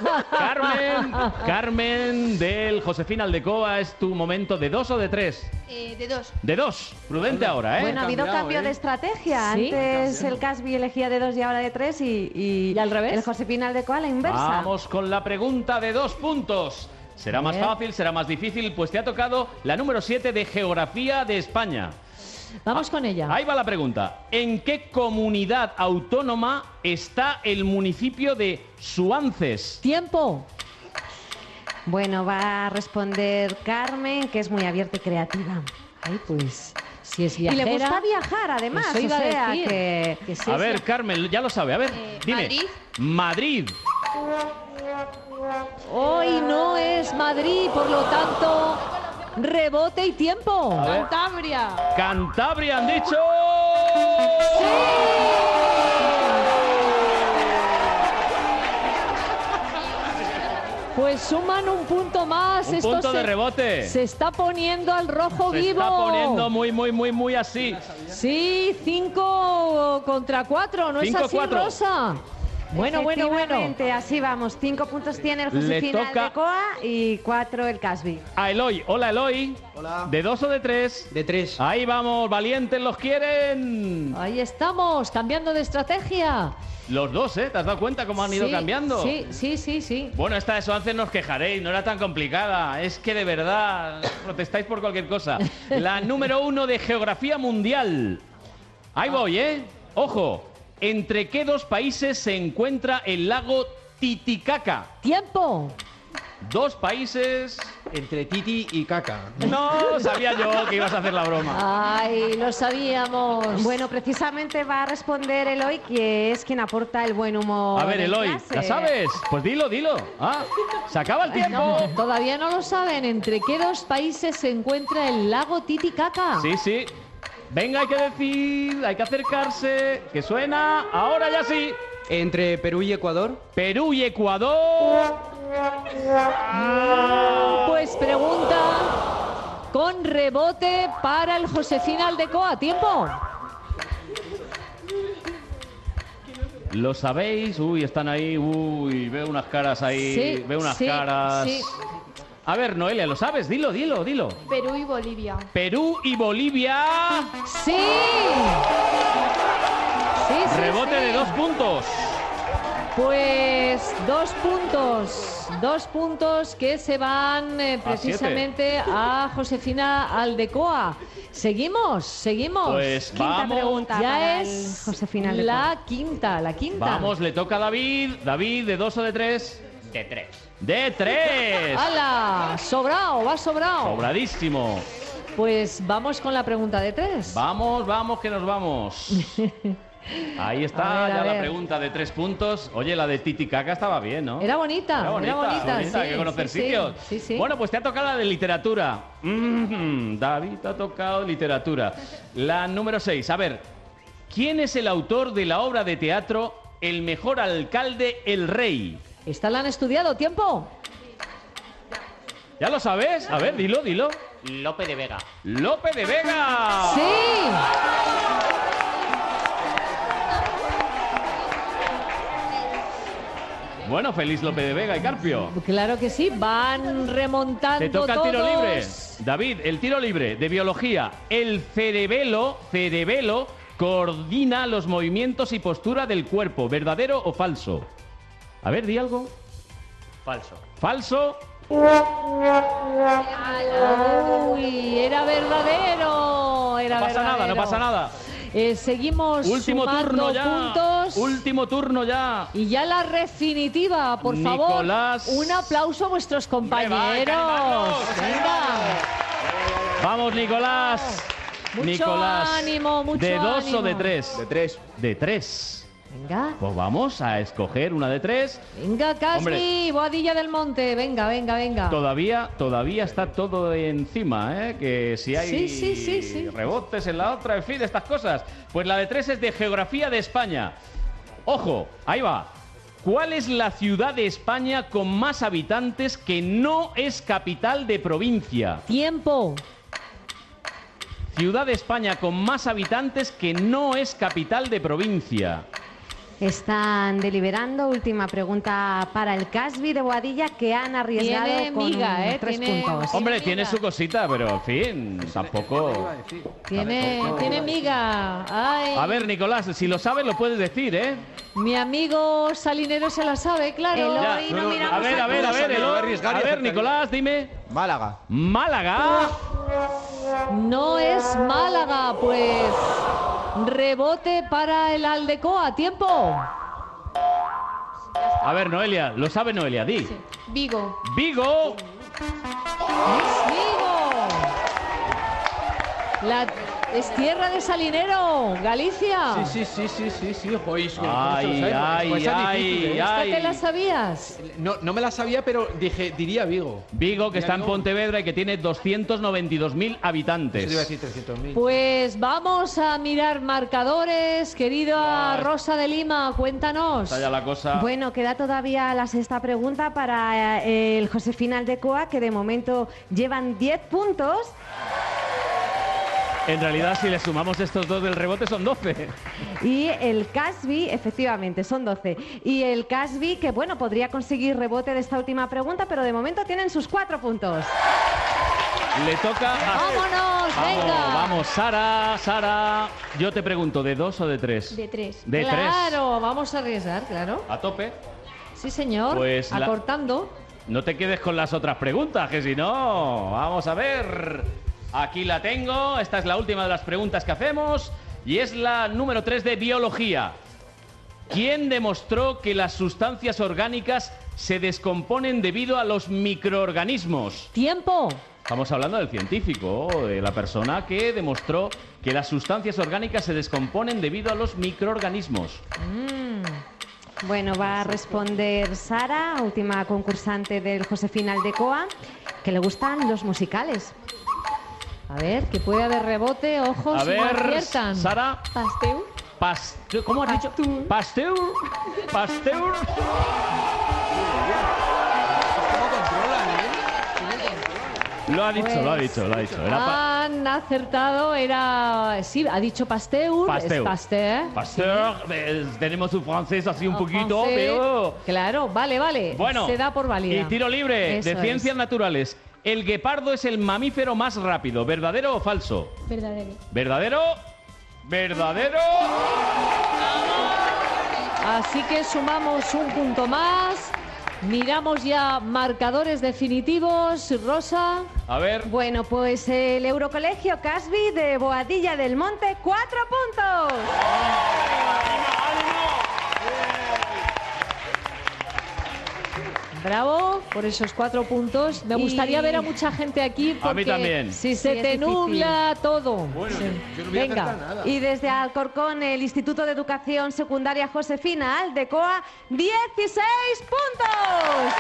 Carmen del Josefina Aldecoa, ¿es tu momento de 2 o de 3? De 2. De 2. Prudente ahora, ¿eh? Bueno, ha habido cambio cambio de estrategia. Sí. Antes el Casby elegía de 2 y ahora de 3 y al revés. el Josefina Aldecoa a la inversa. Vamos con la pregunta de 2 puntos. ¿Será más fácil? ¿Será más difícil? Pues te ha tocado la número 7 de Geografía de España. Vamos con ella. Ahí va la pregunta. ¿En qué comunidad autónoma está el municipio de Suances? ¡Tiempo! Bueno, va a responder Carmen, que es muy abierta y creativa. Ay, pues, si es Y viajera... le gusta viajar, además. Eso iba o sea, a decir. que sí, A ver, Carmen, ya lo sabe. A ver, dime. ¿Madrid? Madrid. Hoy no es Madrid, por lo tanto, rebote y tiempo. A ver. Cantabria. Cantabria han dicho. Pues suman un punto más. Un Esto punto de rebote. Se está poniendo al rojo Se vivo. está poniendo muy así. Sí, 5 contra 4, ¿no es así, 5-4. Rosa? Bueno. Efectivamente, así vamos. 5 puntos tiene el Le Josefina toca- Aldecoa y 4 el Casby. A Eloy. Hola, Eloy. Hola. ¿De 2 o de 3? De 3. Ahí vamos, valientes los quieren. Ahí estamos, cambiando de estrategia. Los dos, ¿eh? ¿Te has dado cuenta cómo han ido Sí, cambiando? Sí. Bueno, esta de Suances no os quejaréis, no era tan complicada. Es que de verdad protestáis por cualquier cosa. La número 1 de Geografía Mundial. Ahí voy, ¿eh? Ojo, ¿entre qué 2 países se encuentra el lago Titicaca? ¡Tiempo! 2 países... Entre Titi y Caca. No, sabía yo que ibas a hacer la broma. Ay, lo sabíamos. Bueno, precisamente va a responder Eloy, que es quien aporta el buen humor. A ver, en Eloy, clase. ¿la sabes? Pues dilo. Ah, se acaba el tiempo. No, todavía no lo saben. ¿Entre qué 2 países se encuentra el lago Titicaca? Sí. Venga, hay que decir, hay que acercarse, que suena, ahora ya sí. Entre Perú y Ecuador. Perú y Ecuador. Pues pregunta con rebote para el Josefina Aldecoa. ¿Tiempo? ¿Lo sabéis? Uy, están ahí, veo unas caras ahí, Sí, veo unas sí, caras. sí. A ver, Noelia, ¿lo sabes? Dilo. Perú y Bolivia. Perú y Bolivia. ¡Sí! Sí, Rebote sí. de 2 puntos. Pues 2 puntos. 2 puntos que se van precisamente a Josefina Aldecoa. Seguimos. Pues Quinta vamos. pregunta Ya para es el Josefina Aldecoa. la quinta. Vamos, le toca a David. David, ¿de 2 o de 3? De 3. ¡De 3! ¡Hala! Sobrado, va sobrado. Sobradísimo. Pues vamos con la pregunta de 3. Vamos, que nos vamos. Ahí está, A ver, ya la ver. pregunta de 3 puntos. Oye, la de Titicaca estaba bien, ¿no? Era bonita, Era bonita, sí, hay que conocer sí, sitios. sí. Bueno, pues te ha tocado la de literatura. David, te ha tocado literatura. La número 6. A ver, ¿quién es el autor de la obra de teatro El mejor alcalde, el rey? ¿Esta la han estudiado? ¿Tiempo? ¿Ya lo sabes? A ver, dilo. Lope de Vega. ¡Lope de Vega! ¡Sí! Bueno, feliz Lope de Vega y Carpio. Claro que sí, van remontando Te toca el tiro todos. libre. David, el tiro libre de biología. El cerebelo coordina los movimientos y postura del cuerpo. ¿Verdadero o falso? A ver, di algo. Falso. ¿Falso? Uy, era verdadero. No pasa nada. Seguimos Último sumando turno ya. puntos. Último turno ya. Y ya la definitiva, por Nicolás. favor. Un aplauso a vuestros compañeros. Venga. Vamos, Nicolás. Mucho Nicolás. ánimo, mucho ¿De 2 o de ánimo. 3? De 3. De 3. Venga. Pues vamos a escoger una de 3. Venga, Casmi, Hombre. Boadilla del Monte. Venga. Todavía está todo encima, ¿eh? Que si hay Sí. rebotes en la otra, en fin, estas cosas. Pues la de 3 es de Geografía de España. Ojo, ahí va. ¿Cuál es la ciudad de España con más habitantes que no es capital de provincia? Tiempo. Ciudad de España con más habitantes que no es capital de provincia. Están deliberando. Última pregunta para el Casby de Boadilla, que han arriesgado Tiene con miga, 3 tiene- puntos. Hombre, tiene su cosita, pero en fin, tampoco... Tiene miga. Ay, A ver, Nicolás, si lo sabes lo puedes decir, ¿eh? mi amigo Salinero se la sabe, claro. Ya. A ver, a ver, Nicolás, dime. Málaga. Málaga. No es Málaga, pues rebote para el Aldecoa. ¡Tiempo! A ver, Noelia, lo sabe Noelia, di. Vigo. Vigo. Es tierra de Salinero, Galicia. Sí. Joder, Ay, ¿Esta te la sabías? No me la sabía, pero diría Vigo. Vigo, que está en Pontevedra y que tiene 292.000 habitantes. Eso iba a decir 300.000. Pues vamos a mirar marcadores. Querida Rosa de Lima, cuéntanos. Está ya la cosa. Bueno, queda todavía la sexta pregunta para el Josefina Aldecoa, que de momento llevan 10 puntos. En realidad, si le sumamos estos dos del rebote, son 12. Y el Casby, efectivamente, son 12. Y el Casby, que bueno, podría conseguir rebote de esta última pregunta, pero de momento tienen sus 4 puntos. Le toca a... ¡Vámonos, venga! Vamos, Sara. Yo te pregunto, ¿de 2 o de 3? De 3. De 3. Claro, vamos a arriesgar, claro. A tope. Sí, señor. Pues acortando. No te quedes con las otras preguntas, que si no... Vamos a ver. Aquí la tengo. Esta es la última de las preguntas que hacemos. Y es la número 3 de biología. ¿Quién demostró que las sustancias orgánicas se descomponen debido a los microorganismos? ¡Tiempo! Estamos hablando del científico, de la persona que demostró que las sustancias orgánicas se descomponen debido a los microorganismos. Bueno, va a responder Sara, última concursante del Josefina Aldecoa, que le gustan los musicales. A ver, que puede haber rebote, ojos, A si no ver, aciertan. Sara. Pasteur. ¿Cómo has dicho? Pasteur. Pasteur. Lo ha dicho. Era Han acertado, sí, ha dicho Pasteur. Pasteur. Es Pasteur. Pasteur. Tenemos un francés así un poquito, Francés. pero... Claro, vale. Bueno, se da por válida. y tiro libre Eso de es. ciencias naturales. El guepardo es el mamífero más rápido, ¿verdadero o falso? Verdadero. ¿Verdadero? Así que sumamos un punto más. Miramos ya marcadores definitivos, Rosa. A ver. Bueno, pues el Eurocolegio Casby de Boadilla del Monte, 4 puntos. Bravo por esos 4 puntos. Me gustaría ver a mucha gente aquí porque A mí también. si Sí, se es te difícil. nubla todo. Bueno, Sí. yo no voy a Venga. acertar nada. Y desde Alcorcón, el Instituto de Educación Secundaria Josefina Aldecoa, 16 puntos.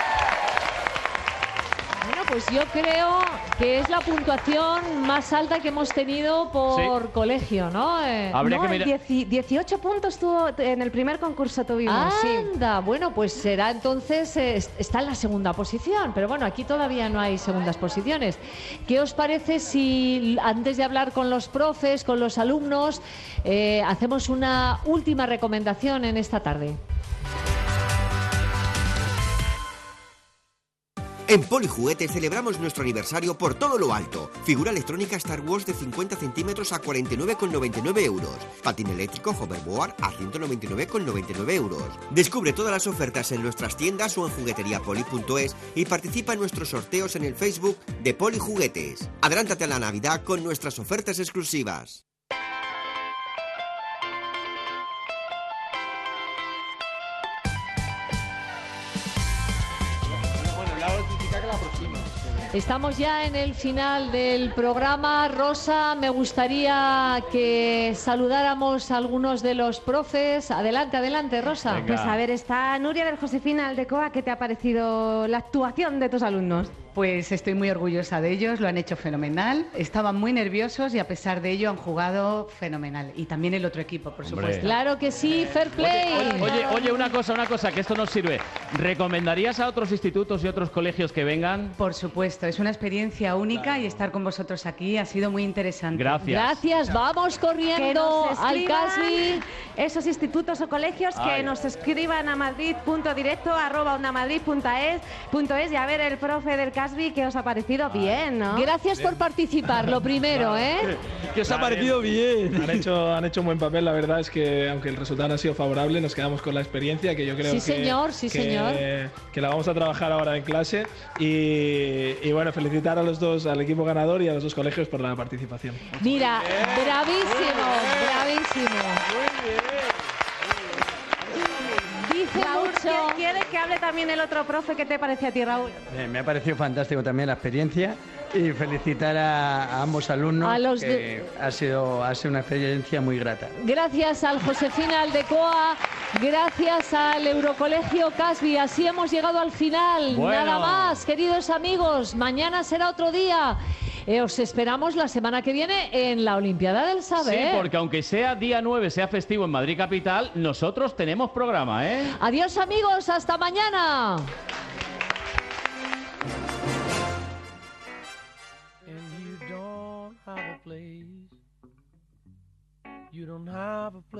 Bueno, pues yo creo que es la puntuación más alta que hemos tenido por colegio, ¿no? Habría No, que mirar... 18 puntos tuvo en el primer concurso tuvimos, sí. Anda, bueno, pues será entonces, está en la segunda posición, pero bueno, aquí todavía no hay segundas posiciones. ¿Qué os parece si antes de hablar con los profes, con los alumnos, hacemos una última recomendación en esta tarde? En Polijuguetes celebramos nuestro aniversario por todo lo alto. Figura electrónica Star Wars de 50 centímetros a 49,99 euros. Patín eléctrico Hoverboard a 199,99 euros. Descubre todas las ofertas en nuestras tiendas o en jugueteriapoli.es y participa en nuestros sorteos en el Facebook de Polijuguetes. Adelántate a la Navidad con nuestras ofertas exclusivas. Estamos ya en el final del programa. Rosa, me gustaría que saludáramos a algunos de los profes. Adelante, Rosa. Venga. Pues a ver, está Nuria del Josefina Aldecoa. ¿Qué te ha parecido la actuación de tus alumnos? Pues estoy muy orgullosa de ellos, lo han hecho fenomenal. Estaban muy nerviosos y a pesar de ello han jugado fenomenal. Y también el otro equipo, por supuesto. Claro que sí, fair play. Oye, una cosa, que esto nos sirve. ¿Recomendarías a otros institutos y otros colegios que vengan? Por supuesto. supuesto. Es una experiencia única y estar con vosotros aquí ha sido muy interesante. Gracias. Vamos Que corriendo nos al escriban Casby. esos institutos o colegios que nos escriban a madrid.directo@ondamadrid.es y a ver el profe del Casby que os ha parecido bien, ¿no? Gracias por participar, lo primero, ¿eh? ¿Qué os ha parecido bien? Han hecho un buen papel, la verdad es que aunque el resultado no ha sido favorable, nos quedamos con la experiencia que yo creo Sí, señor. que la vamos a trabajar ahora en clase y bueno, felicitar a los dos, al equipo ganador y a los dos colegios por la participación. Mira, bravísimo. Dice Raúl, mucho. ¿quiere que hable también el otro profe? ¿Qué te parece a ti, Raúl? Me ha parecido fantástico también la experiencia y felicitar a ambos alumnos, A los que ha sido una experiencia muy grata. Gracias al Josefina Aldecoa, gracias al Eurocolegio Casby. Así hemos llegado al final. Bueno. Nada más, queridos amigos. Mañana será otro día. Os esperamos la semana que viene en la Olimpiada del Saber. Sí, porque aunque sea día 9, sea festivo en Madrid Capital, nosotros tenemos programa, ¿eh? Adiós, amigos. Hasta mañana. You don't have a place.